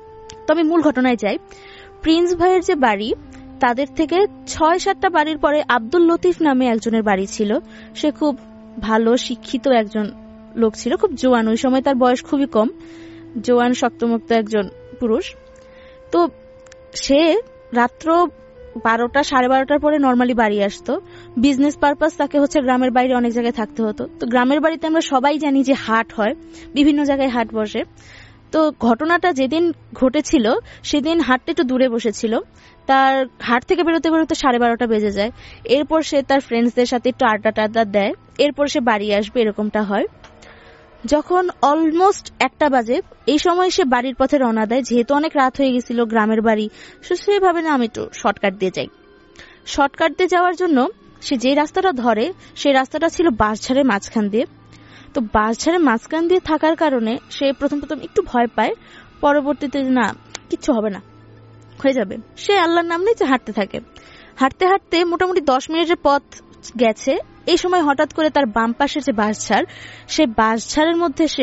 S5: তবে মূল ঘটনায় যাই। প্রিন্স ভাইয়ের যে বাড়ি, তাদের থেকে 6-7টা বাড়ির পরে আব্দুল লতিফ নামে একজনের বাড়ি ছিল। সে খুব ভালো শিক্ষিত একজন লোক ছিল, খুব জোয়ান, ওই সময় তার বয়স খুবই কম, জোয়ান শক্তমুক্ত একজন পুরুষ। তো সে রাত্র 12টা 12:30টার পরে নর্মালি বাড়ি আসতো। বিজনেস পারপাস তাকে হচ্ছে গ্রামের বাইরে অনেক জায়গায় থাকতে হতো। তো গ্রামের বাড়িতে আমরা সবাই জানি যে হাট হয়, বিভিন্ন জায়গায় হাট বসে। তো ঘটনাটা যেদিন ঘটেছিল সেদিন হাটটা একটু দূরে বসেছিল, তার হাট থেকে বেরোতে বেরোতে 12:30টা বেজে যায়। এরপর সে তার ফ্রেন্ডসদের সাথে একটু আড্ডা দেয়, এরপর সে বাড়ি আসবে, এরকমটা হয়। যখন অলমোস্ট 1টা বাজে, এই সময় সে বাড়ির পথে রওনা দেয়। যেহেতু অনেক রাত হয়ে গেছিল, গ্রামের বাড়ি, সে ভাবে না আমি একটু শর্টকাট দিয়ে যাই। শর্টকাট দিয়ে যাওয়ার জন্য সে যে রাস্তাটা ধরে, সেই রাস্তাটা ছিল বাঁশঝাড়ের মাঝখান দিয়ে। তো বাঁশঝাড়ের মাঝখান দিয়ে থাকার কারণে সে প্রথম একটু ভয় পায়, পরবর্তীতে না কিচ্ছু হবে না, হয়ে যাবে। সে আল্লাহর নাম নিয়ে হাঁটতে থাকে। হাঁটতে হাঁটতে মোটামুটি 10 মিনিটের পথ গেছে। এই সময় হঠাৎ করে তার বাম পাশের যে বাঁশঝাড়, সেই বাঁশঝাড়ের মধ্যে সে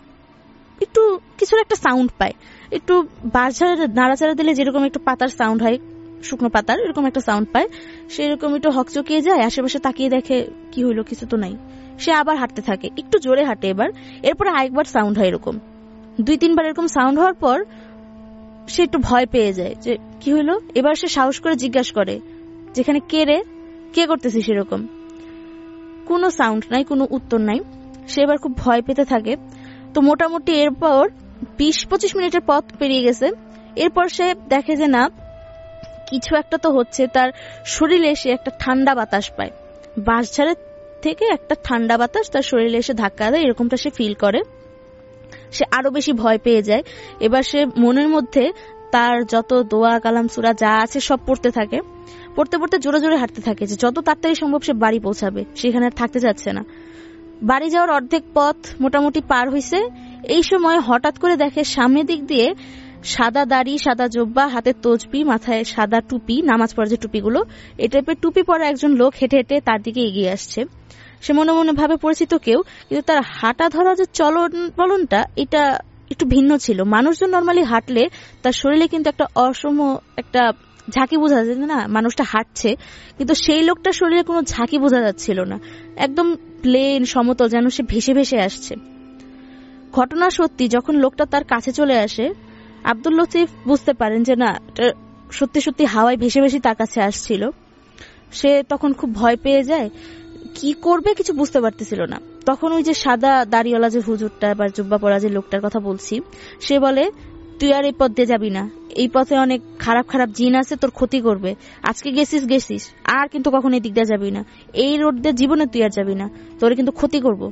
S5: একটু কিছুর একটা সাউন্ড পায়। একটু বাঁশঝাড়ের নাড়াচাড়া দিলে যেরকম একটু পাতার সাউন্ড হয়, শুকনো পাতার, এরকম একটা সাউন্ড পায়। সেরকম একটু হকচকিয়ে যায়, আশেপাশে তাকিয়ে দেখে কি হইলো, কিছু তো নাই। সে আবার হাঁটতে থাকে, একটু জোরে হাঁটে এবার। এরপরে আরেকবার সাউন্ড হয়, এরকম 2-3 বার এরকম সাউন্ড হওয়ার পর সে একটু ভয় পেয়ে যায় যে কি হইলো। এবার সে সাহস করে জিজ্ঞাসা করে যেখানে কে করতেছে, সেরকম কোনো সাউন্ড নাই, কোনো উত্তর নাই। সে এবার খুব ভয় পেতে থাকে। তো মোটামুটি এরপর 20-25 মিনিটের পথ পেরিয়ে গেছে। এরপর সে দেখে যে না, কিছু একটা তো হচ্ছে। তার শরীরে সে একটা ঠান্ডা বাতাস পায়, বাঁশঝাড়ের থেকে একটা ঠান্ডা বাতাস তার শরীরে এসে ধাক্কা দেয়, এরকমটা সে ফিল করে। সে আরো বেশি ভয় পেয়ে যায়। এবার সে মনের মধ্যে তার যত দোয়া কালাম সূরা যা আছে সব পড়তে থাকে। পড়তে পড়তে জোরে জোরে হাঁটতে থাকে যে যত তাড়াতাড়ি সম্ভব সে বাড়ি পৌঁছাবে, সেখানে আর থাকতে যাচ্ছে না। বাড়ি যাওয়ার অর্ধেক পথ মোটামুটি পার হইছে। এই সময় হঠাৎ করে দেখে সামনের দিক দিয়ে সাদা দাড়ি, সাদা জোব্বা, হাতে তসবি, মাথায় সাদা টুপি, নামাজ পড়ার যে টুপিগুলো, এই টাইপের টুপি পরা একজন লোক হেঁটে হেঁটে তার দিকে এগিয়ে আসছে। সে মনে মনে ভাবে পরিচিত কেউ, কিন্তু তার হাঁটা ধরা যে চলনটা এটা একটু ভিন্ন ছিল। মানুষজন নর্মালি হাঁটলে তার শরীরে কিন্তু একটা অসম একটা ঝাঁকি বোঝা যায় না, মানুষটা হাঁটছে, কিন্তু সেই লোকটার শরীরে কোনো ঝাঁকি বোঝা যাচ্ছিল না, একদম প্লেন সমতল, যেন সে ভেসে ভেসে আসছে। ঘটনা সত্যি, যখন লোকটা তার কাছে চলে আসে, আব্দুল লতিফ বুঝতে পারেন যে না, সত্যি সত্যি হাওয়ায় ভেসে ভেসে তার কাছে আসছিল। সে তখন খুব ভয় পেয়ে যায়, কি করবে কিছু বুঝতে পারতেছিল না। তখন ওই যে সাদা দাড়িওয়ালা যে হুজুরটা বা জুব্বা পরা যে লোকটার কথা বলছি, সে বলে তুই আর এই পথ দিয়ে যাবি না, এই পথে অনেক খারাপ খারাপ জিন আছে, তোর ক্ষতি করবে। আজকে গেছিস আর কিন্তু কখন এই দিক দিয়ে যাবি না, এই রোড দিয়ে জীবনে তুই আর যাবি না, তোর কিন্তু ক্ষতি করব।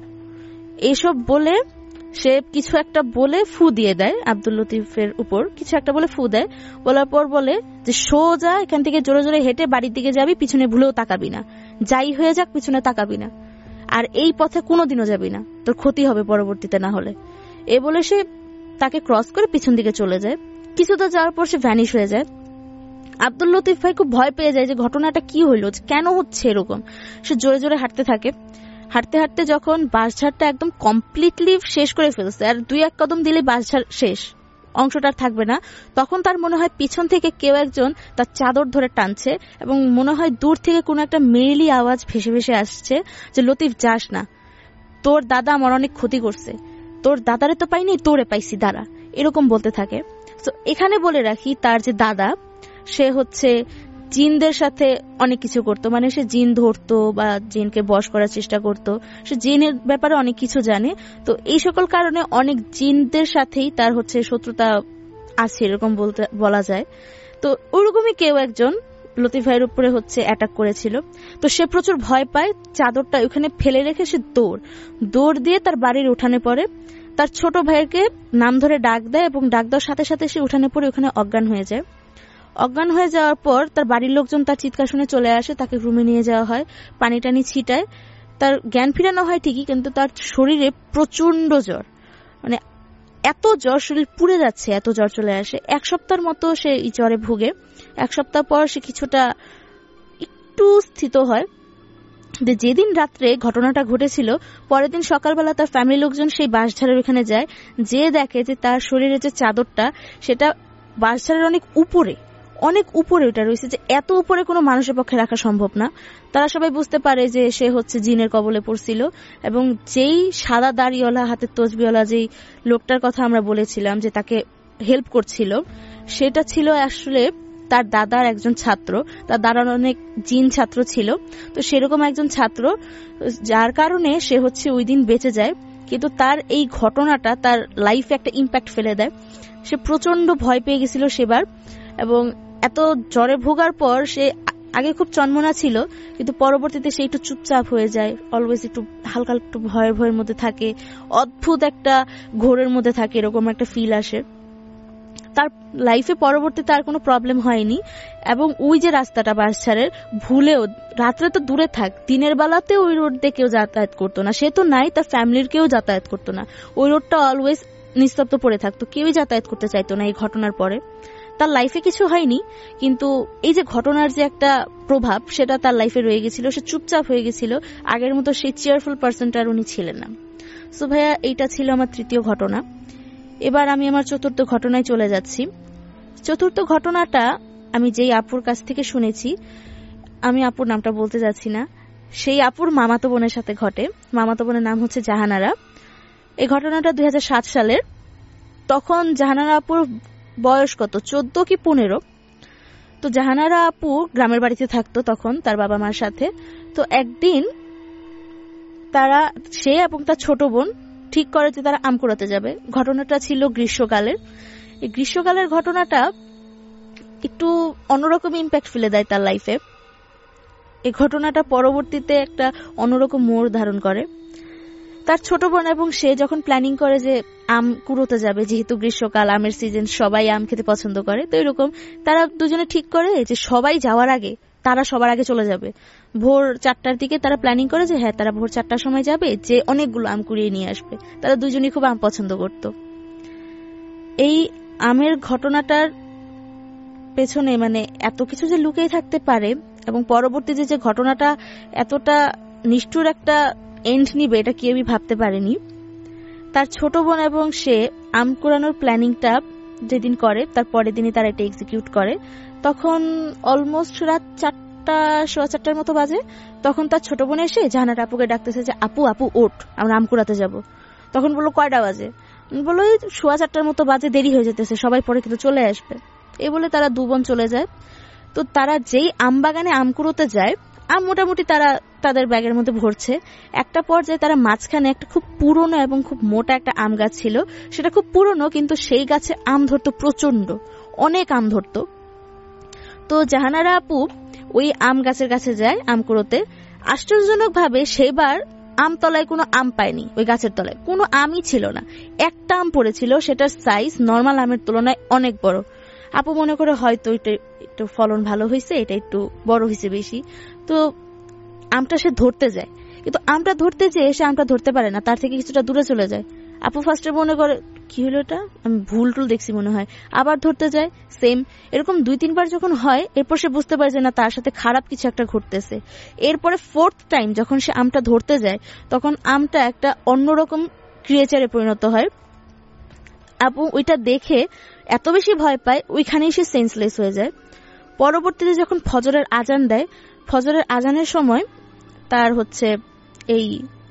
S5: এইসব বলে সে কিছু একটা বলে ফু দিয়ে দেয় আব্দুল লতিফের উপর, কিছু একটা বলে ফু দেয়। বলার পর বলে যে সোজা এখান থেকে জোরে জোরে হেঁটে বাড়ির দিকে যাবি, পিছনে ভুলেও তাকাবি না, যাই হয়ে যাক পিছনে তাকাবি না, আর এই পথে কোনোদিনও যাবি না, তোর ক্ষতি হবে পরবর্তীতে না হলে। এ বলে সে তাকে ক্রস করে পিছন দিকে চলে যায়। কিছুটা যাওয়ার পর সে ভ্যানিশ হয়ে যায়। আব্দুল লতিফ ভাই খুব ভয় পেয়ে যায় যে ঘটনাটা কি হইলো, কেন হচ্ছে এরকম। সে জোরে জোরে হাঁটতে থাকে। হাঁটতে হাঁটতে যখন বাঁশঝাড়টা একদম কমপ্লিটলি শেষ করে ফেলছে, আর 2-1 কদম দিলে বাঁশঝাড় শেষ, অংশটা থাকবে না, তখন তার মনে হয় পিছন থেকে কেউ একজন তার চাদর ধরে টানছে, এবং মনে হয় দূর থেকে কোনো একটা মেয়েলি আওয়াজ ভেসে ভেসে আসছে যে লতিফ যাস না, তোর দাদা আমার অনেক ক্ষতি করছে, তোর দাদারে তো পাইনি, তোরে পাইছি, দাঁড়া, এরকম বলতে থাকে। তো এখানে বলে রাখি, তার যে দাদা, সে হচ্ছে জিনদের সাথে অনেক কিছু করতো, মানে সে জিন ধরতো বা জিনকে বশ করার চেষ্টা করতো, সে জিনের ব্যাপারে অনেক কিছু জানে। তো এই সকল কারণে অনেক জিনদের সাথেই তার হচ্ছে শত্রুতা আছে, এরকম বলা যায়। তো ওরকমই কেউ একজন লতিফ ভাইয়ের উপরে হচ্ছে অ্যাটাক করেছিল। তো সে প্রচুর ভয় পায়, চাদরটা ওখানে ফেলে রেখে সে দৌড় দিয়ে তার বাড়ির উঠানে পড়ে। তার ছোট ভাইকে নাম ধরে ডাক দেয়, এবং ডাক দেওয়ার সাথে সাথে সে উঠানে পড়ে ওখানে অজ্ঞান হয়ে যায়। অজ্ঞান হয়ে যাওয়ার পর তার বাড়ির লোকজন তার চিৎকার শুনে চলে আসে, তাকে রুমে নিয়ে যাওয়া হয়, পানি টানি ছিটায়, তার জ্ঞান ফিরানো হয় ঠিকই, কিন্তু তার শরীরে প্রচন্ড জ্বর, মানে এত জ্বর, শরীর পুড়ে যাচ্ছে, এত জ্বর চলে আসে। 1 সপ্তাহের মতো সে এই জ্বরে ভুগে। 1 সপ্তাহ পর সে কিছুটা একটু স্থিত হয়। যেদিন রাত্রে ঘটনাটা ঘটেছিল, পরের দিন সকালবেলা তার ফ্যামিলির লোকজন সেই বাঁশঝাড়ের ওখানে যায়, যে দেখে যে তার শরীরে যে চাদরটা, সেটা বাঁশঝাড়ের অনেক উপরে ওটা রয়েছে, যে এত উপরে কোনো মানুষের পক্ষে রাখা সম্ভব না। তারা সবাই বুঝতে পারে যে সে হচ্ছে জিনের কবলে পড়ছিল, এবং যেই সাদা দাড়িওয়ালা হাতে তসবিওয়ালা যেই লোকটার কথা আমরা বলেছিলাম যে তাকে হেল্প করছিল, সেটা ছিল আসলে তার দাদার একজন ছাত্র। তার দাদার অনেক জিন ছাত্র ছিল, তো সেরকম একজন ছাত্র, যার কারণে সে হচ্ছে ওই দিন বেঁচে যায়। কিন্তু তার এই ঘটনাটা তার লাইফে একটা ইম্প্যাক্ট ফেলে দেয়। সে প্রচন্ড ভয় পেয়ে গেছিল সেবার, এবং এত জ্বরে ভোগার পর সে আগে খুব চন্মনা ছিল, কিন্তু পরবর্তীতে সে একটু চুপচাপ হয়ে যায়, অলওয়েজ একটু হালকা একটু ভয়ের মধ্যে থাকে, অদ্ভুত একটা ঘোরের মধ্যে থাকে, এরকম একটা ফিল আসে তার লাইফে। পরবর্তীতে আর কোনো প্রবলেম হয়নি, এবং ওই যে রাস্তাটা বাঁশঝাড়ের, ভুলেও রাত্রে তো দূরে থাক, দিনের বেলাতে ওই রোড দিয়ে কেউ যাতায়াত করতো না, সে তো নাই, তার ফ্যামিলির কেউ যাতায়াত করতো না, ওই রোডটা অলওয়েজ নিস্তব্ধ পড়ে থাকতো, কেউই যাতায়াত করতে চাইতো না এই ঘটনার পরে। তার লাইফে কিছু হয়নি, কিন্তু এই যে ঘটনার যে একটা প্রভাব সেটা তার লাইফে রয়ে গেছিল, সে চুপচাপ হয়ে গেছিল, আগের মতো সেই চেয়ারফুল পার্সনটা আর উনি ছিলেন না। সো ভাইয়া, এইটা ছিল আমার তৃতীয় ঘটনা। এবার আমি আমার চতুর্থ ঘটনায় চলে যাচ্ছি। চতুর্থ ঘটনাটা আমি যেই আপুর কাছ থেকে শুনেছি, আমি আপুর নামটা বলতে যাচ্ছি না, সেই আপুর মামাতো বোনের সাথে ঘটে। মামাতো বোনের নাম হচ্ছে জাহানারা। এই ঘটনাটা 2007 সালের। তখন জাহানারা আপুর বয়স কত, 14 কি 15। তো জাহানারা আপু গ্রামের বাড়িতে থাকতো তখন তার বাবা মার সাথে। তো একদিন সে এবং তার ছোট বোন ঠিক করে যে তারা আম কুড়াতে যাবে। ঘটনাটা ছিল গ্রীষ্মকালের। এই গ্রীষ্মকালের ঘটনাটা একটু অন্যরকম ইম্প্যাক্ট ফেলে দেয় তার লাইফে। এই ঘটনাটা পরবর্তীতে একটা অন্যরকম মোড় ধারণ করে। তার ছোট বোন এবং সে যখন প্ল্যানিং করে যে আম কুড়োতে যাবে, যেহেতু গ্রীষ্মকাল, আমের সিজন, সবাই আম খেতে পছন্দ করে, তো এরকম তারা দুজনে ঠিক করে যে সবাই যাওয়ার আগে তারা সবার আগে চলে যাবে। ভোর 4টার দিকে তারা প্ল্যানিং করে যে হ্যাঁ, তারা ভোর 4টার সময় যাবে, যে অনেকগুলো আম কুড়িয়ে নিয়ে আসবে। তারা দুজনেই খুব আম পছন্দ করত। এই আমের ঘটনাটার পেছনে মানে এত কিছু যে লুকিয়ে থাকতে পারে এবং পরবর্তীতে যে ঘটনাটা এতটা নিষ্ঠুর একটা এন্ড নিবে, এটা কেউই ভাবতে পারেনি। তার ছোট বোন এবং সে আম কুড়ানোর প্ল্যানিংটা যেদিন করে, তার পরের দিনই তারা এটা এক্সিকিউট করে। তখন অলমোস্ট রাত 4টার মতো বাজে। তখন তার ছোট বোন এসে জাহানারা আপুকে ডাকতেছে যে আপু আপু ওঠ, আমরা আম কুড়াতে যাব। তখন বললো কয়টা বাজে? বললো 4:15 মতো বাজে, দেরি হয়ে যেতেছে, সবাই পরে কিন্তু চলে আসবে। এই বলে তারা দু বোন চলে যায়। তো তারা যেই আম বাগানে আম কুড়োতে যায়, আম মোটামুটি তারা তাদের ব্যাগের মধ্যে ভরছে। একটা পর্যায়ে তারা মাঝখানে একটা খুব পুরনো এবং খুব মোটা একটা আম গাছ ছিল। সেটা খুব পুরনো, কিন্তু সেই গাছে আম ধরতো প্রচন্ড, অনেক আম ধরতো। তো জাহানারা আপু ওই আম গাছের কাছে যায় আম কুড়োতে। আশ্চর্যজনক ভাবে সেবার আমতলায় কোনো আম পায়নি। ওই গাছের তলায় কোনো আমই ছিল না। একটা আম পড়েছিল, সেটার সাইজ নর্মাল আমের তুলনায় অনেক বড়। আপু মনে করে হয়তো এটা একটু ফলন ভালো হয়েছে, এটা একটু বড় হয়েছে বেশি। তো আমটা সে ধরতে যায়, কিন্তু আমটা ধরতে যেয়ে সে আমটা ধরতে পারে না, তার থেকে কিছুটা দূরে চলে যায়। আপু ফার্স্টে মনে করে কি হলো, এটা আমি ভুল টুল দেখছি মনে হয়। আবার ধরতে যায়, সেম। এরকম 2-3 বার যখন হয়, এরপর সে বুঝতে পারে যে না, তার সাথে খারাপ কিছু একটা ঘটতেছে। এরপরে 4th টাইম যখন সে আমটা ধরতে যায়, তখন আমটা একটা অন্যরকম ক্রিয়েচারে পরিণত হয়। আপু ওইটা দেখে এত বেশি ভয় পায়, ওইখানেই সে সেন্সলেস হয়ে যায়। পরবর্তীতে যখন ফজরের আজান দেয়, ফজরের আজানের সময় তার হচ্ছে এই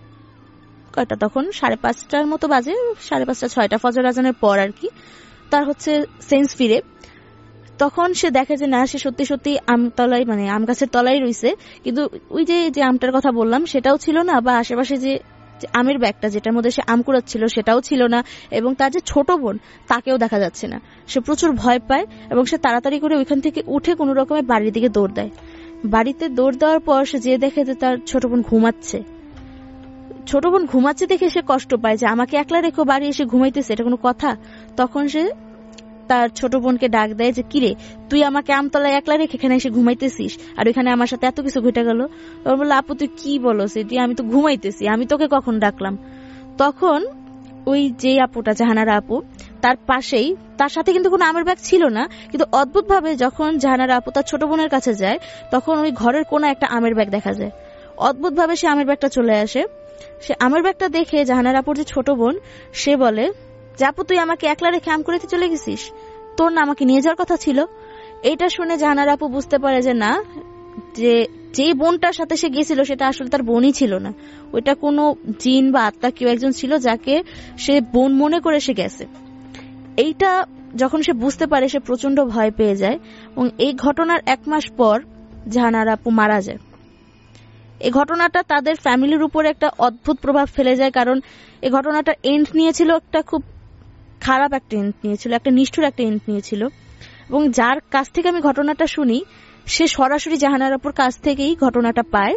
S5: কয়টা, তখন 5:30 মতো বাজে, 5:30-6টা, ফজর আজানের পর আর কি। তার হচ্ছে সেন্স ফিরে। তখন সে দেখে যে না, সে সত্যি সত্যি আমতলায় মানে আম গাছের তলায় রয়েছে, কিন্তু ওই যে আমটার কথা বললাম সেটাও ছিল না, বা আশেপাশে যে আমের ব্যাগটা যেটার মধ্যে সে আম কুড়াচ্ছিল সেটাও ছিল না, এবং তার যে ছোট বোন তাকেও দেখা যাচ্ছে না। সে প্রচুর ভয় পায় এবং সে তাড়াতাড়ি করে ওইখান থেকে উঠে কোনো রকমের বাড়ির দিকে দৌড় দেয়। বাড়িতে দৌড় দেওয়ার পর সে যে দেখে যে তার ছোট বোন ঘুমাচ্ছে। ছোট বোন ঘুমাচ্ছে দেখে সে কষ্ট পায় যে আমাকে একলা রেখো, বাড়ি এসে ঘুমাইতেছে, এটা কোনো কথা? তখন সে তার ছোট বোনকে ডাক দেয় যে কিরে, তুই আমাকে আমতলায় একলা রেখে এখানে এসে ঘুমাইতেছিস, আর ওইখানে আমার সাথে এত কিছু ঘটে গেল। তখন বললো আপু তুই কি বলো সেটি, আমি তো ঘুমাইতেছি, আমি তোকে কখন ডাকলাম? তখন ওই যে আপুটা জাহানারা আপু, তার পাশেই, তার সাথে কিন্তু কোনো আমের ব্যাগ ছিল না, কিন্তু অদ্ভুত ভাবে যখন জাহানারা আপু তার ছোট বোনের কাছে যায়, তখন ওই ঘরের কোণে একটা আমের ব্যাগ দেখা যায়। অদ্ভুত ভাবে সে আমের ব্যাগটা চলে আসে। সে আমের ব্যাগটা দেখে জাহানারা আপুর যে ছোট বোন, সে বলে যে আপু তুই আমাকে একলা রেখে আম কুড়াতে চলে গেছিস, তোর না আমাকে নিয়ে যাওয়ার কথা ছিল? এটা শুনে জাহানারা আপু বুঝতে পারে যে না, যে বোনটার সাথে সে গেছিল সেটা আসলে তার বোনই ছিল না, ওইটা কোনো জিন বা আত্মা কেউ একজন ছিল যাকে সে বোন মনে করে সে গেছে। এইটা যখন সে বুঝতে পারে, সে প্রচন্ড ভয় পেয়ে যায়, এবং এই ঘটনার 1 মাস পর জাহানারা আপু মারা যায়। এই ঘটনাটা তাদের ফ্যামিলির উপরে একটা অদ্ভুত প্রভাব ফেলে যায়, কারণ এই ঘটনাটার এন্ড নিয়েছিল একটা খুব খারাপ একটা এন্ড নিয়েছিল, একটা নিষ্ঠুর একটা এন্ড নিয়েছিল। এবং যার কাছ থেকে আমি ঘটনাটা শুনি, সে সরাসরি জাহানারা আপুর কাছ থেকেই ঘটনাটা পায়।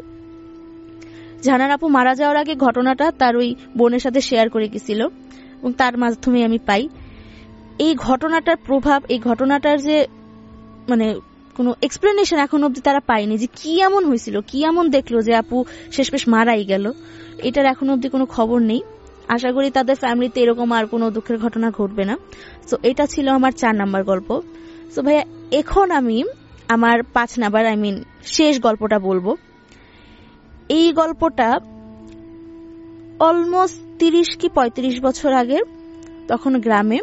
S5: জাহানারা আপু মারা যাওয়ার আগে ঘটনাটা তার ওই বোনের সাথে শেয়ার করে গেছিল, এবং তার মাধ্যমে আমি পাই এই ঘটনাটার প্রভাব। এই ঘটনাটার যে মানে কোনো এক্সপ্লেনেশন এখন অব্দি তারা পায়নি, যে কি এমন হয়েছিল, কি এমন দেখলো যে আপু শেষমেশ মারাই গেল, এটার এখন অব্দি কোনো খবর নেই। আশা করি তাদের ফ্যামিলিতে এরকম আর কোনো দুঃখের ঘটনা ঘটবে না। তো এটা ছিল আমার 4 নাম্বার গল্প। তো ভাইয়া এখন আমি আমার 5 নাম্বার শেষ গল্পটা বলবো। এই গল্পটা অলমোস্ট 30 কি 35 বছর আগের। তখন গ্রামে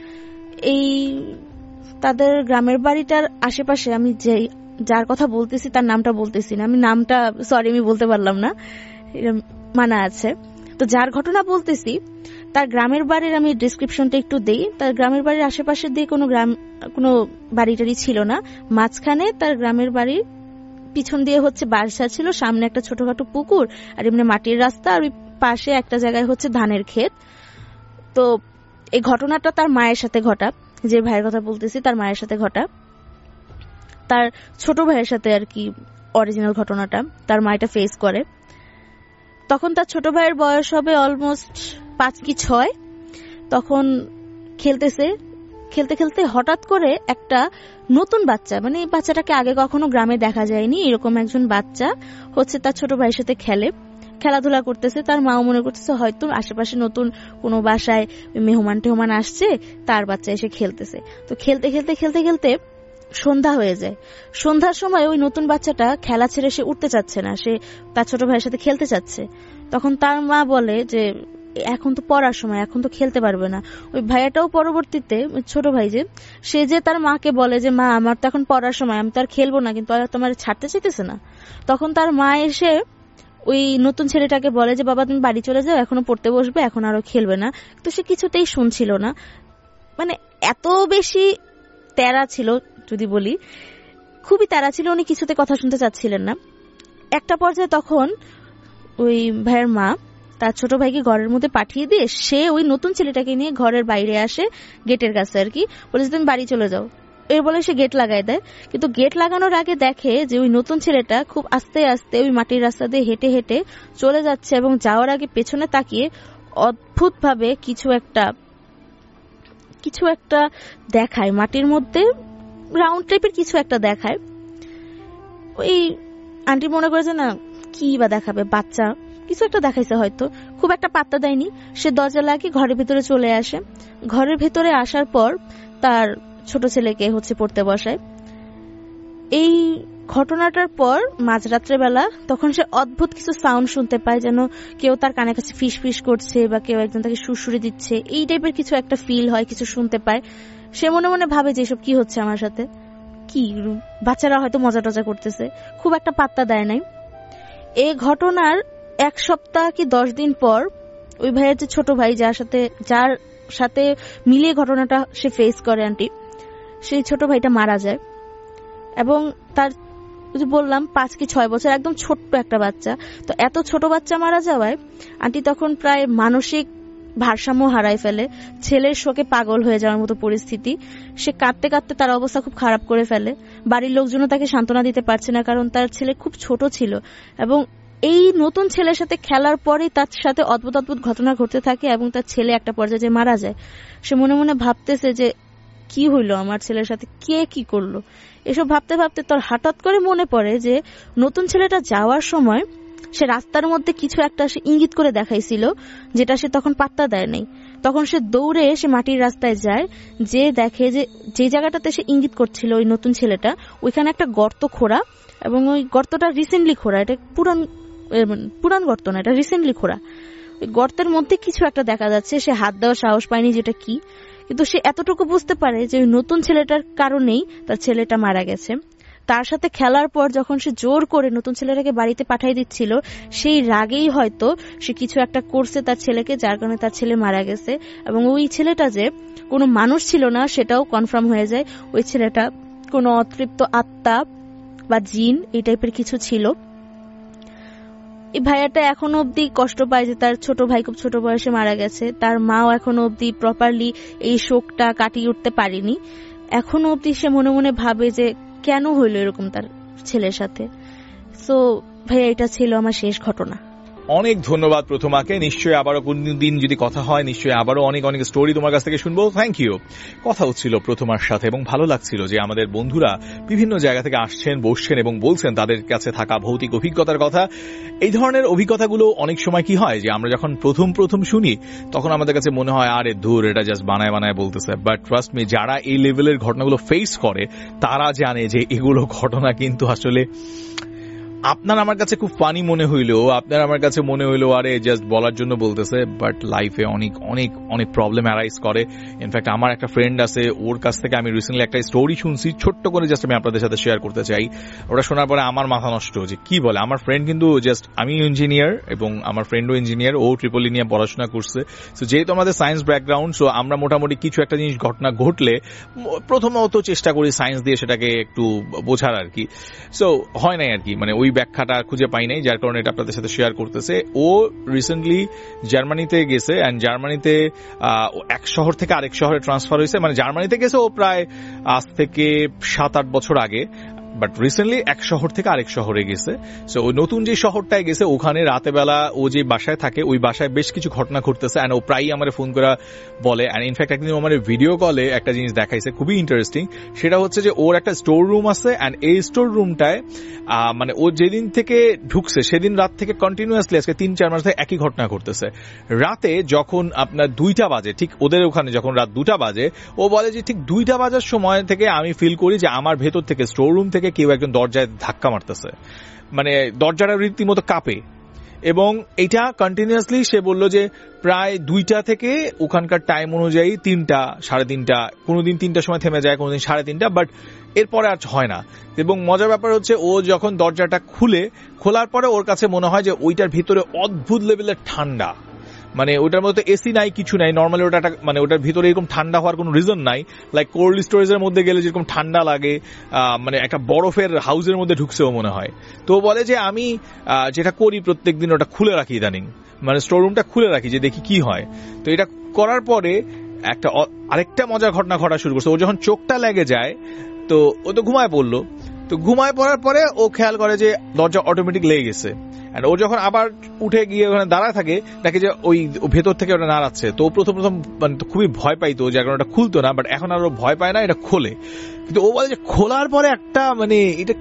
S5: তাদের গ্রামের বাড়িটার আশেপাশে, আমি যার কথা বলতেছি তার নামটা বলতেছি না, আমি নামটা সরি আমি বলতে পারলাম না, মানা আছে। তো যার ঘটনা বলতেছি তার গ্রামের বাড়ির আমি ডিসক্রিপশনটা একটু দেই। তার গ্রামের বাড়ির আশেপাশে দিয়ে কোনো বাড়িটারি ছিল না, মাঝখানে তার গ্রামের বাড়ির পিছন দিয়ে হচ্ছে বাসা ছিল, সামনে একটা ছোটখাটো পুকুর আর এমনি মাটির রাস্তা, আর ওই পাশে একটা জায়গায় হচ্ছে ধানের ক্ষেত। তো এই ঘটনাটা তার মায়ের সাথে ঘটা, যে ভাইয়ের কথা বলতেছি তার মায়ের সাথে ঘটা, তার ছোট ভাইয়ের সাথে আর কি অরিজিনাল ঘটনাটা তার মা এটা ফেস করে। তখন তার ছোট ভাইয়ের বয়স হবে অলমোস্ট 5 কি 6। তখন খেলতে খেলতে হঠাৎ করে একটা নতুন বাচ্চা, মানে এই বাচ্চাটাকে আগে কখনো গ্রামে দেখা যায়নি, এরকম একজন বাচ্চা হচ্ছে তার ছোট ভাইয়ের সাথে খেলাধুলা করতেছে। তার মাও মনে করতেছে হয়তো আশেপাশে নতুন কোনো বাসায় মেহমান টেহমান আসছে, তার বাচ্চা এসে খেলতেছে। তো খেলতে খেলতে খেলতে খেলতে সন্ধ্যা হয়ে যায়। সন্ধ্যার সময় ওই নতুন বাচ্চাটা খেলা ছেড়ে সে উঠতে চাচ্ছে না, সে তার ছোট ভাইয়ের সাথে খেলতে চাচ্ছে। তখন তার মা বলে যে এখন তো পড়ার সময়, এখন তো খেলতে পারবে না। ওই ভাইয়াটাও পরবর্তীতে ছোট ভাই সে তার মাকে বলে যে মা আমার তো এখন পড়ার সময়, আমি তো আর খেলবো না, কিন্তু তোমার ছাড়তে চাইতেছে না। তখন তার মা এসে ওই নতুন ছেলেটাকে বলে যে বাবা তুমি বাড়ি চলে যাও, এখনো পড়তে বসবে, এখন আরো খেলবে না। তো সে কিছুতেই শুনছিল না, মানে এত বেশি তেরা ছিল, যদি বলি খুবই তেরা ছিল, উনি কিছুতে কথা শুনতে চাচ্ছিলেন না। একটা পর্যায়ে তখন ওই ভাইয়ের মা তার ছোট ভাইকে ঘরের মধ্যে পাঠিয়ে দিয়ে সে ওই নতুন ছেলেটাকে নিয়ে ঘরের বাইরে আসে, গেটের কাছে আর কি, বলে যে তুমি বাড়ি চলে যাও। এর বলে সে গেট লাগাই দেয়। কিন্তু গেট লাগানোর আগে দেখে যে ওই নতুন ছেলেটা খুব আস্তে আস্তে ওই মাটির রাস্তা দিয়ে হেঁটে হেঁটে চলে যাচ্ছে, এবং যাওয়ার আগে পেছনে তাকিয়ে অদ্ভুত ভাবে কিছু একটা দেখায়, মাটির মধ্যে রাউন্ড টাইপের কিছু একটা দেখায়। ওই আন্টি মনে করে যে না কি বা দেখাবে, বাচ্চা কিছু একটা দেখাইছে, হয়তো খুব একটা পাত্তা দেয়নি। সে দরজা লাগিয়ে ঘরের ভিতরে চলে আসে। ঘরের ভিতরে আসার পর তার ছোট ছেলেকে হচ্ছে পড়তে বসায়। এই ঘটনাটার পর মাঝরাত্রে বেলা তখন সে অদ্ভুত কিছু সাউন্ড শুনতে পায়, যেন কেউ তার কানে কাছে ফিস ফিস করছে বা কেউ একজন তাকে সুরসুরি দিচ্ছে, এই টাইপের কিছু একটা ফিল হয়, কিছু শুনতে পায়। সে মনে মনে ভাবে যে এসব কি হচ্ছে আমার সাথে, কি বাচ্চারা হয়তো মজা টজা করতেছে, খুব একটা পাত্তা দেয় নাই। এই ঘটনার 1 সপ্তাহ কি 10 দিন পর ওই ভাইয়ের যে ছোট ভাই যার সাথে মিলিয়ে ঘটনাটা সে ফেস করে আন্টি, সেই ছোট ভাইটা মারা যায়। এবং তার বললাম 5 কি 6 বছর, একদম ছোট্ট একটা বাচ্চা। তো এত ছোট বাচ্চা মারা যাওয়ায় আন্টি তখন প্রায় মানসিক ভারসাম্য হারায় ফেলে, ছেলের শোকে পাগল হয়ে যাওয়ার মতো পরিস্থিতি। সে কাঁদতে কাঁদতে তার অবস্থা খুব খারাপ করে ফেলে। বাড়ির লোকজনও তাকে সান্ত্বনা দিতে পারছে না, কারণ তার ছেলে খুব ছোট ছিল। এবং এই নতুন ছেলের সাথে খেলার পরেই তার সাথে অদ্ভুত অদ্ভুত ঘটনা ঘটতে থাকে, এবং তার ছেলে একটা পর্যায়ে মারা যায়। সে মনে মনে ভাবতেছে যে কি হইলো আমার ছেলের সাথে, কে কি করলো। এসব ভাবতে ভাবতে তার হঠাৎ করে মনে পড়ে যে নতুন ছেলেটা যাওয়ার সময় সে রাস্তার মধ্যে কিছু একটা সে ইঙ্গিত করে দেখাইছিল, যেটা সে তখন পাত্তা দেয় নাই। তখন সে দৌড়ে সে মাটির রাস্তায় যায়, যে দেখে যে জায়গাটাতে সে ইঙ্গিত করছিল ওই নতুন ছেলেটা, ওইখানে একটা গর্ত খোঁড়া, এবং ওই গর্তটা রিসেন্টলি খোঁড়া, এটা পুরান গর্ত না, এটা রিসেন্টলি খোঁড়া। ওই গর্তের মধ্যে কিছু একটা দেখা যাচ্ছে, সে হাত দেওয়ার সাহস পায়নি যেটা কি, কিন্তু সে এতটুকু বুঝতে পারে যে ওই নতুন ছেলেটার কারণেই তার ছেলেটা মারা গেছে। তার সাথে খেলার পর যখন সে জোর করে নতুন ছেলেটাকে বাড়িতে পাঠিয়ে দিচ্ছিল, সেই রাগেই হয়তো সে কিছু একটা করছে তার ছেলেকে, যার কারণে তার ছেলে মারা গেছে। এবং ওই ছেলেটা যে কোনো মানুষ ছিল না সেটাও কনফার্ম হয়ে যায়, ওই ছেলেটা কোনো অতৃপ্ত আত্মা বা জিন এই টাইপের কিছু ছিল। এই ভাইয়াটা এখনো অব্দি কষ্ট পায় যে তার ছোট ভাই খুব ছোট বয়সে মারা গেছে। তার মাও এখনো অব্দি প্রপারলি এই শোকটা কাটিয়ে উঠতে পারেনি। এখনো অব্দি সে মনে মনে ভাবে যে কেন হইলো এরকম তার ছেলের সাথে। সো ভাইয়া, এটা ছিল আমার শেষ ঘটনা।
S1: অনেক ধন্যবাদ প্রথমাকে। নিশ্চয়ই আবারও কোন দিন যদি কথা হয় নিশ্চয়ই আবারও অনেক অনেক স্টোরি তোমার কাছ থেকে শুনবো। Thank you. কথা হচ্ছিল প্রথমার সাথে এবং ভালো লাগছিল যে আমাদের বন্ধুরা বিভিন্ন জায়গা থেকে আসছেন, বসছেন এবং বলছেন তাদের কাছে থাকা ভৌতিক অভিজ্ঞতার কথা। এই ধরনের অভিজ্ঞতাগুলো অনেক সময় কি হয় যে আমরা যখন প্রথম শুনি তখন আমাদের কাছে মনে হয় আরে ধুর, এটা জাস্ট বানায় বলতেছে। বাট ট্রাস্ট মি, যারা এই লেভেলের ঘটনাগুলো ফেস করে তারা জানে যে এগুলো ঘটনা কিন্তু আসলে আপনার আমার কাছে খুব ফানি মনে হইলেও, আপনার আমার কাছে মনে হইলেও আরে জাস্ট বলার জন্য বলতেছে, বাট লাইফে অনেক অনেক অনেক প্রবলেম অ্যারাইজ করে। ইনফ্যাক্ট আমার একটা ফ্রেন্ড আছে, ওর কাছ থেকে আমি রিসেন্টলি একটা স্টোরি শুনছি, ছোট্ট করে জাস্ট আমি আপনাদের সাথে শেয়ার করতে চাই। ওটা শোনার পরে আমার মাথা নষ্ট, যে কি বলে। আমার ফ্রেন্ড কিন্তু জাস্ট, আমি ইঞ্জিনিয়ার এবং আমার ফ্রেন্ডও ইঞ্জিনিয়ার, ও ট্রিপলি নিয়ে পড়াশোনা করছে। সো যেহেতু আমাদের সায়েন্স ব্যাকগ্রাউন্ড, সো আমরা মোটামুটি কিছু একটা জিনিস ঘটনা ঘটলে প্রথমত চেষ্টা করি সায়েন্স দিয়ে সেটাকে একটু বোঝার আর কি। সো হয় নাই আর কি, মানে ওই ব্যাখ্যাটা খুঁজে পাই নাই, যার কারণে এটা আপনাদের সাথে শেয়ার করতেছে। ও রিসেন্টলি জার্মানিতে গেছে, অ্যান্ড জার্মানিতে এক শহর থেকে আরেক শহরে ট্রান্সফার হয়েছে। মানে জার্মানিতে গেছে ও প্রায় আজ থেকে 7-8 বছর আগে, বাট রিসেন্টলি এক শহর থেকে আরেক শহরে গেছে। সো ওই নতুন যে শহরটায় গেছে ওখানে রাতে বেলা ও যে বাসায় থাকে ওই বাসায় বেশ কিছু ঘটনা ঘটতেছে, অ্যান্ড ও প্রায়ই আমার ফোন করে বলে। অ্যান্ড ইনফ্যাক্ট একদিন আমার ভিডিও কলে একটা জিনিস দেখাইছে খুবই ইন্টারেস্টিং। সেটা হচ্ছে যে ওর একটা স্টোর রুম আছে, অ্যান্ড এই স্টোর রুমটায় মানে ও যেদিন থেকে ঢুকছে সেদিন রাত থেকে কন্টিনিউয়াসলি আজকে 3-4 মাস ধরে একই ঘটনা ঘটতেছে। রাতে যখন আপনার 2টা বাজে, ঠিক ওদের ওখানে যখন রাত 2টা বাজে, ও বলে যে ঠিক 2টা বাজার সময় থেকে আমি ফিল করি যে আমার ভেতর থেকে স্টোর রুম থেকে কেউ একজন দরজায় ধাক্কা মারতেছে, মানে দরজাটা রীতিমতো কাঁপে। এবং এটা কন্টিনিউয়াসলি সে বলল যে প্রায় 2টা থেকে ওখানকার টাইম অনুযায়ী 3টা, 3:30, কোনোদিন 3টার সময় থেমে যায়, কোনোদিন 3:30, বাট এরপরে আর হয় না। এবং মজার ব্যাপার হচ্ছে ও যখন দরজাটা খোলার পরে ওর কাছে মনে হয় যে ওইটার ভিতরে অদ্ভুত লেভেলের ঠান্ডা, মানে ওটার মধ্যে এসি নাই, কিছু নাই। নর্মালি ওটা মানে ওটার ভিতরে এরকম ঠান্ডা হওয়ার কোনো রিজন নাই। লাইক কোল্ড স্টোরেজের মধ্যে গেলে যেরকম ঠান্ডা লাগে, মানে একটা বরফের হাউসের মধ্যে ঢুকছেও মনে হয়। তো বলে যে আমি যেটা করি প্রত্যেকদিন ওটা খুলে রাখি ইদানিং, মানে স্টোর রুমটা খুলে রাখি যে দেখি কি হয়। তো এটা করার পরে আরেকটা মজার ঘটনা ঘটা শুরু করছে। ও যখন চোখটা লেগে যায় তো ও তো ঘুমায় পড়লো। তো ঘুমায় পড়ার পরে ও খেয়াল করে যে দরজা অটোমেটিক লেগে গেছে। ও যখন আবার উঠে গিয়ে ওখানে দাঁড়ায় থাকে, দেখে যে ওই ভেতর থেকে ওটা নাড়াচ্ছে। তো প্রথম মানে খুবই ভয় পাইতো, যার কারণে ওটা খুলতো না, বাট এখন আরো ভয় পায় না, এটা খোলে। কিন্তু ও বলে যে খোলার পরে একটা মানে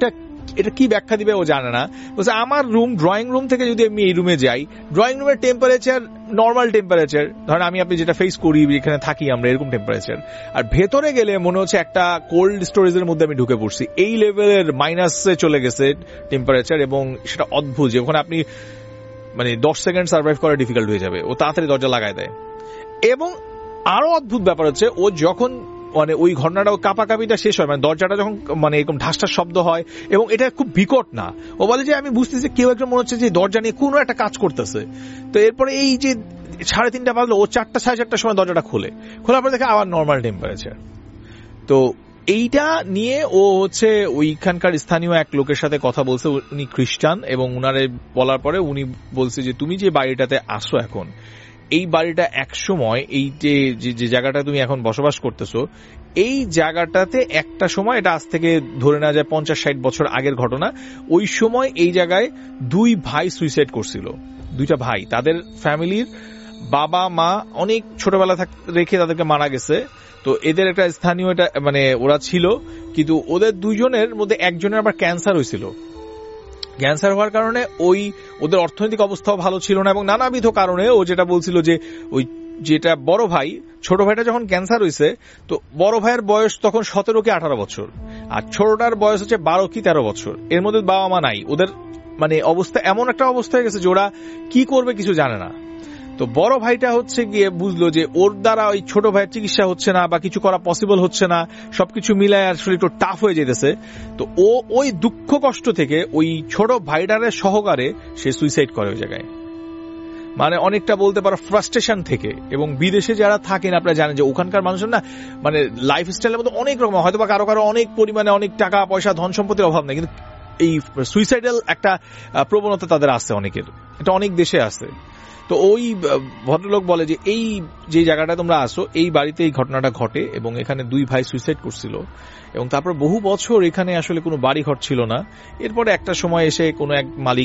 S1: এটা কি ব্যাখ্যা দিবে ও জানে না। বলছে আমার রুম, ড্রয়িং রুম থেকে যদি আমি এই রুমে যাই, ড্রয়িং রুমের টেম্পারেচার নর্মাল টেম্পারেচার, ধরেন আপনি যেটা ফেস করি এখানে থাকি আমরা, এরকম টেম্পারেচার। আর ভেতরে গেলে মনে হচ্ছে একটা কোল্ড স্টোরেজের মধ্যে আমি ঢুকে পড়ছি, এই লেভেলের মাইনাসে চলে গেছে টেম্পারেচার। এবং সেটা অদ্ভুত যে ওখানে আপনি মানে 10 সেকেন্ড সার্ভাইভ করা ডিফিকাল্ট হয়ে যাবে। ও তাড়াতাড়ি দরজা লাগায় দেয়। এবং আরো অদ্ভুত ব্যাপার হচ্ছে ও যখন মানে ওই ঘটনাটা কাঁপাকাঁপিটা শেষ হয়, মানে দরজাটা যখন মানে এরকম ঢাসটার শব্দ হয়, এবং এটা খুব বিকট না। ও বলে যে আমি বুঝতেছি কেউ একজন মনে হচ্ছে যে দরজা নিয়ে কোনো একটা কাজ করতেছে। তো এরপরে এই যে 3:30 বাজলো, ও 4টা 4:30 সময় দরজাটা খোলার পরে দেখে আবার নর্মাল টেম্পারেচার। তো এইটা নিয়ে ও হচ্ছে ওইখানকার স্থানীয় এক লোকের সাথে কথা বলছে, উনি খ্রিস্টান, এবং উনারে বলার পরে উনি বলছে যে তুমি যে বাড়িটাতে আসো এখন, এই বাড়িটা এক সময় এই যে জায়গাটা তুমি এখন বসবাস করতেছো, এই জায়গাটাতে একটা সময়, এটা আজ থেকে ধরে নেওয়া যায় 50-60 বছর আগের ঘটনা, ওই সময় এই জায়গায় 2 ভাই সুইসাইড করছিল। 2টা ভাই, তাদের ফ্যামিলির বাবা মা অনেক ছোটবেলা রেখে তাদেরকে মারা গেছে। তো এদের একটা স্থানীয় এটা মানে ওরা ছিল, কিন্তু ওদের 2জনের মধ্যে একজনের আবার ক্যান্সার হয়েছিল। ক্যান্সার হওয়ার কারণে ওদের অর্থনৈতিক অবস্থাও ভালো ছিল না, এবং নানাবিধ কারণে ও যেটা বলছিল যে ওই যেটা বড় ভাই, ছোট ভাইটা যখন ক্যান্সার হয়েছে, তো বড় ভাইয়ের বয়স তখন 17 কি 18 বছর, আর ছোটটার বয়স হচ্ছে 12 কি 13 বছর। এর মধ্যে বাবা মা নাই, ওদের মানে অবস্থা এমন একটা অবস্থা হয়ে গেছে যে ওরা কি করবে কিছু জানে না। তো বড় ভাইটা হচ্ছে গিয়ে বুঝলো যে ওর দ্বারা ওই ছোট ভাইয়ের চিকিৎসা হচ্ছে না বা কিছু করা পসিবল হচ্ছে না, সবকিছু মিলায় আসলে একটু টাফ হয়ে যেতেছে। তো ও ওই দুঃখ কষ্ট থেকে ওই ছোট ভাইটারের সহকারে সে সুইসাইড করে ওই জায়গায়, মানে অনেকটা বলতে পারো ফ্রাস্ট্রেশন থেকে। এবং বিদেশে যারা থাকেন আপনারা জানেন যে ওখানকার মানুষের না মানে লাইফস্টাইলের মধ্যে অনেক রকম, হয়তো বা কারো অনেক পরিমাণে অনেক টাকা পয়সা ধন সম্পত্তির অভাব নেই, কিন্তু এই সুইসাইডাল একটা প্রবণতা তাদের আছে অনেকের, এটা অনেক দেশে আছে। তো ওই ভদ্রলোক বলে যে এই যে জায়গাটা তোমরা আসো, এই বাড়িতে এই ঘটনাটা ঘটে, এবং এখানে 2 ভাই সুইসাইড করছিল, এবং তারপর বহু বছর এখানে আসলে কোনো বাড়ি ঘর ছিল না। এরপরে একটা সময় এসে কোনো এক মালিক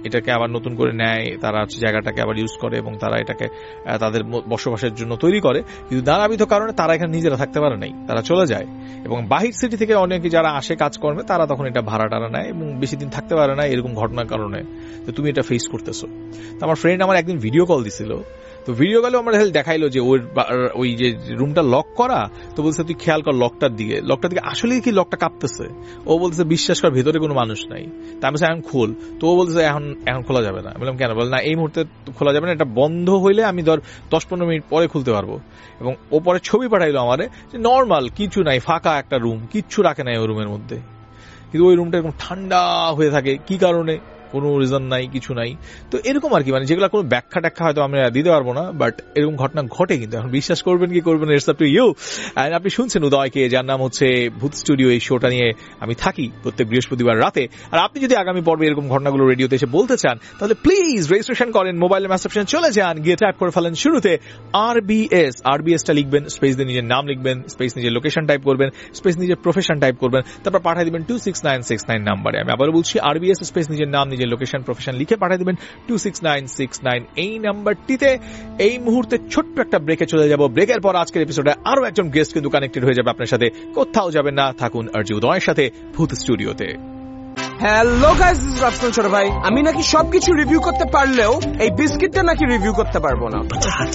S1: এটাকে আবার নতুন করে নেয়, তারা জায়গাটাকে আবার ইউজ করে এবং তারা এটাকে তাদের বসবাসের জন্য তৈরি করে, কিন্তু নানাবিধ কারণে তারা এখানে নিজেরা থাকতে পারে নাই, তারা চলে যায়। এবং বাহির সিটি থেকে অনেকে যারা আসে কাজকর্মে তারা তখন এটা ভাড়া টাড়া নেয় এবং বেশি দিন থাকতে পারে না এরকম ঘটনার কারণে। তো তুমি এটা ফেস করতেছো। তো আমার ফ্রেন্ড আমার একদিন ভিডিও কল দিছিল, তো ভিডিও কলে আমার দেখাইলো যে ওই যে রুমটা লক করা, তো বলছে তুই খেয়াল কর লকটার দিকে আসলে কি লকটা কাঁপতেছে। ও বলতেছে বিশ্বাস কর ভেতরে কোনো মানুষ নাই। তা আমি এখন খোল, তো ও বলতেছে এখন খোলা যাবে না। বললাম কেন? বল না এই মুহূর্তে খোলা যাবে না, এটা বন্ধ হইলে আমি 10-15 মিনিট পরে খুলতে পারবো। এবং ও পরে ছবি পাঠাইলো আমারে যে নর্মাল কিছু নাই, ফাঁকা একটা রুম, কিচ্ছু রাখে নাই ওই রুমের মধ্যে, কিন্তু ওই রুমটা এরকম ঠান্ডা হয়ে থাকে। কি কারণে? কোনো রিজন নাই, কিছু নাই। তো এরকম আর কি, মানে যেগুলো কোনো ব্যাখ্যা ট্যাখ্যা হয়তো আমরা দিতে পারবো না, বাট এরকম ঘটনা ঘটে। কিন্তু এখন বিশ্বাস করবেন কি করবেন, it's up to you. And আপনি শুনছেন উদয়কে, যার নাম হচ্ছে ভূত স্টুডিও। এই শোটা নিয়ে আমি থাকি প্রত্যেক বৃহস্পতিবার রাতে। আর আপনি যদি আগামী পর্বে এরকম ঘটনাগুলো রেডিওতে এসে বলতে চান, তাহলে প্লিজ রেজিস্ট্রেশন করেন, মোবাইলের মেসেজ অপশনে চলে যান, গিয়ে টাইপ করে ফেলেন শুরুতে RBS টা লিখবেন, স্পেস দিয়ে নিজের নাম লিখবেন, স্পেস নিজের লোকেশন টাইপ করবেন, স্পেস নিজের প্রফেশন টাইপ করবেন, তারপর পাঠিয়ে দিবেন 26969 নাম্বারে। আমি আবারও বলছি RBS স্পেস নিজের নাম, নিজের লোকেশন, প্রফেশন লিখে পাঠিয়ে দিবেন 26969 এই নাম্বারটিতে। এই মুহূর্তে ছোট্ট একটা ব্রেকে চলে যাব। ব্রেকের পর আজকের এপিসোডে আরো একজন গেস্ট কিন্তু কানেক্টেড হয়ে যাবে আপনার সাথে। কোথাও যাবেন না, থাকুন আরজি উদয়ের সাথে ভূত স্টুডিওতে।
S3: Hello guys, this is Rafsan ছোট ভাই। আমি নাকি সবকিছু রিভিউ করতে পারলেও এই বিস্কিটটা নাকি রিভিউ করতে পারবো না।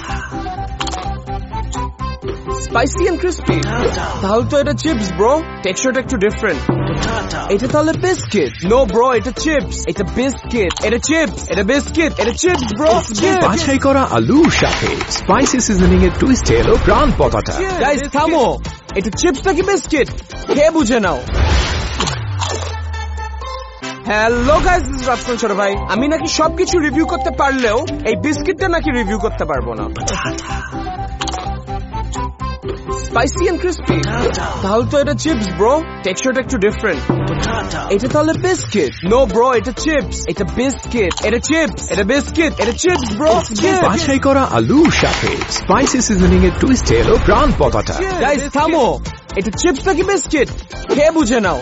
S3: স্পাইসি এন্ড ক্রিস্পি, তাহলে তো এটা চিপস ব্রো, টেক্সচারটা একটু ডিফারেন্ট। এটা তাহলে বিস্কিট? নো ব্রো, এটা চিপস, এটা বিস্কিট, এটা চিপস, এটা বিস্কিট, এটা চিপস ব্রো।
S4: বাছাই করা আলুর সাথে স্পাইসি সিজনিং এর টুইস্টে এলো প্রাণ পতাটা।
S3: গাইস থামো, এটা চিপস নাকি বিস্কিট খেয়ে বুঝে নাও। Hello guys, this is Rafsan ছোট ভাই। আমি নাকি সবকিছু রিভিউ করতে পারলেও এই বিস্কিটটা নাকি রিভিউ করতে পারবো না। স্পাইসি এন্ড ক্রিস্পি, তাহলে তো এটা চিপস ব্রো, টেক্সচারটা একটু ডিফারেন্ট। এটা তাহলে বিস্কিট? নো ব্রো, এটা চিপস, এটা বিস্কিট, এটা চিপস, এটা বিস্কিট, এটা চিপস ব্রো।
S4: বাছাই করা আলুর সাথে স্পাইসি সিজনিং এর টুইস্টে এলো প্রাণ পতাটা।
S3: গাইস থামো, এটা চিপস নাকি বিস্কিট খেয়ে বুঝে নাও।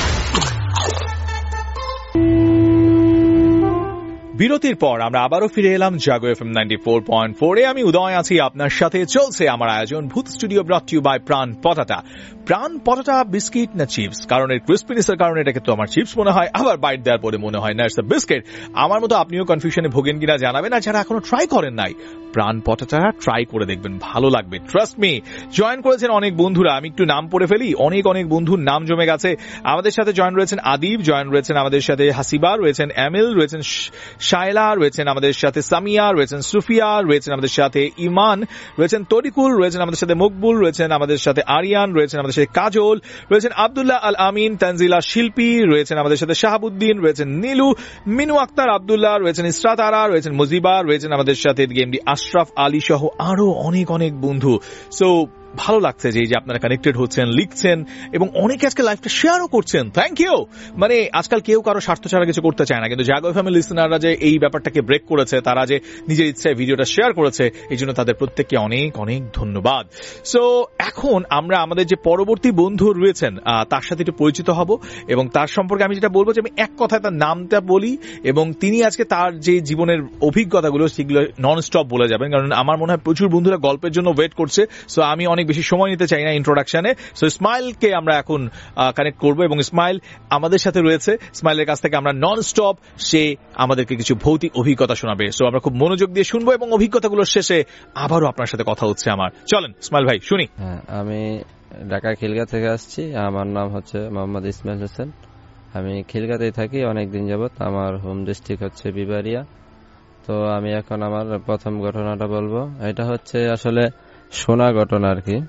S1: বিরতির পর আমরা আবারও ফিরে এলাম জাগো FM 94.4 এ। আমি উদয় আছি আপনার সাথে। চলছে আমার আয়োজন Bhoot studio, brought to you by Pran Potata. প্রাণ পতাটা বিস্কিট না চিপস? কারণ এর ক্রিস্পিনেসের কারণে এটাকে তো আমার চিপস মনে হয়, আবার বাইট দেওয়ার পরে মনে হয় না ইটস আ বিস্কিট। আমার মতো আপনিও কনফিউশনে ভোগেন কিনা জানাবেন, আর যারা এখনো ট্রাই করেন নাই প্রাণ পতাটা ট্রাই করে দেখবেন, ভালো লাগবে, ট্রাস্ট মি। জয়েন করেছেন অনেক বন্ধুরা, আমি একটু নাম পড়ে ফেলি, অনেক বন্ধুর নাম জমে গেছে আমাদের সাথে। জয়েন রয়েছেন আদিব, জয়েন রয়েছেন আমাদের সাথে হাসিবা, রয়েছেন এমিল, রয়েছেন শায়লা, রয়েছেন আমাদের সাথে সামিয়া, রয়েছেন সুফিয়া, রয়েছেন আমাদের সাথে ইমান, রয়েছেন তরিকুল, রয়েছেন আমাদের সাথে মকবুল, রয়েছেন আমাদের সাথে আরিয়ান, রয়েছেন আমাদের সাথে কাজল, রয়েছেন আব্দুল্লাহ আল আমিন, তানজিলা শিল্পী, রয়েছেন আমাদের সাথে শাহাবুদ্দিন, রয়েছেন নীলু, মিনু আক্তার আব্দুল্লাহ, রয়েছেন ইসরাত আরা, রয়েছেন মুজিবা, রয়েছেন আমাদের সাথে এমডি আশরাফ আলী সহ আরো অনেক বন্ধু। সো ভালো লাগছে যে আপনারা কানেক্টেড হচ্ছেন, লিখছেন এবং অনেকে আজকে লাইভটা শেয়ারও করছেন। Thank you. মানে আজকাল কেউ কারো স্বার্থ ছাড়া কিছু করতে চায় না, কিন্তু জাগো এফএম লিসনাররা যে এই ব্যাপারটাকে ব্রেক করেছে, তারা যে নিজের ইচ্ছায় ভিডিওটা শেয়ার করেছে, এই জন্য তাদের প্রত্যেককে অনেক ধন্যবাদ। সো এখন আমরা আমাদের যে পরবর্তী বন্ধু রয়েছেন তার সাথে একটু পরিচিত হব এবং তার সম্পর্কে আমি যেটা বলবো যে আমি এক কথায় তার নামটা বলি এবং তিনি আজকে তার যে জীবনের অভিজ্ঞতাগুলো সেগুলো নন স্টপ বলে যাবেন, কারণ আমার মনে হয় প্রচুর বন্ধুরা গল্পের জন্য ওয়েট করছে। সো আমি অনেক বেশি সময় নিতে চাই না ইন্ট্রোডাকশনে। সো ইসমাইলকে আমরা এখন কানেক্ট করব এবং ইসমাইল আমাদের সাথে রয়েছে। ইসমাইলের কাছ থেকে আমরা নন স্টপ সে আমাদেরকে কিছু ভৌতিক অভিজ্ঞতা শোনাবে। সো আমরা খুব মনোযোগ দিয়ে শুনবো এবং অভিজ্ঞতাগুলোর শেষে আবারও আপনার সাথে কথা হচ্ছে আমার। চলেন ইসমাইল ভাই শুনি।
S6: হ্যাঁ, আমি ঢাকা খিলগা থেকে আসছি। আমার নাম হচ্ছে মোহাম্মদ ইসমাইল হোসেন। আমি খিলগাতেই থাকি অনেকদিন যাবত। আমার হোম ডিস্ট্রিক্ট হচ্ছে বিবারিয়া। তো আমি এখন আমার প্রথম ঘটনাটা বলবো। এটা হচ্ছে আসলে শোনা ঘটনা আর কি।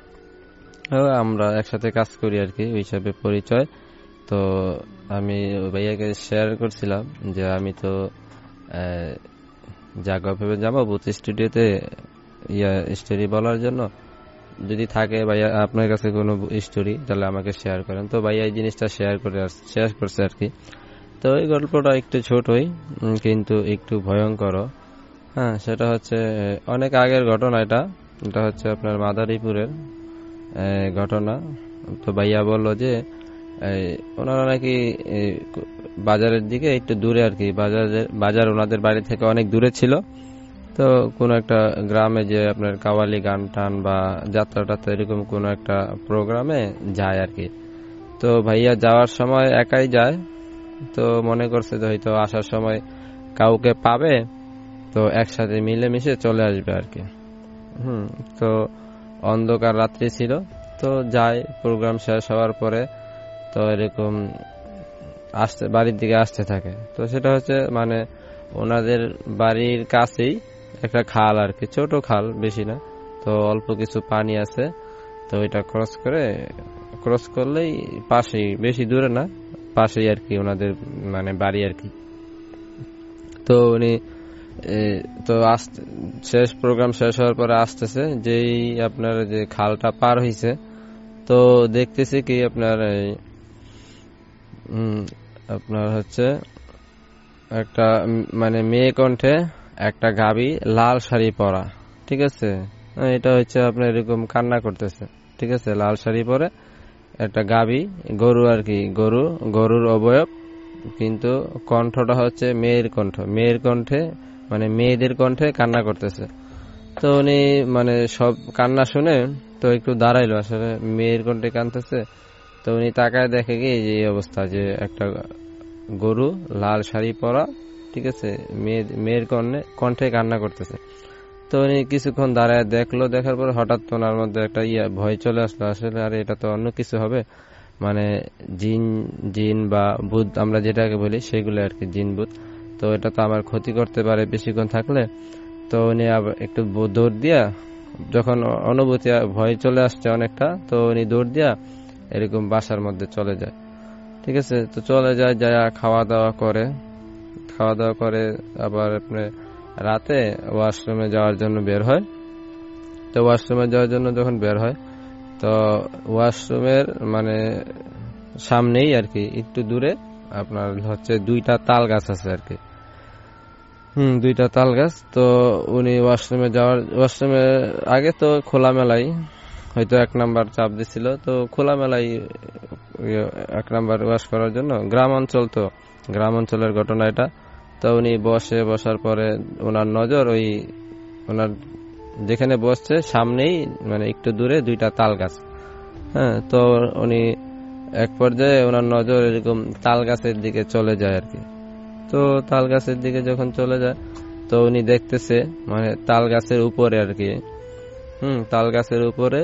S6: আমরা একসাথে কাজ করি আর কি, ওই হিসাবে পরিচয়। তো আমি ভাইয়াকে শেয়ার করছিলাম যে আমি তো জাগো ভেবে যাবো ভূত স্টুডিওতে স্টোরি বলার জন্য। যদি থাকে ভাইয়া আপনার কাছে কোনো স্টোরি তাহলে আমাকে শেয়ার করেন। তো ভাইয়া এই জিনিসটা শেয়ার করছে আর কি। তো এই গল্পটা একটু ছোটই কিন্তু একটু ভয়ঙ্কর। হ্যাঁ, সেটা হচ্ছে অনেক আগের ঘটনা। এটা হচ্ছে আপনার মাদারীপুরের ঘটনা। তো ভাইয়া বললো যে ওনারা নাকি বাজারের দিকে একটু দূরে আর কি, বাজার ওনাদের বাড়ি থেকে অনেক দূরে ছিল। তো কোন একটা গ্রামে যে আপনার কাওয়ালি গান টান বা যাত্রাটা এরকম কোন একটা প্রোগ্রামে যায় আর কি। তো ভাইয়া যাওয়ার সময় একাই যায়, তো মনে করছে যে হয়তো আসার সময় কাউকে পাবে, তো একসাথে মিলেমিশে চলে আসবে আর কি। তো অন্ধকার রাত্রি ছিল, তো যায় প্রোগ্রাম শেষ হওয়ার পরে, তো এরকম বাড়ির দিকে আসতে থাকে। তো সেটা হচ্ছে মানে ওনাদের বাড়ির কাছেই একটা খাল আর কি, ছোট খাল, বেশি না, তো অল্প কিছু পানি আছে। তো এটা ক্রস করলেই পাশেই, বেশি দূরে না, পাশেই আর কি ওনাদের মানে বাড়ি আর কি। তো উনি তো প্রোগ্রাম শেষ হওয়ার পরে আসতেছে, যেই আপনার যে খালটা পার হইছে, তো দেখতেছি কি আপনার হচ্ছে একটা মানে মেয়ে কণ্ঠে একটা গাবি লাল শাড়ি পরা, ঠিক আছে, এটা হচ্ছে আপনার এরকম কান্না করতেছে, ঠিক আছে, লাল শাড়ি পরে একটা গাবি, গরু আর কি, গরুর অবয়ব, কিন্তু কণ্ঠটা হচ্ছে মেয়ের কণ্ঠে মানে মেয়েদের কণ্ঠে কান্না করতেছে। তো উনি মানে সব কান্না শুনে তো একটু দাঁড়াইলো, আসলে মেয়ের কণ্ঠে কাঁদতেছে। তো উনি তাকায় দেখে কি যে এই অবস্থা, যে একটা গরু লাল শাড়ি পরা, ঠিক আছে, মেয়ের কণ্ঠে কান্না করতেছে। তো উনি কিছুক্ষণ দাঁড়ায় দেখলো, দেখার পর হঠাৎ ওনার মধ্যে একটা ভয় চলে আসলো, আসলে আরে এটা তো অন্য কিছু হবে, মানে জিন বা ভূত আমরা যেটাকে বলি সেগুলো আর কি, জিন ভূত, তো এটা তো আমার ক্ষতি করতে পারে বেশিক্ষণ থাকলে। তো উনি আবার একটু দৌড় দিয়া, যখন অনুভূতি ভয় চলে আসছে অনেকটা, তো উনি দৌড় দিয়া এরকম বাসার মধ্যে চলে যায়, ঠিক আছে। তো চলে যায়, খাওয়া দাওয়া করে আবার আপনি রাতে ওয়াশরুমে যাওয়ার জন্য বের হয়। তো ওয়াশরুমে যাওয়ার জন্য যখন বের হয়, তো ওয়াশরুমের মানে সামনেই আর কি একটু দূরে আপনার হচ্ছে 2টা তাল গাছ আছে আর কি, 2টা তাল গাছ। তো উনি ওয়াশরুমে আগে তো খোলামেলাই হয়তো 1 নাম্বার চাপ দিছিল, তো খোলামেলাই 1 নাম্বার ওয়াশ করার জন্য, গ্রাম অঞ্চলের ঘটনা এটা। তো উনি বসার পরে ওনার নজর ওনার যেখানে বসছে সামনেই মানে একটু দূরে 2টা তাল গাছ। তো উনি এক পর্যায়ে ওনার নজর এরকম তাল গাছের দিকে চলে যায় আর কি। তো তাল গাছের দিকে যখন চলে যায়, তো উনি দেখতেছে মানে তাল গাছের উপরে আর কি, তাল গাছের উপরে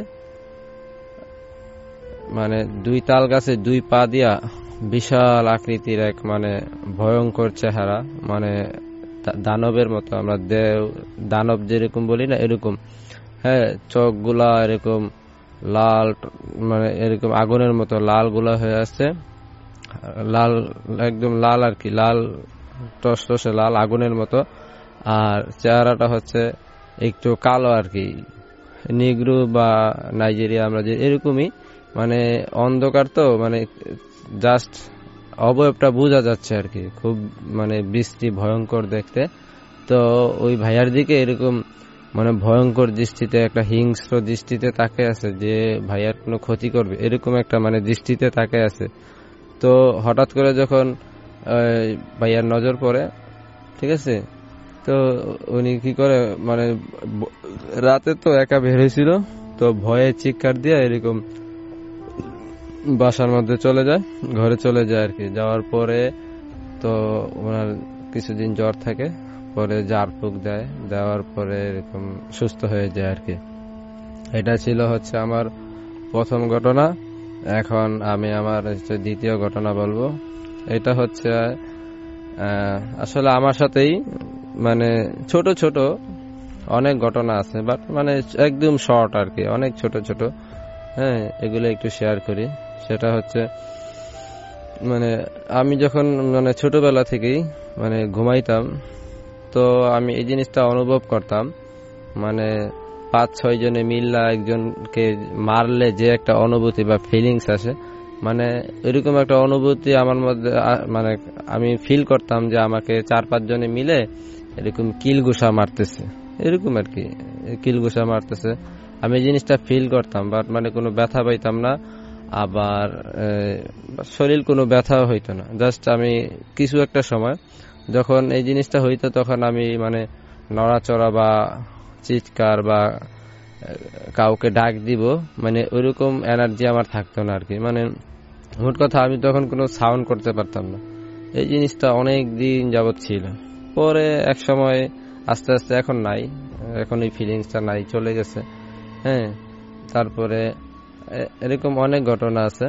S6: মানে 2 তাল গাছে 2 পা দিয়া বিশাল আকৃতির এক মানে ভয়ঙ্কর চেহারা, মানে দানবের মতো, আমরা দানব যেরকম বলি না এরকম, চোখগুলা এরকম লাল, মানে এরকম আগুনের মতো লাল গুলা হয়ে আসছে, লাল একদম লাল আর কি, লাল টসটসে লাল আগুনের মতো। আর চেহারাটা হচ্ছে একটু কালো আর কি, নিগ্রু বা নাইজেরিয়া আমরা যে এরকমই, মানে অন্ধকার তো মানে জাস্ট অবয়বটা বোঝা যাচ্ছে আর কি, খুব মানে বিশ্রী ভয়ঙ্কর দেখতে। তো ওই ভাইয়ার দিকে এরকম মানে ভয়ঙ্কর দৃষ্টিতে, একটা হিংস্র দৃষ্টিতে তাকে আছে, যে ভাইয়ার কোনো ক্ষতি করবে এরকম একটা মানে দৃষ্টিতে তাকে আছে। তো হঠাৎ করে যখন ভাইয়ার নজর পড়ে, ঠিক আছে, তো উনি কি করে মানে রাতে তো একা বের হয়েছিল, তো ভয়ে চিৎকার দিয়ে এরকম বাসার মধ্যে চলে যায়, ঘরে চলে যায় আর কি। যাওয়ার পরে তো ওনার কিছুদিন জ্বর থাকে, পরে জার ফুক দেওয়ার পরে এরকম সুস্থ হয়ে যায় আর কি। এটা ছিল হচ্ছে আমার প্রথম ঘটনা। এখন আমি আমার দ্বিতীয় ঘটনা বলবো। এটা হচ্ছে আসলে আমার সাথেই মানে ছোট ছোট অনেক ঘটনা আছে, বাট মানে একদম শর্ট আর কি, অনেক ছোট ছোট, এগুলো একটু শেয়ার করি। সেটা হচ্ছে মানে আমি যখন মানে ছোটবেলা থেকেই মানে ঘুমাইতাম, তো আমি এই জিনিসটা অনুভব করতাম, মানে 5-6 জনে মিল্লা একজনকে মারলে যে একটা অনুভূতি বা ফিলিংস আসে, মানে এরকম একটা অনুভূতি আমার মধ্যে, মানে আমি ফিল করতাম যে আমাকে 4-5 জনে মিলে এরকম কিলঘুষা মারতেছে, এরকম আর কি, কিলঘুষা মারতেছে। আমি এই জিনিসটা ফিল করতাম, বাট মানে কোনো ব্যথা পাইতাম না। আবার শরীর কোনো ব্যথা হইতো না। জাস্ট আমি কিছু একটা সময় যখন এই জিনিসটা হইতো তখন আমি মানে নড়াচড়া বা চিৎকার বা কাউকে ডাক দিব মানে ওইরকম এনার্জি আমার থাকতো না আর কি। মানে মোট কথা আমি তখন কোনো সাউন্ড করতে পারতাম না। এই জিনিসটা অনেক দিন যাবৎ ছিল। পরে এক সময় আস্তে আস্তে এখন নাই, এখন এই ফিলিংসটা নাই, চলে গেছে। হ্যাঁ, তারপরে এরকম অনেক ঘটনা আছে।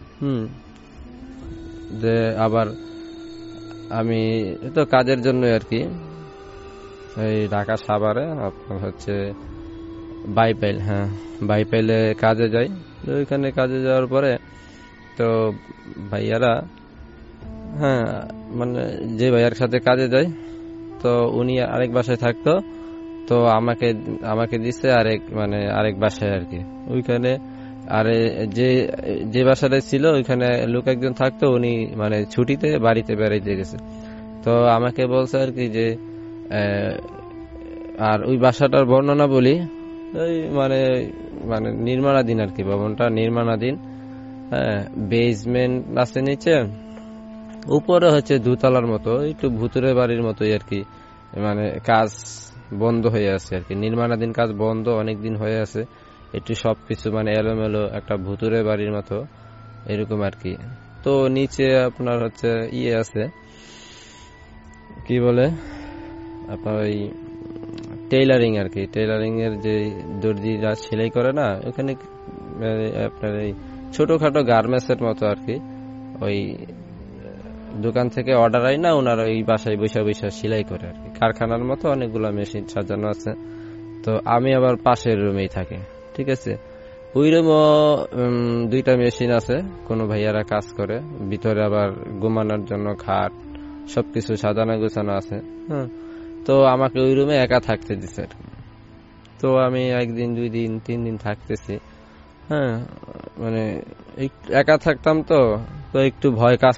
S6: যে আবার আমি তো কাজের জন্য আর কি এই ঢাকা সাভারে আপনার হচ্ছে বাইপাইল, হ্যাঁ বাইপাইলে কাজে যাই। ওইখানে কাজে যাওয়ার পরে তো ভাইয়ারা, হ্যাঁ মানে যে ভাইয়ার সাথে কাজে যাই তো উনি আরেক বাসায় থাকতো, তো আমাকে দিছে আরেক বাসায় আর কি। ওইখানে আরে যে বাসাটা ছিল ওইখানে লোক একজন থাকতো, উনি মানে ছুটিতে বাড়িতে বেড়াইতে গেছে। তো আমাকে বলছে আর কি যে আর ওই বাসাটার বর্ণনা বলি, ওই মানে মানে নির্মাণাধীন আর কি, ভবনটা নির্মাণাধীন। হ্যাঁ, বেসমেন্ট আছে নিচে, উপরে হচ্ছে দুতলার মতো, একটু ভুতুরে বাড়ির মতোই আর কি। মানে কাজ বন্ধ হয়ে আছে আর কি, নির্মাণাধীন কাজ বন্ধ অনেকদিন হয়ে আছে। একটু সবকিছু মানে এলোমেলো, একটা ভুতুরে বাড়ির মতো এরকম আর কি। তো নিচে আপনার হচ্ছে আছে কি বলে আপনার ওই টেইলারিং আর কি, টেইলারিং এর যে দর্জিরা সেলাই করে না, ওখানে আপনার এই ছোটখাটো গার্মেন্টস এর মতো আর কি। ওই দোকান থেকে অর্ডার আই না, ওনারা ওই বাসায় বৈশা বৈশা সেলাই করে আর কি, কারখানার মতো অনেকগুলো মেশিন সাজানো আছে। তো আমি আবার পাশের রুমেই থাকি, ঠিক আছে। ওই রুমও 2টা মেশিন আছে, কোনো ভাইয়ারা কাজ করে। ভিতরে আবার ঘুমানোর জন্য খাট সবকিছু সাজানো গোছানো আছে। হ্যাঁ, তো আমাকে ওই রুমে একা থাকতে দিছে। তো আমি 1 দিন 2 দিন 3 দিন থাকতেছি। হ্যাঁ, মানে একা থাকতাম তো একটু ভয় কাজ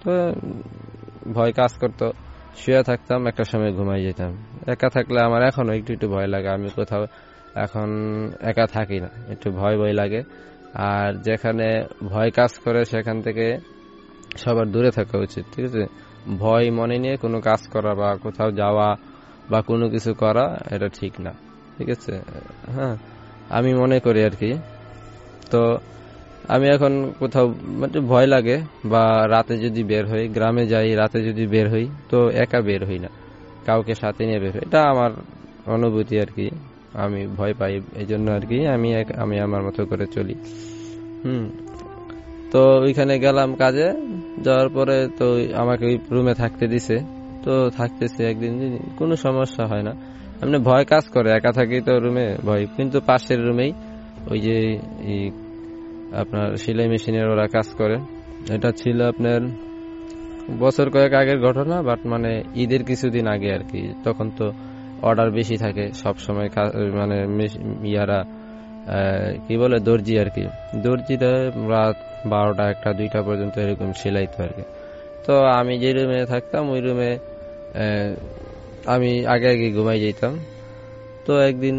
S6: করতো। শুয়ে থাকতাম, একটা সময় ঘুমাই যেতাম। একা থাকলে আমার এখনো একটু ভয় লাগে। আমি কোথাও এখন একা থাকি না, একটু ভয় লাগে। আর যেখানে ভয় কাজ করে সেখান থেকে সবার দূরে থাকা উচিত, ঠিক আছে। ভয় মনে নিয়ে কোনো কাজ করা বা কোথাও যাওয়া বা কোনো কিছু করা, এটা ঠিক না, ঠিক আছে। হ্যাঁ, আমি মনে করি আর কি। তো আমি এখন কোথাও মানে ভয় লাগে বা রাতে যদি বের হই, গ্রামে যাই, রাতে যদি বের হই তো একা বের হই না, কাউকে সাথে নিয়ে বের হই। এটা আমার অনুভূতি আর কি। আমি ভয় পাই এই জন্য আর কি আমি আমার মতো করে চলি। তো ওইখানে গেলাম কাজে যাওয়ার পরে তো আমাকে ওই রুমে থাকতে দিছে। তো থাকতেছি 1 দিন 2 দিন, কোনো সমস্যা হয় না। এমনি ভয় কাজ করে, একা থাকি তো রুমে ভয়। কিন্তু পাশের রুমেই ওই যে আপনার সেলাই মেশিনের ওরা কাজ করে। এটা ছিল আপনার বছর কয়েক আগের ঘটনা, বাট মানে ঈদের কিছুদিন আগে আর কি। তখন তো অর্ডার বেশি থাকে সব সময়, মানে ইয়ারা কি বলে দর্জি আর কি, দর্জিরা রাত 12টা 1টা 2টা পর্যন্ত এরকম সেলাইতো আর কি। তো আমি যে রুমে থাকতাম ওই রুমে আমি আগে ঘুমাই যেতাম। তো একদিন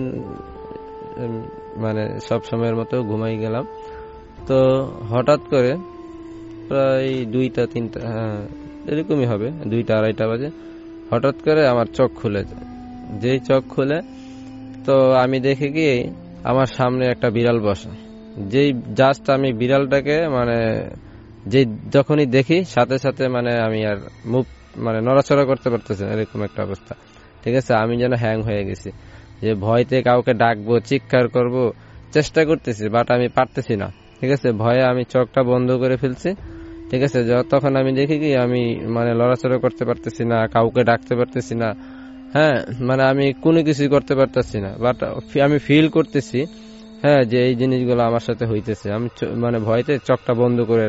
S6: মানে সব সময়ের মতো ঘুমাই গেলাম। তো হঠাৎ করে প্রায় 2টা 3টা এরকমই হবে, 2টা 2:30 বাজে, হঠাৎ করে আমার চোখ খুলে যায়। যেই চোখ খুলে তো আমি দেখে গিয়ে আমার সামনে একটা বিড়াল বসা। যেই জাস্ট আমি বিড়ালটাকে মানে যখনই দেখি সাথে সাথে মানে আমি আর মুভ মানে নড়াচড়া করতে পারতেছি না, এরকম একটা অবস্থা, ঠিক আছে। আমি যেন হ্যাং হয়ে গেছি, যে ভয়তে কাউকে ডাকবো, চিৎকার করব চেষ্টা করতেছি, বাট আমি পারতেছি না, ঠিক আছে। ভয়ে আমি চোখটা বন্ধ করে ফেলছি, ঠিক আছে। তখন আমি দেখি কি আমি মানে লড়াচড়া করতে পারতেছি না, কাউকে ডাকতে পারতেছি না। হ্যাঁ, মানে আমি কোনো কিছুই করতে পারতেছি না, বাট আমি ফিল করতেছি হ্যাঁ যে এই জিনিসগুলো আমার সাথে হইতেছে। আমি মানে ভয়তে চোখটা বন্ধ করে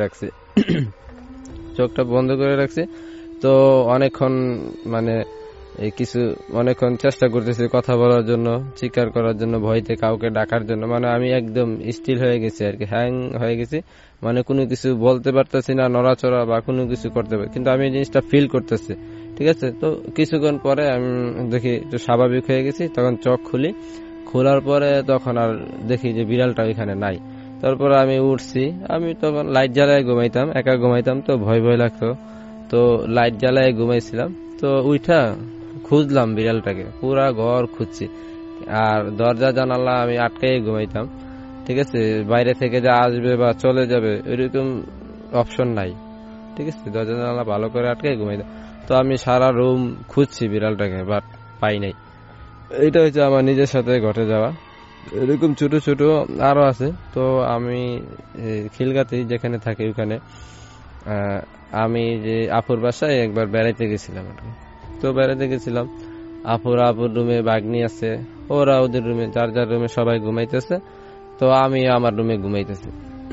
S6: রাখছি। তো অনেকক্ষণ মানে অনেকক্ষণ চেষ্টা করতেছি কথা বলার জন্য, চিৎকার করার জন্য, ভয়তে কাউকে ডাকার জন্য। মানে আমি একদম স্থির হয়ে গেছি আর কি, হ্যাং হয়ে গেছি। মানে কোনো কিছু বলতে পারতেছি না, নড়াচড়া বা কোনো কিছু করতে পারি, কিন্তু আমি এই জিনিসটা ফিল করতেছি, ঠিক আছে। তো কিছুক্ষণ পরে আমি দেখি একটু স্বাভাবিক হয়ে গেছি। তখন চোখ খোলার পরে তখন আর দেখি যে বিড়ালটা ওইখানে নাই। তারপর আমি উঠছি, আমি তখন লাইট জ্বালায় ঘুমাইতাম, একা ঘুমাইতাম তো ভয় ভয় লাগতো, তো লাইট জ্বালায় ঘুমাইছিলাম। তো উঠা খুঁজলাম বিড়ালটাকে, পুরা ঘর খুঁজছি, আর দরজা জানালা আমি আটকাই ঘুমাইতাম। ঠিক আছে, বাইরে থেকে যা আসবে বা চলে যাবে এরকম অপশন নাই। ঠিক আছে, দরজা জানালা ভালো করে আটকাই ঘুমাইতাম। তো আমি সারা রুম খুঁজছি বিড়ালটাকে, বাট পাই নাই। এটা হচ্ছে আমার নিজের সাথে ঘটে যাওয়া। এরকম ছোট ছোট আরো আছে। তো আমি খিলগাতে যেখানে থাকি ওখানে আমি যে আপুর বাসায় একবার বেড়াইতে গেছিলাম। তো বেড়াইতে গেছিলাম, আপুর রুমে বাগনি আছে, ওরা ওদের রুমে যার যার রুমে সবাই ঘুমাইতেছে, তো আমি আমার রুমে ঘুমাইতেছি।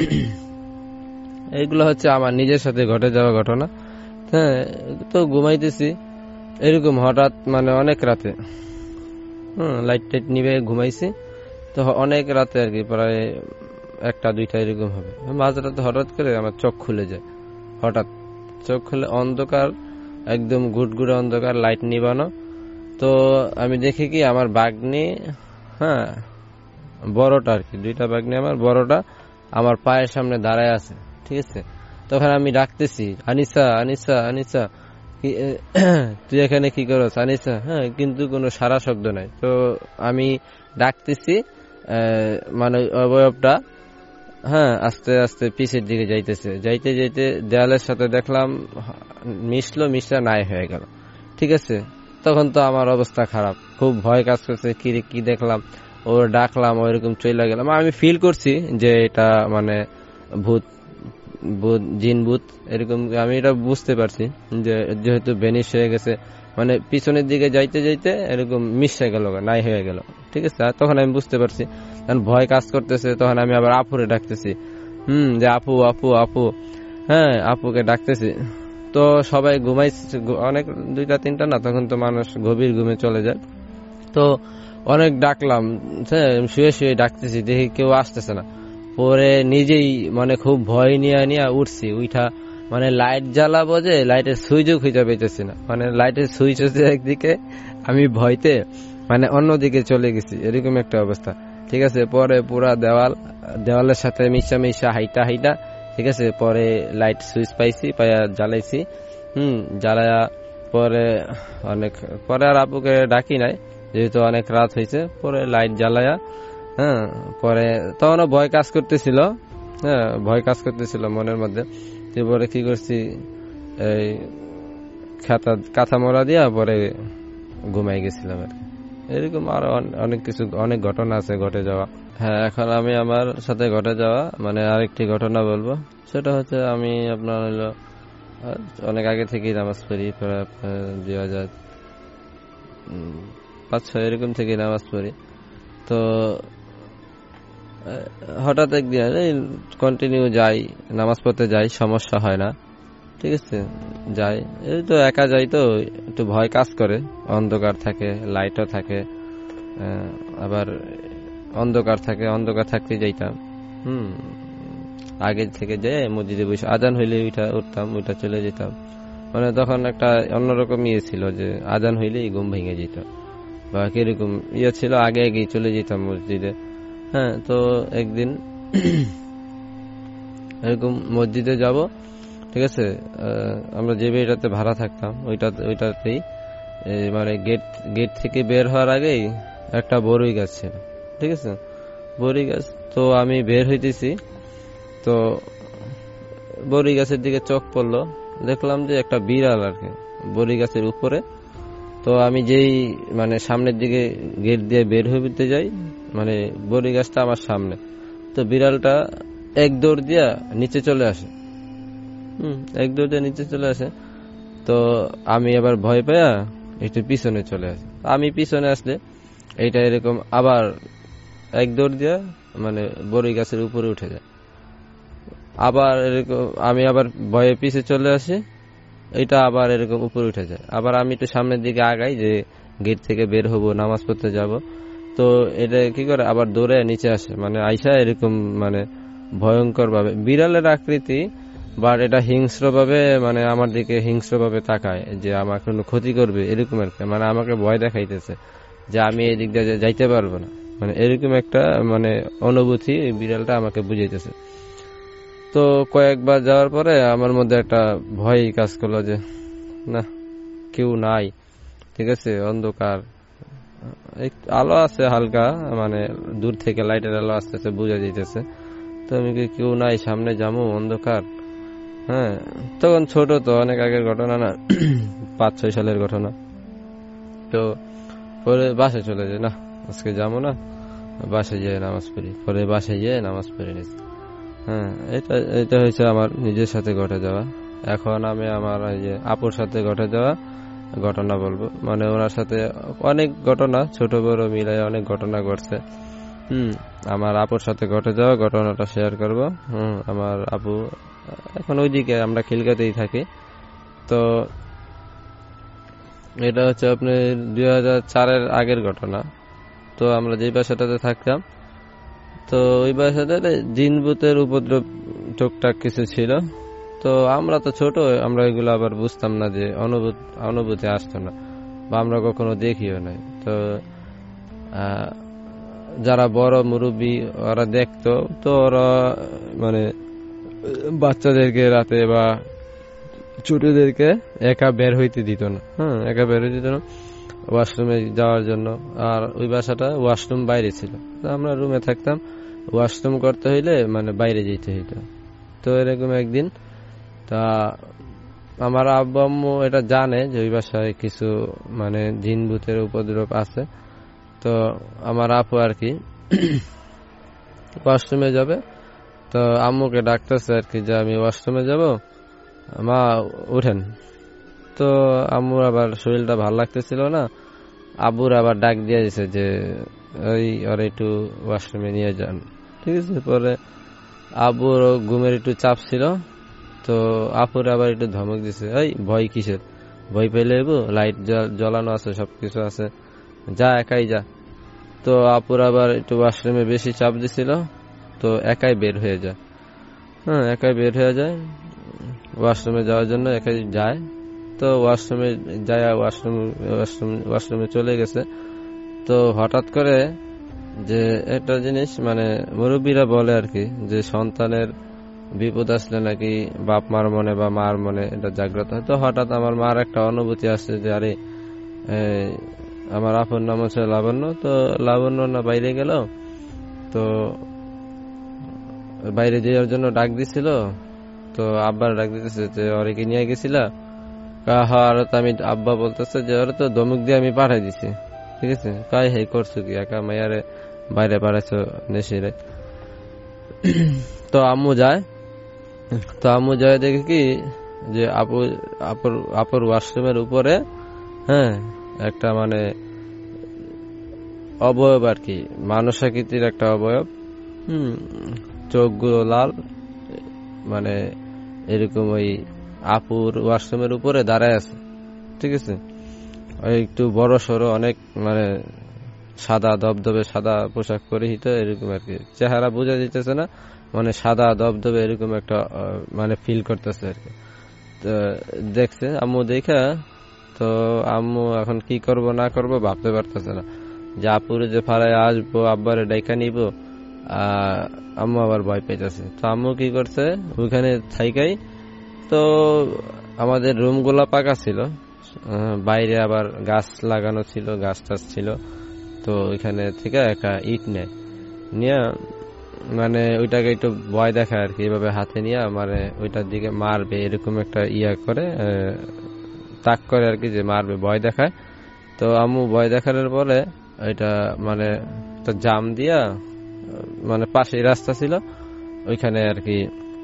S6: এইগুলো হচ্ছে আমার নিজের সাথে ঘটে যাওয়া ঘটনা। হ্যাঁ, তো ঘুমাইতেছি এরকম হঠাৎ মানে অনেক রাতে লাইট টাইট নিবে ঘুমাইছি। তো অনেক রাতে আর কি, প্রায় 1টা-2টা এরকম হবে। মাঝরাতে হঠাৎ করে আমার চোখ খুলে যায়। হঠাৎ চোখ খুলে অন্ধকার, একদম ঘুটঘুরে অন্ধকার, লাইট নিবানো। তো আমি দেখি কি আমার বাগনি, হ্যাঁ বড়টা আর কি, 2টা বাগনি আমার, বড়টা আমার পায়ের সামনে দাঁড়ায় আছে। ঠিক আছে, তখন আমি ডাকতেছি, আনিসা আনিসা আনিসা, তুই এখানে কি করছ আনিসা? হ্যাঁ, কিন্তু কোনো সারা শব্দ নাই। তো আমি ডাকতেছি, মানে অবয়বটা হ্যাঁ আস্তে আস্তে পিছের দিকে যাইতেছে, যাইতে যাইতে দেয়ালের সাথে দেখলাম মিশা নাই হয়ে গেল। ঠিক আছে, তখন তো আমার অবস্থা খারাপ, খুব ভয় কাজ করছে। কি দেখলাম, ও ডাকলাম, ওইরকম চলে গেলাম। আমি ফিল করছি যে এটা মানে ভূত জিন ভূত এরকম, আমি এটা বুঝতে পারছি যে যেহেতু বেনিশ হয়ে গেছে, মানে পিছনের দিকে যাইতে যাইতে এরকম মিশে গেল, নাই হয়ে গেল। ঠিক আছে, তখন আমি বুঝতে পারছি, তখন ভয় কাজ করতেছে। তখন আমি আবার আপুরে ডাকতেছি, যে আপু আপু আপু, হ্যাঁ আপুকে ডাকতেছি। তো সবাই ঘুমাইছে, অনেক 2টা-3টা না, তখন তো মানুষ গভীর ঘুমে চলে যায়। তো অনেক ডাকলাম, শুয়ে শুয়ে ডাকতেছি, দেখি কেউ আসতেছে না। পরে নিজেই মানে খুব ভয় নিয়ে উঠছি, উঠা মানে লাইট জ্বালাবো যে লাইটের সুইচও খুঁজে পেতেছি না, মানে লাইটের সুইচ হচ্ছে একদিকে, আমি ভয়তে মানে অন্যদিকে চলে গেছি, এরকম একটা অবস্থা। ঠিক আছে, পরে পুরা দেওয়ালের সাথে মিশা হাইটা, ঠিক আছে, পরে লাইট সুইচ পাইছি, পাইয়া জ্বালাইছি। জ্বালায়া পরে অনেক পরে আর আপুকে ডাকি নাই, যেহেতু অনেক রাত হয়েছে। পরে লাইট জ্বালায়া, হ্যাঁ পরে তখনও ভয় কাজ করতেছিল, ভয় কাজ করতেছিল মনের মধ্যে। পরে কি করছি, এই কাঁথা মোড়া দিয়া পরে ঘুমাই গেছিলাম আর কি। এরকম আরো অনেক কিছু, অনেক ঘটনা আছে ঘটে যাওয়া। হ্যাঁ, এখন আমি আমার সাথে ঘটে যাওয়া মানে আরেকটি ঘটনা বলবো। সেটা হচ্ছে আমি আপনার হলো অনেক আগে থেকেই নামাজ পড়ি, প্রায় 2005-6 এরকম থেকে নামাজ পড়ি। তো হঠাৎ একদিন কন্টিনিউ যাই, নামাজ পড়তে যাই, সমস্যা হয় না। ঠিক আছে, যাই, এই তো একা যাই, তো একটু ভয় কাজ করে, অন্ধকার থাকে, লাইটও থাকে, আবার অন্ধকার থাকতে যাইতাম। আগে থেকে যে মসজিদে বসে আজান হইলে উঠতাম, চলে যেতাম। মানে তখন একটা অন্যরকম ইয়ে ছিল যে আজান হইলেই ঘুম ভেঙে যেত, বা কিরকম ইয়ে ছিল, আগে চলে যেতাম মসজিদে। হ্যাঁ, তো একদিন এরকম মসজিদে যাব, ঠিক আছে, আমরা যে বাড়িটাতে ভাড়া থাকতাম ওইটাতেই মানে গেট থেকে বের হওয়ার আগেই একটা বড়ই গাছ ছিল। ঠিক আছে, বড়ই গাছ। তো আমি বের হইতেছি, তো বড়ই গাছের দিকে চোখ পড়লো, দেখলাম যে একটা বিড়াল আর কি বড়ই গাছের উপরে। তো আমি যেই মানে সামনের দিকে গেট দিয়ে বের হইতে যাই, মানে বড়ই গাছটা আমার সামনে, তো বিড়ালটা এক দৌড় দিয়া নিচে চলে আসে। তো আমি আবার ভয় পাইয়া একটু পিছনে চলে আসি। আমি পিছনে আসলে এইটা এরকম আবার এক দৌড় দিয়া মানে বড়ই গাছের উপরে উঠে যায়। আবার এরকম আমি আবার ভয়ে পিছে চলে আসি, এটা আবার এরকম উপরে উঠে যায়। আবার আমি একটু সামনের দিকে আগাই যে গেট থেকে বের হব, নামাজ পড়তে যাব। তো এটা কি করে আবার দৌড়ে নিচে আসে, মানে আইসা এরকম মানে ভয়ঙ্কর ভাবে, বিড়ালের আকৃতি, বাট এটা হিংস্র ভাবে মানে আমার দিকে হিংস্র ভাবে তাকায় যে আমার কোনো ক্ষতি করবে এরকম আর কি, মানে আমাকে ভয় দেখাইতেছে যে আমি এই দিক দিয়ে যাইতে পারবো না। মানে এরকম একটা মানে অনুভূতি বিড়ালটা আমাকে বুঝাইতেছে। তো কয়েকবার যাওয়ার পরে আমার মধ্যে একটা ভয় কাজ করলো যে না, কেউ নাই, ঠিক আছে, অন্ধকার, আলো আছে হালকা, মানে দূর থেকে লাইটের আলো আসতেছে, বোঝা যাইতেছে। তো আমি কেউ নাই, সামনে যাবো, অন্ধকার। হ্যাঁ, তখন ছোট, তো অনেক আগের ঘটনা না, 5-6 সালের ঘটনা। তো পরে বাসায় চলে যায়, না আজকে যাবো না, বাসায় যেয়ে নামাজ পড়ি। পরে বাসায় যেয়ে নামাজ পড়ে নিচ্ছি। হ্যাঁ, এটা হয়েছে আমার নিজের সাথে ঘটে যাওয়া। এখন আমি আমার এই যে আপুর সাথে ঘটে যাওয়া ঘটনা বলবো। মানে ওনার সাথে অনেক ঘটনা, ছোট বড় মিলাই অনেক ঘটনা ঘটছে। আমার আপুর সাথে ঘটে যাওয়া ঘটনাটা শেয়ার করবো। আমার আপু এখন ওইদিকে, আমরা খিলগাতেই থাকি। তো এটা হচ্ছে আপনার 2004-এর আগের ঘটনা। তো আমরা যে বাসাটাতে থাকতাম, তো ওই বাসাটাতে জিন ভূতের উপদ্রব টুকটাক কিছু ছিল। তো আমরা তো ছোট, আমরা এগুলো আবার বুঝতাম না, যে অনুভূতি আসতো না, বা আমরা কখনো দেখিও নাই। তো যারা বড় মুরব্বী ওরা দেখতো, তো ওরা মানে বাচ্চাদেরকে রাতে বা ছোটদেরকে একা বের হইতে দিত না। একা বের হইতে দিত না ওয়াশরুমে যাওয়ার জন্য। আর ওই বাসাটা ওয়াশরুম বাইরে ছিল, আমরা রুমে থাকতাম, ওয়াশরুম করতে হইলে মানে বাইরে যেতে হইতো। তো এরকম একদিন, তা আমার আব্বু আম্মু এটা জানে যে ওই বাসায় কিছু মানে জিন ভূতের উপদ্রব আছে। তো আমার আপু আর কি ওয়াশরুমে যাবে, তো আম্মুকে ডাকতেছে আর কি যে আমি ওয়াশরুমে যাব, মা উঠেন। তো আম্মুর আবার শরীরটা ভালো লাগতেছিল না, আব্বুর আবার ডাক দিয়ে দিছে যে ওই ওরা একটু ওয়াশরুমে নিয়ে যান, ঠিক আছে। পরে আব্বুর ঘুমের একটু চাপ ছিল, তো আপুর আবার একটু ধমক দিছে, এই ভয় কিসের, ভয় পেলে লাইট জ্বালানো আছে, সবকিছু আছে, যা একাই যা। তো আপুর আবার একটু ওয়াশরুমে বেশি চাপ দিছিল, তো একাই বের হয়ে যায়। একাই বের হয়ে যায় ওয়াশরুমে যাওয়ার জন্য, একাই যায়। তো ওয়াশরুমে যায়, ওয়াশরুমে চলে গেছে। তো হঠাৎ করে যে একটা জিনিস, মানে মুরব্বীরা বলে আর কি, যে সন্তানের বিপদ আসলে নাকি বাপ মার মনে বা মার মনে এটা জাগ্রত হয়। তো হঠাৎ আমার মার একটা অনুভূতি আসছে যে আরে আমার আপুর নাম হচ্ছে লাবণ্য। তো লাবণ্য না বাইরে গেল, তো বাইরে যাওয়ার জন্য ডাক দিছিল। তো আব্বার ডাক দিতেছে যে ওরে কি নিয়ে গেছিলা? আর আমি আব্বা বলতেছে যে ওরে তো ধমক দিয়ে আমি পাঠাই দিছি, ঠিক আছে, কাই হে করছো কি, একা মাইয়ারে বাইরে পাঠাইছো নেশিরে। তো আম্মু যায়, তো আম্মু যায় দেখে কি যে আপুর ওয়াশরুমের উপরে একটা মানে অবয়ব আর কি, মানুষ আকৃতির একটা অবয়ব, চোখগুলো লাল, মানে এরকম ওই আপুর ওয়াশরুমের উপরে দাঁড়ায় আছে, ঠিক আছে। ওই একটু বড় সড়ো, অনেক মানে সাদা দবদবে, সাদা পোশাক পরিহিত, এরকম আর কি। চেহারা বোঝা যেতেছে না, মানে সাদা দবদবে এরকম একটা মানে ফিল করতেছে আর কি। তো দেখছে আম্মু দেখা, তো আম্মু এখন কি করব না করব ভাবতে পারতেছে না, যে আপুরে যে ফাড়ায় আসবো, আব্বারে ডাইকা নিব, আম্মু আবার ভয় পাইতেছে। তো আম্মু কি করছে, ওইখানে থাইকাই, তো আমাদের রুম গুলা পাকা ছিল, বাইরে আবার গাছ লাগানো ছিল, গাছ টাছ ছিল। তো ওইখানে থেকে একটা ইট নিয়ে মানে ওইটাকে একটু ভয় দেখায় আর কি, এইভাবে হাতে নিয়ে মানে ওইটার দিকে মারবে, এরকম একটা ইয়া করে, তাক করে আর কি, যে মারবে, ভয় দেখায়। তো আম্মু ভয় দেখানোর পরে ওইটা মানে একটা জাম দিয়া, মানে পাশেই রাস্তা ছিল ওইখানে আর কি।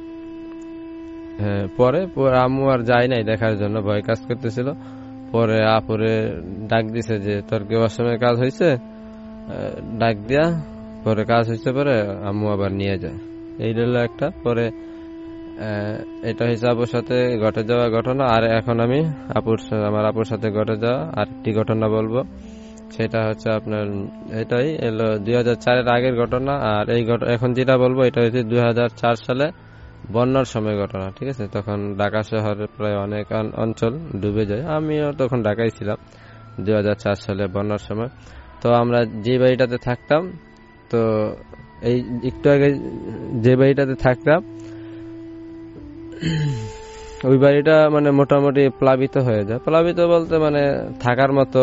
S6: পরে আম্মু আর যায় নাই দেখার জন্য, ভয় কাজ করতেছিল। পরে আপুরে ডাক দিছে যে তোর কি ওয়াশরুমের কাজ হয়েছে, ডাক দিয়া পরে কাজ হয়েছে, পরে আম্মু আবার নিয়ে যায়। এই হলো একটা। পরে এটা হয়েছে আপুর সাথে ঘটে যাওয়া ঘটনা। আর এখন আমি আমার আপুর সাথে ঘটে যাওয়া আরেকটি ঘটনা বলবো। সেটা হচ্ছে আপনার এটাই এলো 2004-এর আগের ঘটনা। আর এই এখন যেটা বলবো এটা হচ্ছে 2004 সালে বন্যার সময় ঘটনা, ঠিক আছে। তখন ঢাকা শহরের প্রায় অনেক অঞ্চল ডুবে যায়, আমিও তখন ঢাকায় ছিলাম 2004 সালে বন্যার সময়। তো আমরা যে বাড়িটাতে থাকতাম তো এই একটু আগে যে বাড়িটাতে থাকতাম ওই বাড়িটা মানে মোটামুটি প্লাবিত হয়ে যায়। প্লাবিত বলতে মানে থাকার মতো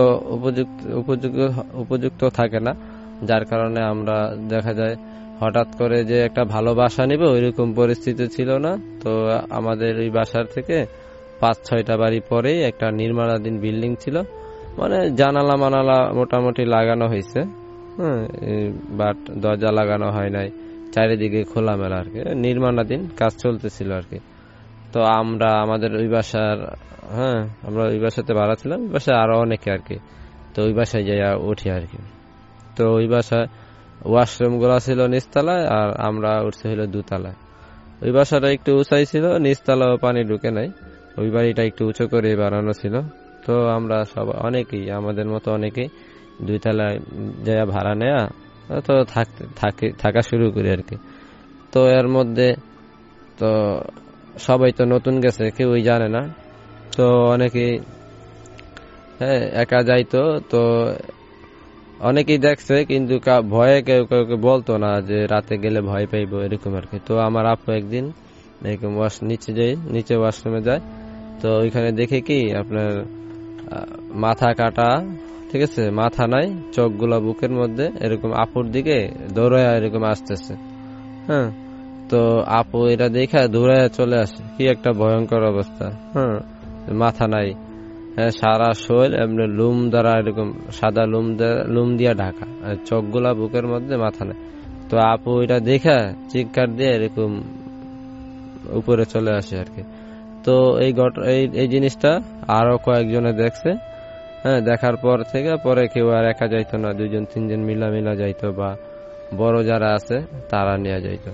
S6: উপযুক্ত থাকে না, যার কারণে আমরা দেখা যায় হঠাৎ করে যে একটা ভালো বাসা নিব ওইরকম পরিস্থিতি ছিল না। তো আমাদের ওই বাসার থেকে 5-6টা বাড়ি পরেই একটা নির্মাণাধীন বিল্ডিং ছিল, মানে জানালা মানালা মোটামুটি লাগানো হয়েছে, বাট দরজা লাগানো হয় নাই, চারিদিকে খোলামেলা আর কি, নির্মাণাধীন কাজ চলতেছিল আর কি। তো আমরা আমাদের ওই বাসার আমরা ওই বাসাতে ভাড়া ছিলাম, ওই বাসায় আরো অনেকে আর কি। তো ওই বাসায় যাই উঠি আর কি। তো ওই বাসায় ওয়াশরুম গুলা ছিল নিচতলায় আর আমরা উঠছি হলো দোতলায়। ওই বাসাটা একটু উঁচাই ছিল, নিচতলাও পানি ঢুকে নাই, ওই বাড়িটা একটু উঁচু করে বানানো ছিল। তো আমরা সব অনেকেই আমাদের মতো অনেকেই 2 তলায় যাইয়া ভাড়া নেয়া তো থাকা শুরু করি আর কি। তো এর মধ্যে তো সবাই তো নতুন গেছে, কেউই জানে না, তো অনেকেই একা যাইতো। তো অনেকেই দেখছে কিন্তু ভয়ে কেউ কাউকে বলতো না যে রাতে গেলে ভয় পাইবো এরকম আর কি। তো আমার আপু একদিন এরকম নিচে ওয়াশরুমে যায়, তো ওইখানে দেখে কি আপনার মাথা কাটা, ঠিক আছে, মাথা নাই, চোখগুলা বুকের মধ্যে, এরকম আপুর দিকে দৌড়ায় এরকম আসতেছে। তো আপু এটা দেখা দৌড়ায় চলে আসে, কি একটা ভয়ঙ্কর অবস্থা। মাথা নাই, সারা শরীর এমনি লুম দ্বারা এরকম সাদা লুম দিয়া ঢাকা, চোখগুলা বুকের মধ্যে, মাথা নাই। তো আপু এটা দেখা চিৎকার দিয়ে এরকম উপরে চলে আসে আর কি। তো এই জিনিসটা আরো কয়েকজনে দেখছে। দেখার পর থেকে পরে কেউ আর একা যাইতো না, 2-3 মিলা যাইতো, বা বড় যারা আছে তারা নিয়ে যাইতো।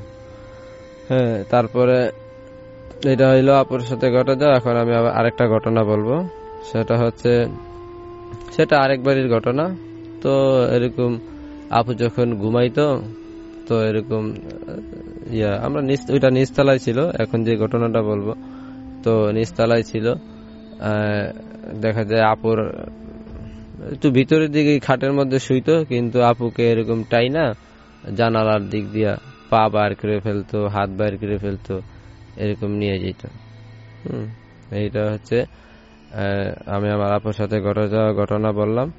S6: তারপরে এটা হইলো আপুর সাথে ঘটে যাও। এখন আমি আরেকটা ঘটনা বলবো, সেটা আরেক বাড়ির ঘটনা। তো এরকম আপু যখন ঘুমাইতো, তো এরকম আমরা ওইটা নিচতলায় ছিল, এখন যে ঘটনাটা বলবো তো নিচতলায় ছিল। দেখা যায় আপুর একটু ভিতরের দিকে খাটের মধ্যে শুইতো, কিন্তু আপুকে এরকম টাইনা জানালার দিক দিয়া পা বার করে ফেলতো, হাত বার করে ফেলতো, এরকম নিয়ে যেত। এইটা হচ্ছে আমি আমার আপুর সাথে ঘটে যাওয়া ঘটনা বললাম।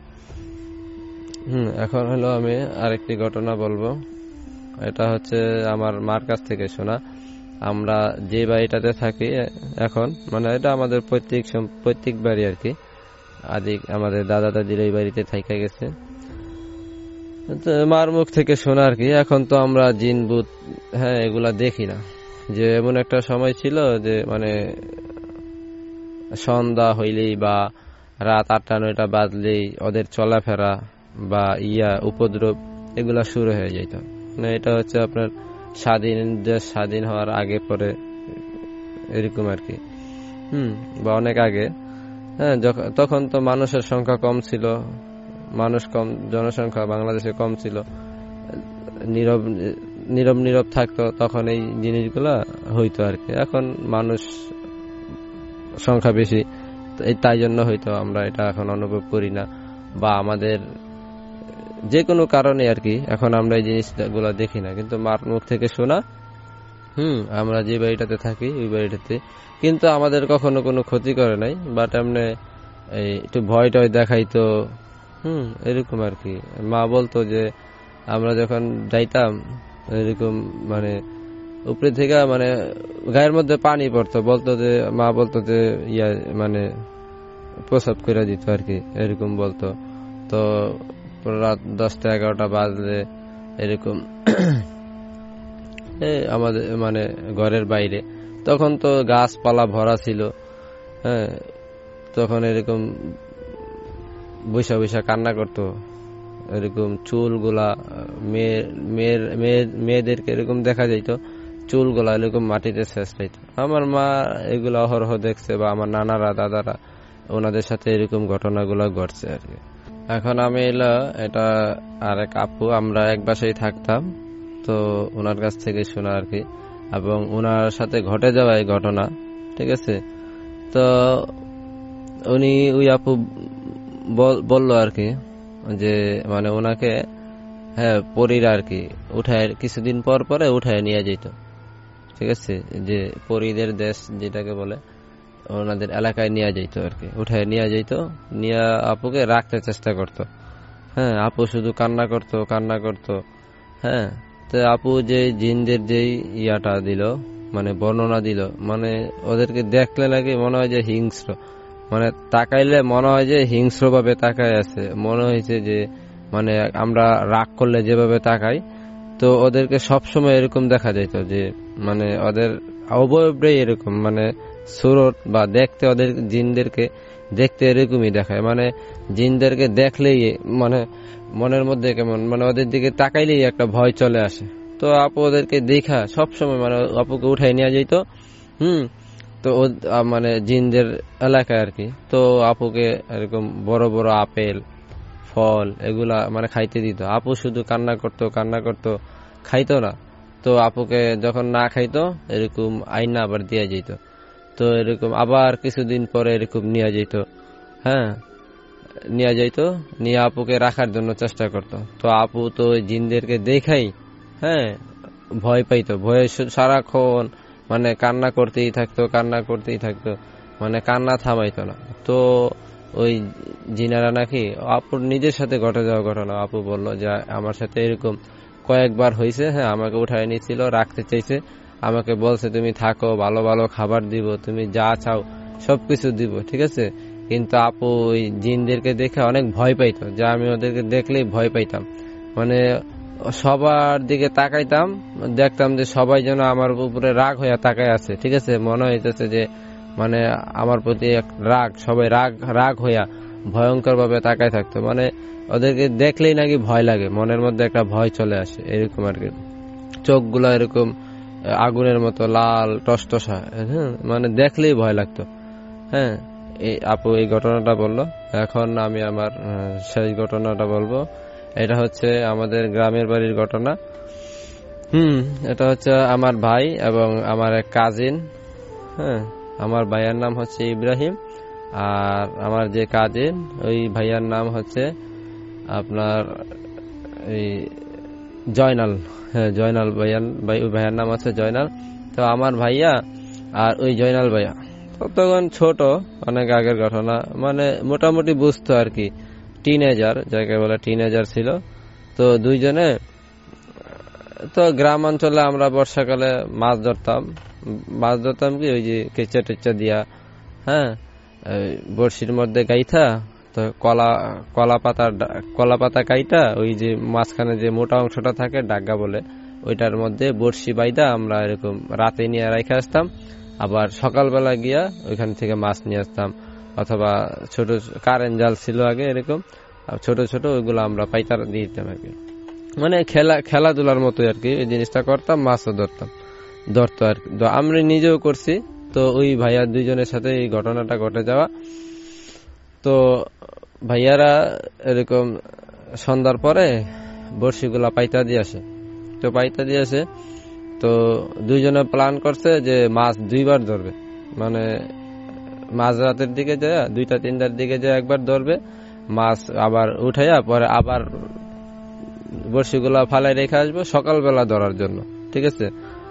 S6: এখন হলো আমি আরেকটি ঘটনা বলবো, এটা হচ্ছে আমার মার কাছ থেকে শোনা। আমরা যে বাড়িটাতে থাকি এখন, মানে এটা আমাদের প্রত্যেক বাড়ি আর কি, আমাদের দাদা দাদির এই বাড়িতে থাইকা গেছে, মার মুখ থেকে শোনা আর কি। এখন তো আমরা জিন ভূত এগুলা দেখি না, যে এমন একটা সময় ছিল যে মানে সন্ধ্যা হইলেই বা রাত 8-9টা বাজলেই ওদের চলাফেরা বা উপদ্রব এগুলা শুরু হয়ে যেত। মানে এটা হচ্ছে আপনার দেশ স্বাধীন হওয়ার আগে পরে এরকম আর কি, বা অনেক আগে। তখন তো মানুষের সংখ্যা কম ছিল, জনসংখ্যা বাংলাদেশে কম ছিল, নীরব থাকতো, তখন এই জিনিসগুলা হইতো আর কি। এখন মানুষ সংখ্যা বেশি, তাই জন্য হয়তো আমরা এটা এখন অনুভব করি না, বা আমাদের যে কোনো কারণে আর কি এখন আমরা এই জিনিসগুলা দেখি না। কিন্তু মার মুখ থেকে শোনা, আমরা যে বাড়িটাতে থাকি ওই বাড়িটাতে কিন্তু আমাদের কখনো কোনো ক্ষতি করে নাই, বাট এমনি একটু ভয় টয় দেখাইতো, এরকম আর কি। মা বলতো যে আমরা যখন যাইতাম এরকম মানে উপরে থেকে মানে গায়ের মধ্যে পানি পড়তো, মা বলতো যে মানে প্রসাব করে দিত আর কি, এরকম বলতো। তো রাত 10টা-11টা বাজলে এরকম আমাদের মানে ঘরের বাইরে, তখন তো গাছপালা ভরা ছিল, তখন এরকম বৈশা কান্না করতো, এরকম চুলগুলা মেয়েদেরকে এরকম দেখা যাইতো, চুলগুলা এরকম মাটিতে শেষ যাইতো। আমার মা এগুলো অহরহ দেখছে, বা আমার নানারা দাদারা ওনাদের সাথে এরকম ঘটনাগুলো ঘটছে আর কি। এখন আমি এটা আরেক আপু, আমরা এক বাসায় থাকতাম, তো ওনার কাছ থেকে শোনা আর কি, এবং ওনার সাথে ঘটে যাওয়া এই ঘটনা, ঠিক আছে। তো ওই আপু বললো আর কি যে মানে ওনাকে হ্যাঁ পরীরা আর কি উঠায় কিছুদিন পর পরে উঠায় নিয়ে যেত, ঠিক আছে, যে পরীদের দেশ যেটাকে বলে ওনাদের এলাকায় নিয়ে যেত আর কি, উঠায় নিয়ে যেত, নিয়ে আপুকে রাখতে চেষ্টা করতো। হ্যাঁ আপু শুধু কান্না করতো। হ্যাঁ তো আপু যে জিনদের যেই ইয়াটা দিল, মানে বর্ণনা দিল, মানে ওদেরকে দেখলে নাকি মনে হয় যে হিংস্র, মানে তাকাইলে মনে হয় যে হিংস্র ভাবে তাকায় আছে, মনে হয়েছে যে মানে আমরা রাগ করলে যেভাবে তাকাই, তো ওদেরকে সবসময় এরকম দেখা যেত যে মানে ওদের অবয়বটাই এরকম, মানে সুরত বা দেখতে ওদের জিনদেরকে দেখতে এরকমই দেখায়, মানে জিনদেরকে দেখলেই মানে মনের মধ্যে কেমন, মানে ওদের দিকে তাকাইলেই একটা ভয় চলে আসে। তো আপু ওদেরকে দেখা সবসময় মানে আপুকে উঠাই নিয়ে যেত। তো মানে জিনদের এলাকায় আর কি, তো আপুকে এরকম বড় বড় আপেল ফল এগুলা মানে খাইতে দিত। আপু শুধু কান্না করতো, খাইতো না। তো আপুকে যখন না খাইতো এরকম আইনা আবার দিয়ে যেত। তো এরকম আবার কিছুদিন পরে এরকম নিয়ে যেত। হ্যাঁ নিয়ে যাইতো, নিয়ে আপুকে রাখার জন্য চেষ্টা করত। তো আপু তো জিনদেরকে দেখাই হ্যাঁ ভয় পাইতো, ভয়ে সারাক্ষণ মানে কান্না করতেই থাকতো, মানে কান্না থামাইতো না। তো ওই জিনারা নাকি আপুর নিজের সাথে ঘটে যাওয়া ঘটনা আপু বললো যে আমার সাথে এরকম কয়েকবার হয়েছে। হ্যাঁ আমাকে উঠায় নিয়েছিল, রাখতে চাইছে, আমাকে বলছে তুমি থাকো, ভালো ভালো খাবার দিব, তুমি যা চাও সবকিছু দিব, ঠিক আছে। কিন্তু আপু ওই জিনদেরকে দেখে অনেক ভয় পাইতো, যা আমি ওদেরকে দেখলেই ভয় পাইতাম, মানে সবার দিকে তাকাইতাম, দেখতাম যে সবাই যেন আমার উপরে রাগ হইয়া তাকায় আছে, ঠিক আছে। মনে হইতেছে যে মানে আমার প্রতি এক রাগ, সবাই রাগ হইয়া ভয়ঙ্কর ভাবে তাকায় থাকতো, মানে ওদেরকে দেখলেই নাকি ভয় লাগে, মনের মধ্যে একটা ভয় চলে আসে এরকম আর কি। চোখগুলো এরকম আগুনের মতো লাল টসটসা, মানে দেখলেই ভয় লাগতো। হ্যাঁ আপু এই ঘটনাটা বললো। এখন আমি আমার শেষ ঘটনাটা বলবো। এটা হচ্ছে আমাদের গ্রামের বাড়ির ঘটনা। এটা হচ্ছে আমার ভাই এবং আমার এক কাজিন। হ্যাঁ আমার ভাইয়ার নাম হচ্ছে ইব্রাহিম, আর আমার যে কাজিন ওই ভাইয়ার নাম হচ্ছে আপনার এই জয়নাল। হ্যাঁ জয়নাল ভাইয়ার নাম হচ্ছে জয়নাল। তো আমার ভাইয়া আর ওই জয়নাল ভাইয়া তখন ছোট, অনেক আগের ঘটনা, মানে মোটামুটি বুঝতো আর কি, টিনেজার যাকে বলে টিনেজার ছিল। তো দুইজনে তো গ্রাম অঞ্চলে আমরা বর্ষাকালে মাছ ধরতাম কি ওই যে কেঁচা টেচা দিয়া, হ্যাঁ বড়শির মধ্যে গাইথা, তো কলা পাতা কাইটা ওই যে মাঝখানে যে মোটা অংশটা থাকে ডাগা বলে, ওইটার মধ্যে বড়শি বাইদা আমরা এরকম রাতে নিয়ে রেখে আসতাম, আবার সকালবেলা গিয়া ওইখান থেকে মাছ নিয়ে আসতাম, অথবা ছোট কারেন্ট জাল ছিল আগে এরকম ছোট ছোট, ওইগুলো আমরা পাইতার দিয়ে দিতাম আর কি, মানে খেলাধুলার মতো আর কি এই জিনিসটা করতাম, মাছও ধরতো আর কি। তো আমরা নিজেও করছি। তো ওই ভাইয়া দুইজনের সাথে এই ঘটনাটা ঘটে যাওয়া। তো ভাইয়ারা এরকম সন্ধ্যার পরে বড়শিগুলা পাইতা দিয়ে আসে। তো দুইজনে প্ল্যান করছে যে মাছ দুইবার ধরবে, মানে মাঝ রাতের দিকে যায় 2টা-3টার দিকে যায় একবার ধরবে মাছ, আবার উঠাইয়া পরে আবার বড়শিগুলা ফালাই রেখে আসবো সকালবেলা ধরার জন্য, ঠিক আছে।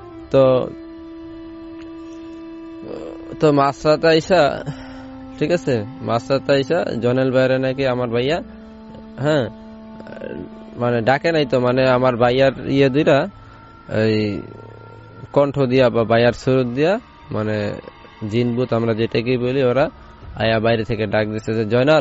S6: তো মাছ রাতে আইসা, ঠিক আছে, মাছ রাতে আইসা জনেল বাইরে নাকি আমার ভাইয়া হ্যাঁ মানে ডাকে নাই, তো মানে আমার ভাইয়ার দুইটা এই কণ্ঠ দিয়া বা ভাইয়ার সুরত দিয়া, মানে জিনবুত আমরা যেটাকেই বলি, ওরা আয়া বাইরে থেকে ডাক দিচ্ছে যে জয়নাল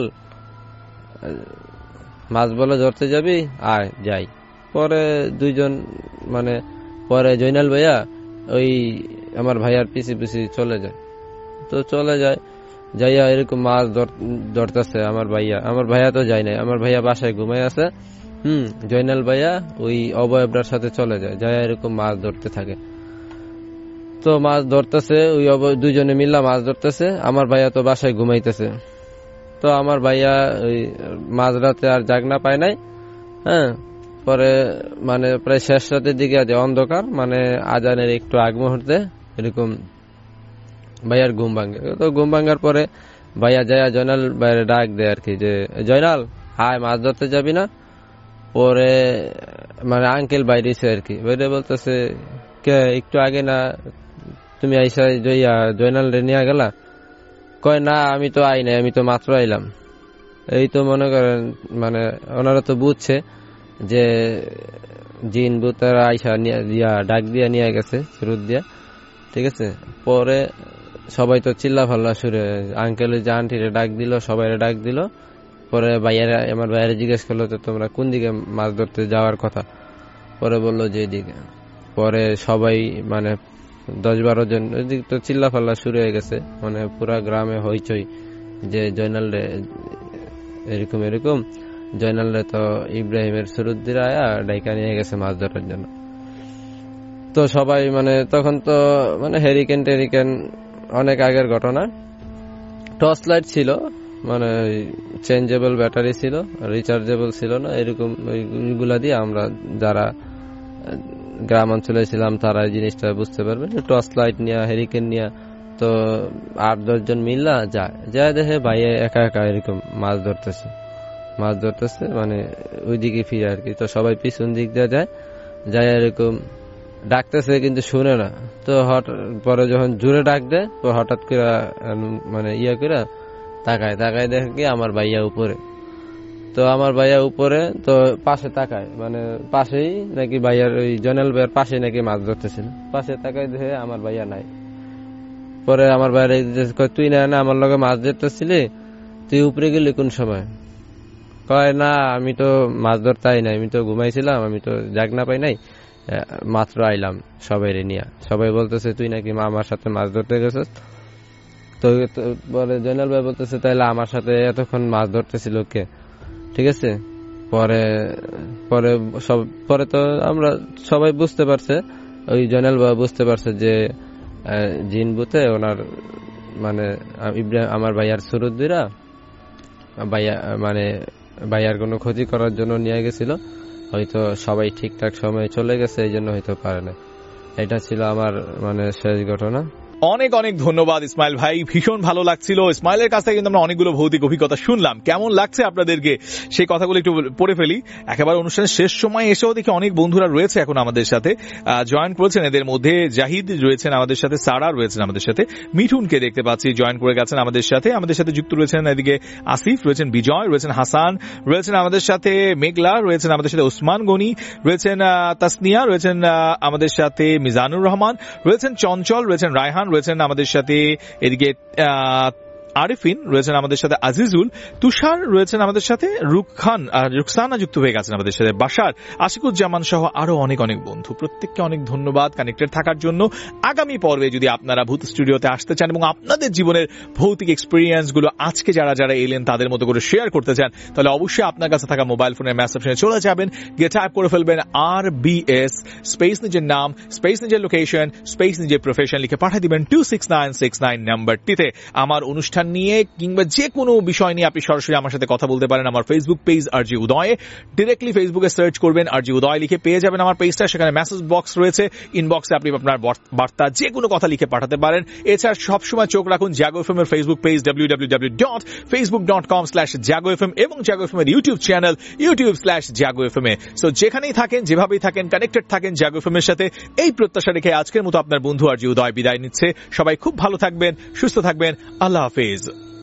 S6: মাছ বলে ধরতে যাবি, আয় যাই। পরে দুইজন মানে পরে জয়নাল ভাইয়া ওই আমার ভাইয়ার পিছি চলে যায়। তো চলে যায়, যাইয়া এরকম মাছ ধরতেছে আমার ভাইয়া তো যায় নাই, আমার ভাইয়া বাসায় ঘুমাই আছে। জয়নাল ভাইয়া ওই অবয়বটার সাথে চলে যায়, যাইয়া এরকম মাছ ধরতে থাকে। তো মাছ ধরতেছে, ওই দুইজনে মিল্লা মাছ ধরতেছে, আমার ভাইয়া তো বাসায় ঘুমাইতেছে। তো আমার ভাইয়া ওই মাঝরাতে আর জাগনা পায় নাই। হ্যাঁ পরে মানে প্রায় শেষ রাতের দিকে আছে অন্ধকার, মানে আজানের একটু আগ মুহূর্তে এরকম ভাইয়ার ঘুম ভাঙে। তো ঘুম ভাঙার পরে ভাইয়া যায় জয়নাল ভাইয়ের ডাক দেয় আর কি, যে জয়নাল হায় মাছ ধরতে যাবি না? পরে মানে আঙ্কেল বাইরেছে আর কি, বাইরে বলতেছে একটু আগে না তুমি আইসা জয়নাল রে নিয়ে গেলা? কয় না আমি তো আই নাই, আমি তো মাত্র আইলাম। এই তো মনে করেন মানে ওনারা তো বুঝছে যে জিন ভূতেরা আইসা ডাক দিয়া নিয়ে গেছে সুরুত দিয়া, ঠিক আছে। পরে সবাই তো চিল্লা ফাল্লা শুরু, আঙ্কেল যে আন্টিরে ডাক দিল, সবাই ডাক দিল। পরে আমার ভাইয়েরা জিজ্ঞেস করলো যে তোমরা কোন দিকে মাছ ধরতে যাওয়ার কথা? পরে বললো যে এইদিকে। পরে সবাই মানে 10-12 জন ওইদিক তো চিল্লা ফাল্লা শুরু হয়ে গেছে, মানে পুরা গ্রামে হইচই যে জয়নাল রে এরকম এরকম, জয়নাল রে তো ইব্রাহিমের সুরুদ্দিরা আয়া ডাইকা নিয়ে গেছে মাছ ধরার জন্য। তো সবাই মানে তখন তো মানে হেরিকেন টেরিকেন অনেক আগের ঘটনা, টর্চ লাইট ছিল, মানে চেঞ্জেবল ব্যাটারি ছিল, রিচার্জেবল ছিল না, এরকম ওইগুলা দিয়ে আমরা যারা গ্রাম অঞ্চলে ছিলাম তারা এই জিনিসটা বুঝতে পারবে। টর্চ লাইট নিয়ে হেরিকেন নিয়ে তো 8-10 জন মিল্লা যায় দেখে ভাইয়ে একা একা এরকম মাছ ধরতেছে মানে ওইদিকে ফিরে আর কি। তো সবাই পিছন দিক দিয়ে যায় এরকম ডাকতেছে কিন্তু শুনে না। তো পরে যখন জোরে ডাক দেয় তো হঠাৎ করে মানে করে তাকায় দেখে কি আমার ভাইয়া উপরে। তো আমার ভাইয়া উপরে তো পাশে তাকায়, মানে পাশেই নাকি ভাইয়ার ওই জয়নাল ভাইয়ার পাশে নাকি মাছ ধরতেছিল, পাশে তাকায় দেখে আমার ভাইয়া নাই। পরে আমার ভাইয়া তুই না আমার লগে মাছ ধরতেছিলি, তুই উপরে গেলি কোন সময়? কয় না আমি তো মাছ ধরতাই নাই, আমি তো ঘুমাইছিলাম, আমি তো জাগনা পাই নাই, মাত্র আইলাম সবাই নিয়ে। সবাই বলতেছে তুই নাকি আমার সাথে মাছ ধরতে গেছিস। তো বলে জয়নাল ভাই বলতেছে তাইলে আমার সাথে এতক্ষণ মাছ ধরতেছিল কে? ঠিক আছে। পরে তো আমরা সবাই বুঝতে পারছে, ওই জয়নাল ভাই বুঝতে পারছে যে জিন ভূতে ওনার মানে আমার ভাইয়ার সুরুদ্দিরা ভাইয়ার কোনো ক্ষতি করার জন্য নিয়ে গেছিল। হয়তো সবাই ঠিকঠাক সময়ে চলে গেছে, এই জন্য হয়তো পারে না। এটা ছিল আমার মানে শেষ ঘটনা।
S1: অনেক অনেক ধন্যবাদ ইসমাইল ভাই, ভীষণ ভালো লাগছিল। ইসমাইলের কাছ থেকে কিন্তু আমরা অনেকগুলো ভৌতিক অভিজ্ঞতা শুনলাম। কেমন লাগছে আপনাদেরকে সেই কথাগুলো একটু পড়ে ফেলি। একেবারে অনুষ্ঠানের শেষ সময় এসেও দেখি অনেক বন্ধুরা রয়েছে এখন আমাদের সাথে, জয়েন করেছেন। এদের মধ্যে জাহিদ রয়েছেন আমাদের সাথে, সারা রয়েছেন আমাদের সাথে, মিঠুনকে দেখতে পাচ্ছি জয়েন করে গেছেন আমাদের সাথে যুক্ত রয়েছেন এদিকে আসিফ রয়েছেন, বিজয় রয়েছেন, হাসান রয়েছেন আমাদের সাথে, মেঘলা রয়েছেন আমাদের সাথে, ওসমান গনি রয়েছেন, তাসনিয়া রয়েছেন আমাদের সাথে, মিজানুর রহমান রয়েছেন, চঞ্চল রয়েছেন, রায়হান রয়েছেন আমাদের সাথে, এদিকে আরিফিন রয়েছেন আমাদের সাথে, আজিজুল, তুষার রয়েছেন আমাদের সাথে, রুকসানা যুক্ত হয়ে গেছেন আমাদের সাথে, বাশার, আশিকুজ্জামান সহ আরো অনেক অনেক বন্ধু। প্রত্যেককে অনেক ধন্যবাদ কানেক্টেড থাকার জন্য। আগামী পর্বে যদি আপনারা ভূত স্টুডিওতে আসতে চান এবং আপনাদের জীবনের ভৌতিক এক্সপিরিয়েন্স গুলো আজকে যারা এলেন তাদের মতো করে শেয়ার করতে চান, তাহলে অবশ্যই আপনার কাছে থাকা মোবাইল ফোনের মেসেজ অপশনে চলে যাবেন, গিয়ে টাইপ করে ফেলবেন RBS স্পেস নিজের নাম, স্পেস নিজের লোকেশন, স্পেস নিজের প্রফেশন লিখে পাঠিয়ে দিবেন 26969 নাম্বারটিতে। আমার অনুষ্ঠান নিয়ে কিংবা যে কোনো বিষয় নিয়ে আপনি সরাসরি আমার সাথে কথা বলতে পারেন আমার ফেসবুক পেজ RJ উদয়ে। ডিরেক্টলি ফেসবুকে সার্চ করবেন RJ উদয় লিখে পেয়ে যাবেন আমার পেজটা। সেখানে মেসেজ বক্স রয়েছে, ইনবক্সে আপনি আপনার বার্তা যে কোনো কথা লিখে পাঠাতে পারেন। এছাড়া সবসময় চোখ রাখুন জাগো এফএম এর ফেসবুক পেজ www.facebook.com/jago-fm এবং জাগো এফএম এর ইউটিউব চ্যানেল youtube/jago-fm এ। সো যেখানেই থাকেন, যেভাবেই থাকেন, কানেক্টেড থাকেন জাগো এফএম এর সাথে। এই প্রত্যাশা রেখে আজকের মতো আপনার বন্ধু RJ উদয় বিদায় নিচ্ছে। সবাই খুব ভালো থাকবেন, সুস্থ থাকবেন। আল্লাহ হাফেজ।